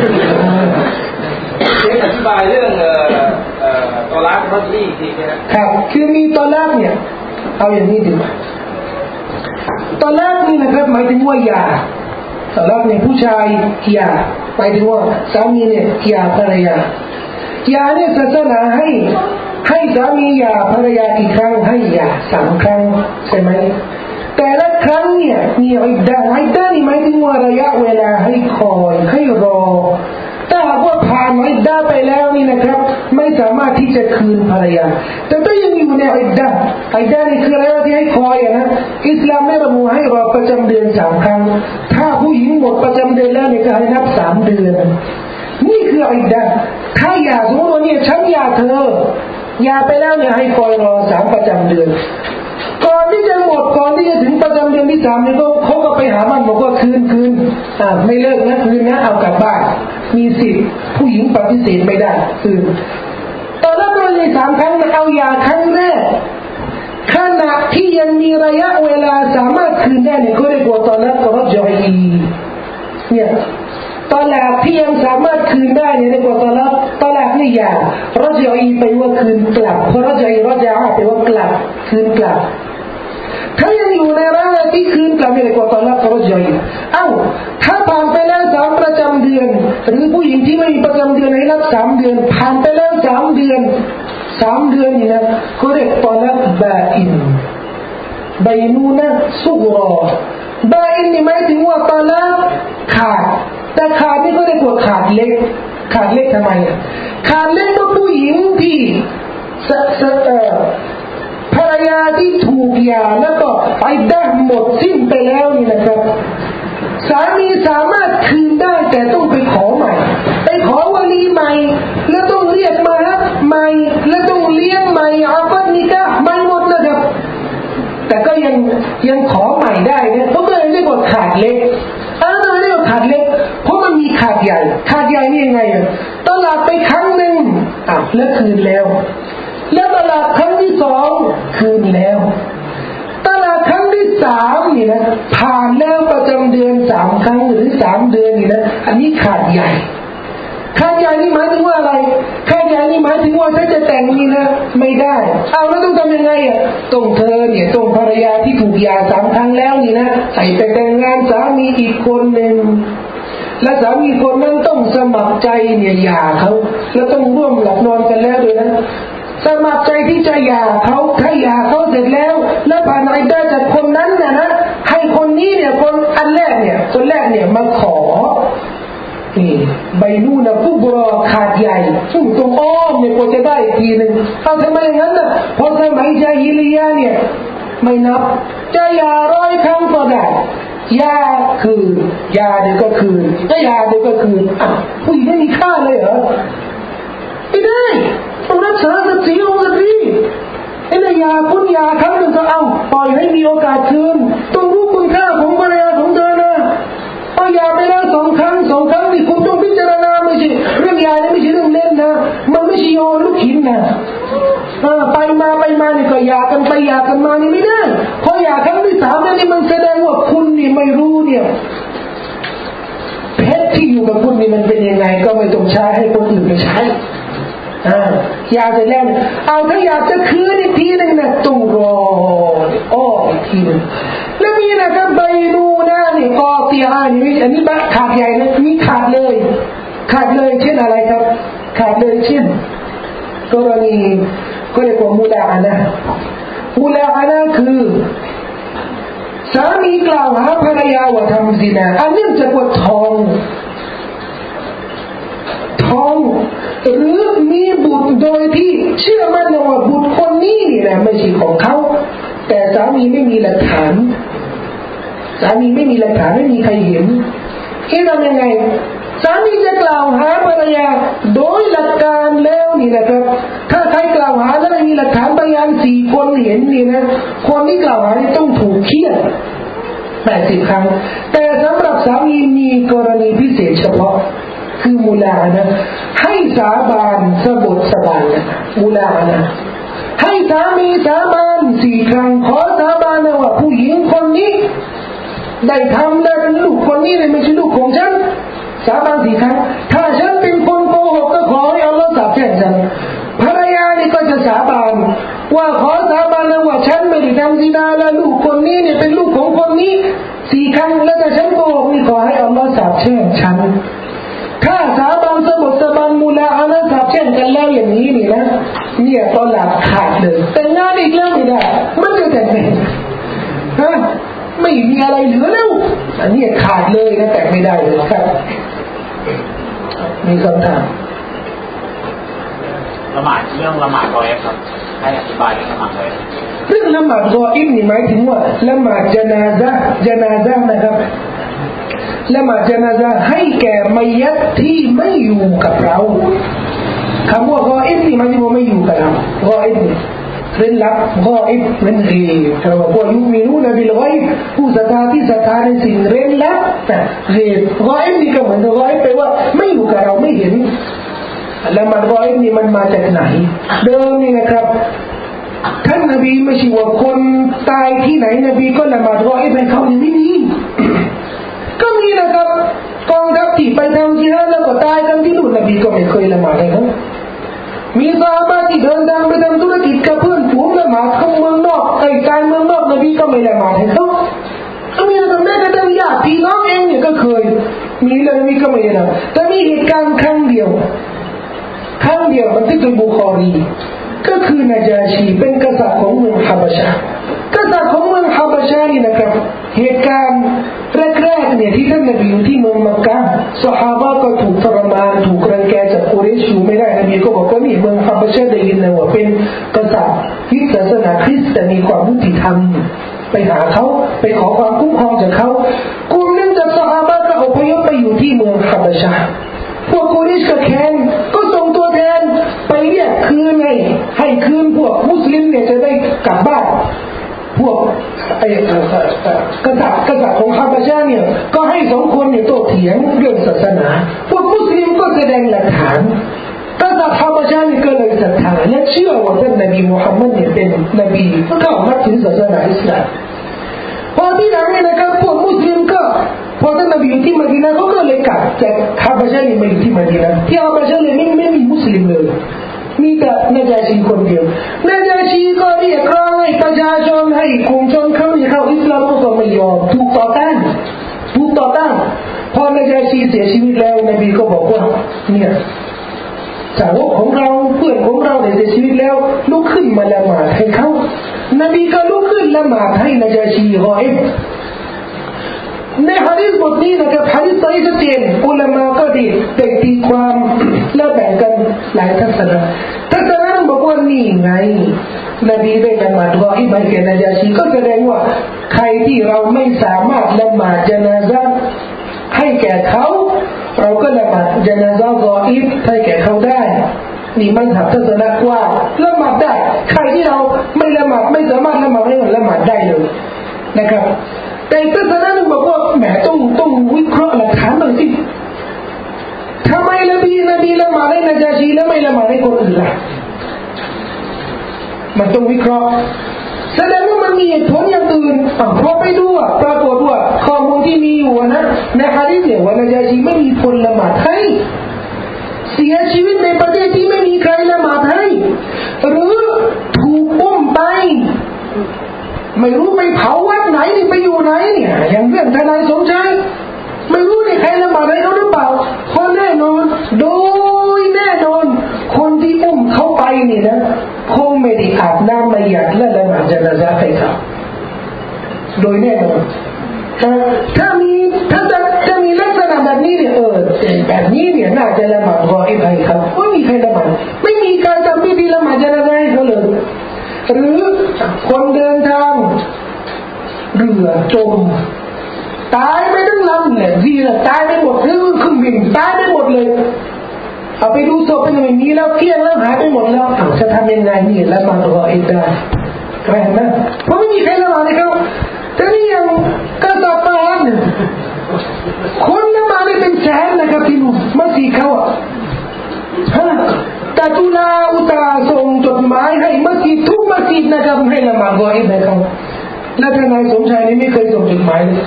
อธิบายเรื่องตอลากมัสลีทีครับคือมีตอลากเนี่ยเอาอย่างนี้ดีตอลากนี่นะครับหมายถึงว่าหย่าตอลากเนี่ยผู้ชายหย่าหมายถึงว่าสามีเนี่ยหย่าภรรยาหย่าเนี่ยศาสนาให้สามีหย่าภรรยากี่ครั้งให้หย่า3 ครั้งใช่ไหมแต่ละครั้งเนี่ยมีอิดดะนี่หมายถึงว่าระยะเวลาให้คอยให้รอถ้าหากว่าผ่านอิดดะไปแล้วนี่นะครับไม่สามารถที่จะคืนภรรยาแต่ถ้ายังอยู่ในอิดดะนี่คือระยะที่ให้คอยนะอิสลามไม่ระบุให้รอประจำเดือน3 ครั้งถ้าผู้หญิงหมดประจำเดือนแล้วเนี่ยก็ให้นับ3 เดือนนี่คืออิดดะถ้าอยากสมมติว่าเนี่ยฉันอยากเธออยากไปแล้วเนี่ยให้คอยรอ3 ประจำเดือนก่อนที่จะหมดก่อนที่จะถึงประจำเดือนที่3เนี่ยเขาก็ไปหามันบอกว่าคืนไม่เลิกนะคืนนะเอากลับบ้านมีสิทธิ์ผู้หญิงปฏิเสธไม่ได้คืนตอนนั้นเลย3 ครั้งเอายาครั้งแรกขณะที่ยังมีระยะเวลาสามารถคืนได้เนี่ยเขาเรียกว่าตอนนั้นก็รจอีเนี่ยตอนแรกที่ยังสามารถคืนได้เนี่ยเรียกว่าตอนแรกนี่ยารจอีไปว่าคืนกลับเพราะรจอีไปว่ากลับคืนกลับถ้ายังอยู่ในระยะที่คืนกลับเนี่ยเรียกว่าตอนแรกรจอีถ้าผ่านไปแล้ว3 ประจำเดือนหรือผู้หญิงที่ไม่มีประจำเดือนให้นับ3 เดือนผ่านไปแล้ว3 เดือนนี่นะเขาเรียกตอนแรกบาอินบานูนะซุกรอบาอินนี่หมายถึงว่าตอนแรกขาดแต่ขาดนี่ก็เรียกว่าขาดเล็กทำไมขาดเล็กก็ผู้หญิงที่ภรรยาที่ถูกหย่าแล้วก็อิดดะหมดสิ้นไปแล้วนี่นะครับสามีสามารถคืนได้แต่ต้องไปขอใหม่ไปขอวะลีใหม่แล้วต้องเรียกมาฮับใหม่แล้วต้องเลี้ยงใหม่อักดนิกะห์ไม่หมดนะครับแต่ก็ยังขอใหม่ได้เนี่ยเขาก็เรียกว่าขาดเล็กเรียกว่าขาดเล็กเพราะมันมีขาดใหญ่นี่ยังไงตลาดไปครั้งนึงแล้วคืนแล้วตลาดครั้งที่2คืนแล้วตลาดครั้งที่3นี่นะผ่านแล้วประจำเดือน3 ครั้งหรือ3 เดือนนี่นะอันนี้ขาดใหญ่ขาดใหญ่นี่หมายถึงว่าอะไรขาดใหญ่นี่หมายถึงว่าถ้าจะแต่งนี่นะไม่ได้เอาแล้วต้องทำยังไงอ่ะต้องเธอเนี่ยต้องภรรยาที่ถูกหย่า3 ครั้งแล้วนี่นะให้ไปแต่งงานสามีอีกคนหนึ่งและสามีคนนั้นต้องสมัครใจเนี่ยหย่าเขาแล้วต้องร่วมหลับนอนกันแล้วด้วยนะสมัครใจที่จะหย่าเขาถ้าหย่าเขาเสร็จแล้วแล้วผ่านอิดดะห์จากคนนั้นนะให้คนนี้เนี่ยคนแรกเนี่ยมาขอนี่ใบนูนะกุบรอขาดใหญ่ซึ่งตรงอ้อมเนี่ยกว่าจะได้อีกทีนึงเอาทำไมอย่างนั้นน่ะเพราะสมัยญาฮิลิยะห์เนี่ยไม่นับจะหย่า100 ครั้งก็ได้ยาคือยาเดี๋ยวก็คืนถ้ายาเดี๋ยวก็คืนอ่ะผู้หญิงไม่มีค่าเลยเหรอไม่ได้ต้องรักษาศักดิ์ศรีของสตรีไอ้เนี่ยยาคุณยาครั้งหนึ่งก็เอาปล่อยให้มีโอกาสคืนต้องรู้คุณค่าของภรรยาของเธอนะเอายาไปแล้ว2 ครั้งนี่คุณต้องพิจารณาไม่ใช่เรื่องยาเนี่ยไม่ใช่เรื่องเล่นนะมันไม่ใช่โยนลูกหินนะไปมานี่ก็ยากันไปยากันมานี่ไม่ได้เพราะยาครั้งที่3นี่มันแสดงว่าคุณนี่ไม่รู้เนี่ยเพชรที่อยู่กับคุณนี่มันเป็นยังไงก็ไม่ต้องใช้ให้คนอื่นไปใช้ยาเสร็จแล้วเอาถ้าอยากจะคืนอีกทีนึงนะต้องรออีกทีนึงแล้วมีนะครับใบนูนะนี่กอตีอานี่อันนี้ขาดใหญ่นะมีขาดเลยเช่นอะไรครับขาดเลยเช่นกรณีก็เรียกว่ามูลานะคือสามีกล่าวหาภรรยาว่าทำซินาอันเนื่องจากว่าท้องหรือมีบุตรโดยที่เชื่อมั่นว่าบุตรคนนี้นี่นะไม่ใช่ของเขาแต่สามีไม่มีหลักฐานไม่มีใครเห็นที่ทำยังไงสามีจะกล่าวหาภรรยาโดยหลักการแล้วนี่นะครับถ้าใครกล่าวหาแล้วไม่มีหลักฐานพยาน4 คนเห็นนี่นะคนที่กล่าวหาต้องถูกเฆี่ยน80 ครั้งแต่สำหรับสามีมีกรณีพิเศษเฉพาะคือมูลานะให้สาบานสบานนะมูลานะให้สามีสาบาน4 ครั้งขอสาบานว่าผู้หญิงคนนี้ได้ทำและลูกคนนี้ไม่ใช่ลูกของฉันสาบาน4 ครั้งถ้าฉันเป็นคนโกหกก็ขอให้อัลเลาะห์สาบแช่งฉันภรรยานี่ก็จะสาบานว่าขอสาบานว่าฉันไม่ได้ทำซินาและลูกคนนี้เนี่ยเป็นลูกของคนนี้4 ครั้งแล้วถ้าฉันโกหกนี่ขอให้อัลเลาะห์สาบแช่งฉันถ้าสาบานสบานมูลาอานะสาบแช่งกันแล้วอย่างนี้นี่นะเนี่ยตอนหลังขาดเลยแต่งงานอีกแล้วไม่ได้มันจะแต่งไม่มีอะไรเหลือแล้วอันนี้ขาดเลยนะแต่งไม่ได้เลยครับมีคำถามละหมาดเรื่องละหมาดรอเอฟครับให้อธิบายเรื่องละหมาดรอเอฟเรื่องละหมาดรอเอฟนี่หมายถึงว่าละหมาดญะนาซะห์นะครับละหมาดญะนาซะห์ให้แก่มัยยิตที่ไม่อยู่กับเราคำว่ารอเอฟนี่หมายถึงว่าไม่อยู่กับเรารอเอฟเร้นลับรอเอฟมันเรีแต่ว่าพวกยุมินูนบิลฆอยบผู้ศรัทธาที่ศรัทธาในสิ่งเร้นลับเรีรอเอฟนี่ก็เหมือนรอเอฟแปลว่าไม่อยู่กับเราไม่เห็นละหมาดรอเอฟนี่มันมาจากไหนเดิมนี่นะครับท่านนบีไม่ใช่ว่าคนตายที่ไหนนบีก็ละหมาดรอเอฟให้เขาไม่มีก็มีนะครับกองทัพที่ไปทำญิฮาดแล้วก็ตายกันที่นู่นนบีก็ไม่เคยละหมาดให้เขามีซอฮาบะห์ที่เดินทางไปทำธุรกิจกับเพื่อนฝูงละหมาดเข้าเมืองนอกการเมืองนอกนบีก็ไม่ละหมาดให้เขาก็มีนะครับแม้กระทั่งญาติพี่น้องเองเนี่ยก็เคยมีเลยนบีก็ไม่ละแต่มีเหตุการณ์ครั้งเดียวบันทึกโดยบุคอรีก็คือนาจาชีเป็นกษัตริย์ของเมืองฮะบะชะนี่นะครับเหตุการณ์แรกๆเนี่ยที่ท่านนบีอยู่ที่เมืองมักกะฮ์ซอฮาบะห์ก็ถูกทรมานถูกรังแกจากกุเรชอยู่ไม่ได้นบีก็บอกว่านี่เมืองฮะบะชะได้ยินนะว่าเป็นกษัตริย์ที่ศาสนาคริสต์แต่มีความยุติธรรมไปหาเขาไปขอความคุ้มครองจากเขากลุ่มนึงจากซอฮาบะห์ก็อพยพไปอยู่ที่เมืองฮะบะชะพวกกุเรชก็แค้นก็ส่งตัวแทนไปเรียกคืนให้คืนพวกมุสลิมเนี่ยจะได้กลับบ้านพวกกษัตริย์ของฮะบะชะเนี่ยก็ให้2 คนเนี่ยโต้เถียงเรื่องศาสนาพวกมุสลิมก็แสดงหลักฐานกษัตริย์ฮะบะชะนี่ก็เลยศรัทธาและเชื่อว่าท่านนบีมุฮัมมัดเนี่ยเป็นนบีก็เข้านับถือศาสนาอิสลามพอที่หลังเนี่ยนะครับพวกมุสลิมก็พอท่านนบีอยู่ที่มะดีนะห์เขาก็เลยกลับจากฮะบะชะนี่มาอยู่ที่มะดีนะห์ที่เลยมีแต่นาจาชีคนเดียวนาจาชีก็เรียกร้องให้ประชาชนให้กลุ่มชนเข้าอิสลามก็ไม่ยอมถูกต่อต้านพอนาจาชีเสียชีวิตแล้วนบีก็บอกว่าเนี่ยสาวกของเราเพื่อนของเราเสียชีวิตแล้วลุกขึ้นมาละหมาดให้เขานบีก็ลุกขึ้นละหมาดให้นาจาชีกออิบในหะดีษบทนี้นะครับหะดีษที่ชัดเจนอุลามะก็ได้ตีความและแบ่งกันหลายทัศนะบอกว่านี่ไงนบีได้ละหมาดกออิบให้แก่นาจาชีก็แสดงว่าใครที่เราไม่สามารถละหมาดญะนาซะห์ให้แก่เขาเราก็ละหมาดญะนาซะห์กออิบให้แก่เขาได้นี่มันทัศนะว่าละหมาดได้ใครที่เราไม่ละหมาดไม่สามารถละหมาดให้ละหมาดได้เลยนะครับแต่ทัศนะนึงบอกว่าแหมต้องวิเคราะห์หลักฐานหน่อยสิทำไมนบีละหมาดให้นาจาชีแล้วไม่ละหมาดให้คนอื่นล่ะมันต้องวิเคราะห์แสดงว่ามันมีเหตุผลอย่างอื่นพอไปดูปรากฏว่าข้อมูลที่มีอยู่นะในหะดีษเนี่ยว่านาจาชีไม่มีคนละหมาดให้เสียชีวิตในประเทศที่ไม่มีใครละหมาดให้หรือถูกอุ้มไปไม่รู้ไปเผาวัดไหนนี่ไปอยู่ไหนเนี่ยอย่างเรื่องทนายสมชายไม่รู้นี่ใครละหมาดให้เขาหรือเปล่าคนแน่นอนโดยแน่นอนคนที่อุ้มเขาไปนี่นะคงไม่ได้อาบน้ำละเอียดและละหมาดญะนาซะห์ให้เขาโดยแน่นอนถ้ามีลักษณะแบบนี้เนี่ยแบบนี้เนี่ยน่าจะละหมาดกออิบให้เขาไม่มีใครละหมาดไม่มีการทำพิธีละหมาดญะนาซะห์ให้เขาเลยหรือคนเดินทางเรือจมตายไปทั้งลำเนี่ยดีละตายไปหมดเครื่องบินตายไปหมดเลยเอาไปดูศพเป็นอย่างนี้แล้วเกลี้ยงแล้วหายไปหมดแล้วจะทำยังไงนี่ละหมาดกออิบได้แกล้งนะเพราะไม่มีใครละหมาดให้เขาแต่นี่ยังกษัตริย์มาเนี่ยคนละหมาดได้เป็นแสนนะครับที่นู่นมัสยิดเขาแต่จุฬาอุตราส่งจดหมายให้มัสยิดทุกมัสยิดนะครับให้ละหมาดกออิบให้เขาและทนายสมชายนี่ไม่เคยส่งจดหมายเลย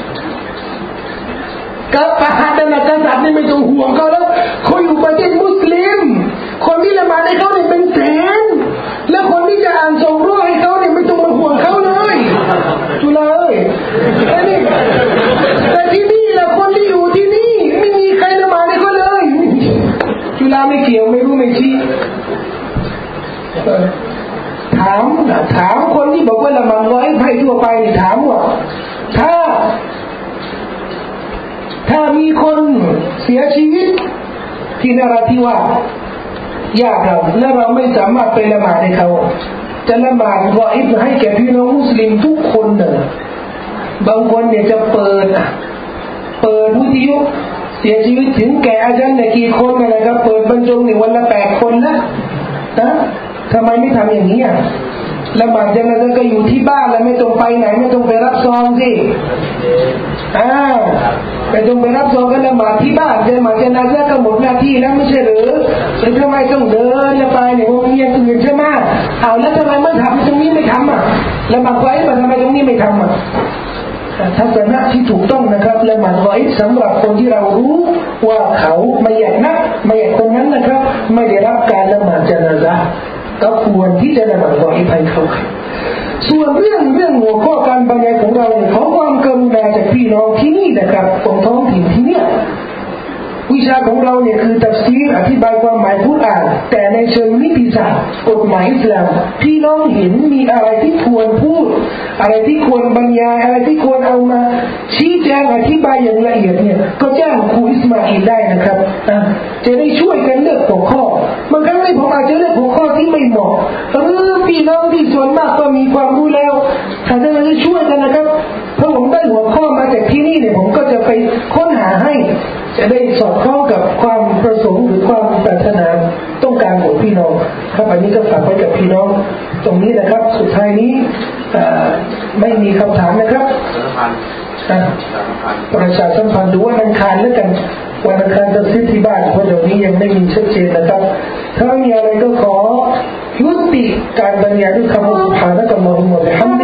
กับประธานาธิบดีนี่ไม่ต้องห่วงเขาแล้วเขาอยู่ประเทศมุสลิมคนที่ละหมาดให้เขาเนี่ยเป็นแสนแล้วคนที่จะอ่านส่งรูปให้เขาเนี่ยไม่ต้องมาห่วงเขาเลยจุฬาแต่ที่นี่ละคนที่อยู่ที่นี่ไม่มีใครละหมาดให้เขาเลยจุฬาไม่เกี่ยวไม่รู้ไม่ชี้ถามคนที่บอกว่าละหมาดกออิบให้ทั่วไปนี่ถามว่าถ้ามีคนเสียชีวิตที่นราธิวาสญาติเราและเราไม่สามารถไปละหมาดให้เขาจะละหมาดกออิบให้แก่พี่น้องมุสลิมทุกคนเลยบางคนเนี่ยจะเปิดวิทยุเสียชีวิตถึงแก่อาจารย์เนี่ยกี่คนอะไรครับเปิดบรรจงเนี่ยวันละ8 คนนะทำไมไม่ทำอย่างนี้ละหมาดญะนาซะห์ก็อยู่ที่บ้านแล้วไม่ต้องไปไหนไม่ต้องไปรับซองสิไม่ต้องไปรับซองก็ละหมาดที่บ้านละหมาดญะนาซะห์ก็หมดหน้าที่แล้วไม่ใช่หรือทำไมต้องเดินไปเนี่ยมีอย่างอื่นใช่ไหมแล้วทำไมไม่ทำตรงนี้ไม่ทำละหมาดกออิบทำไมตรงนี้ไม่ทำทัศนะที่ถูกต้องนะครับละหมาดกออิบสำหรับคนที่เรารู้ว่าเขาไม่อยากคนนั้นนะครับไม่ได้รับการละหมาดญะนาซะห์ก็ควรที่จะละหมาดกออิบให้เขาส่วนเรื่องหัวข้อการบรรยายของเราเนี่ยขอความกรุณาจากพี่น้องที่นี่นะครับของท้องถิ่นที่เนี่ยวิชาของเราเนี่ยคือตัฟซีรอธิบายความหมายกุรอานแต่ในเชิงนิติศาสตร์กฎหมายอิสลามพี่น้องเห็นมีอะไรที่ควรพูดอะไรที่ควรบรรยายอะไรที่ควรเอามาชี้แจงอธิบายอย่างละเอียดเนี่ยก็แจ้งครูอิสมาอีลได้นะครับจะได้ช่วยกันเลือกหัวข้อบางครั้งในผมอาจจะเลือกหัวข้อที่ไม่เหมาะพี่น้องที่ส่วนมากก็มีความรู้แล้วถ้าจะได้ช่วยกันนะครับเพราะผมได้หัวข้อมาจากที่นี่เนี่ยผมก็จะไปค้นหาให้จะได้สอดคล้องกับความประสงค์หรือความปรารถนาต้องการของพี่น้องครับอันนี้ก็ฝากไว้กับพี่น้องตรงนี้นะครับสุดท้ายนี้ไม่มีคำถามนะครับประชาสัมพันธ์ดูว่าวันอังคารแล้วกันวันอังคารจะซื้อที่บ้านเพราะเดี๋ยวนี้ยังไม่มีชัดเจนนะครับถ้ามีอะไรก็ขอยุติการบรรยายด้วยคำว่า سبحانك اللهم وبحمدك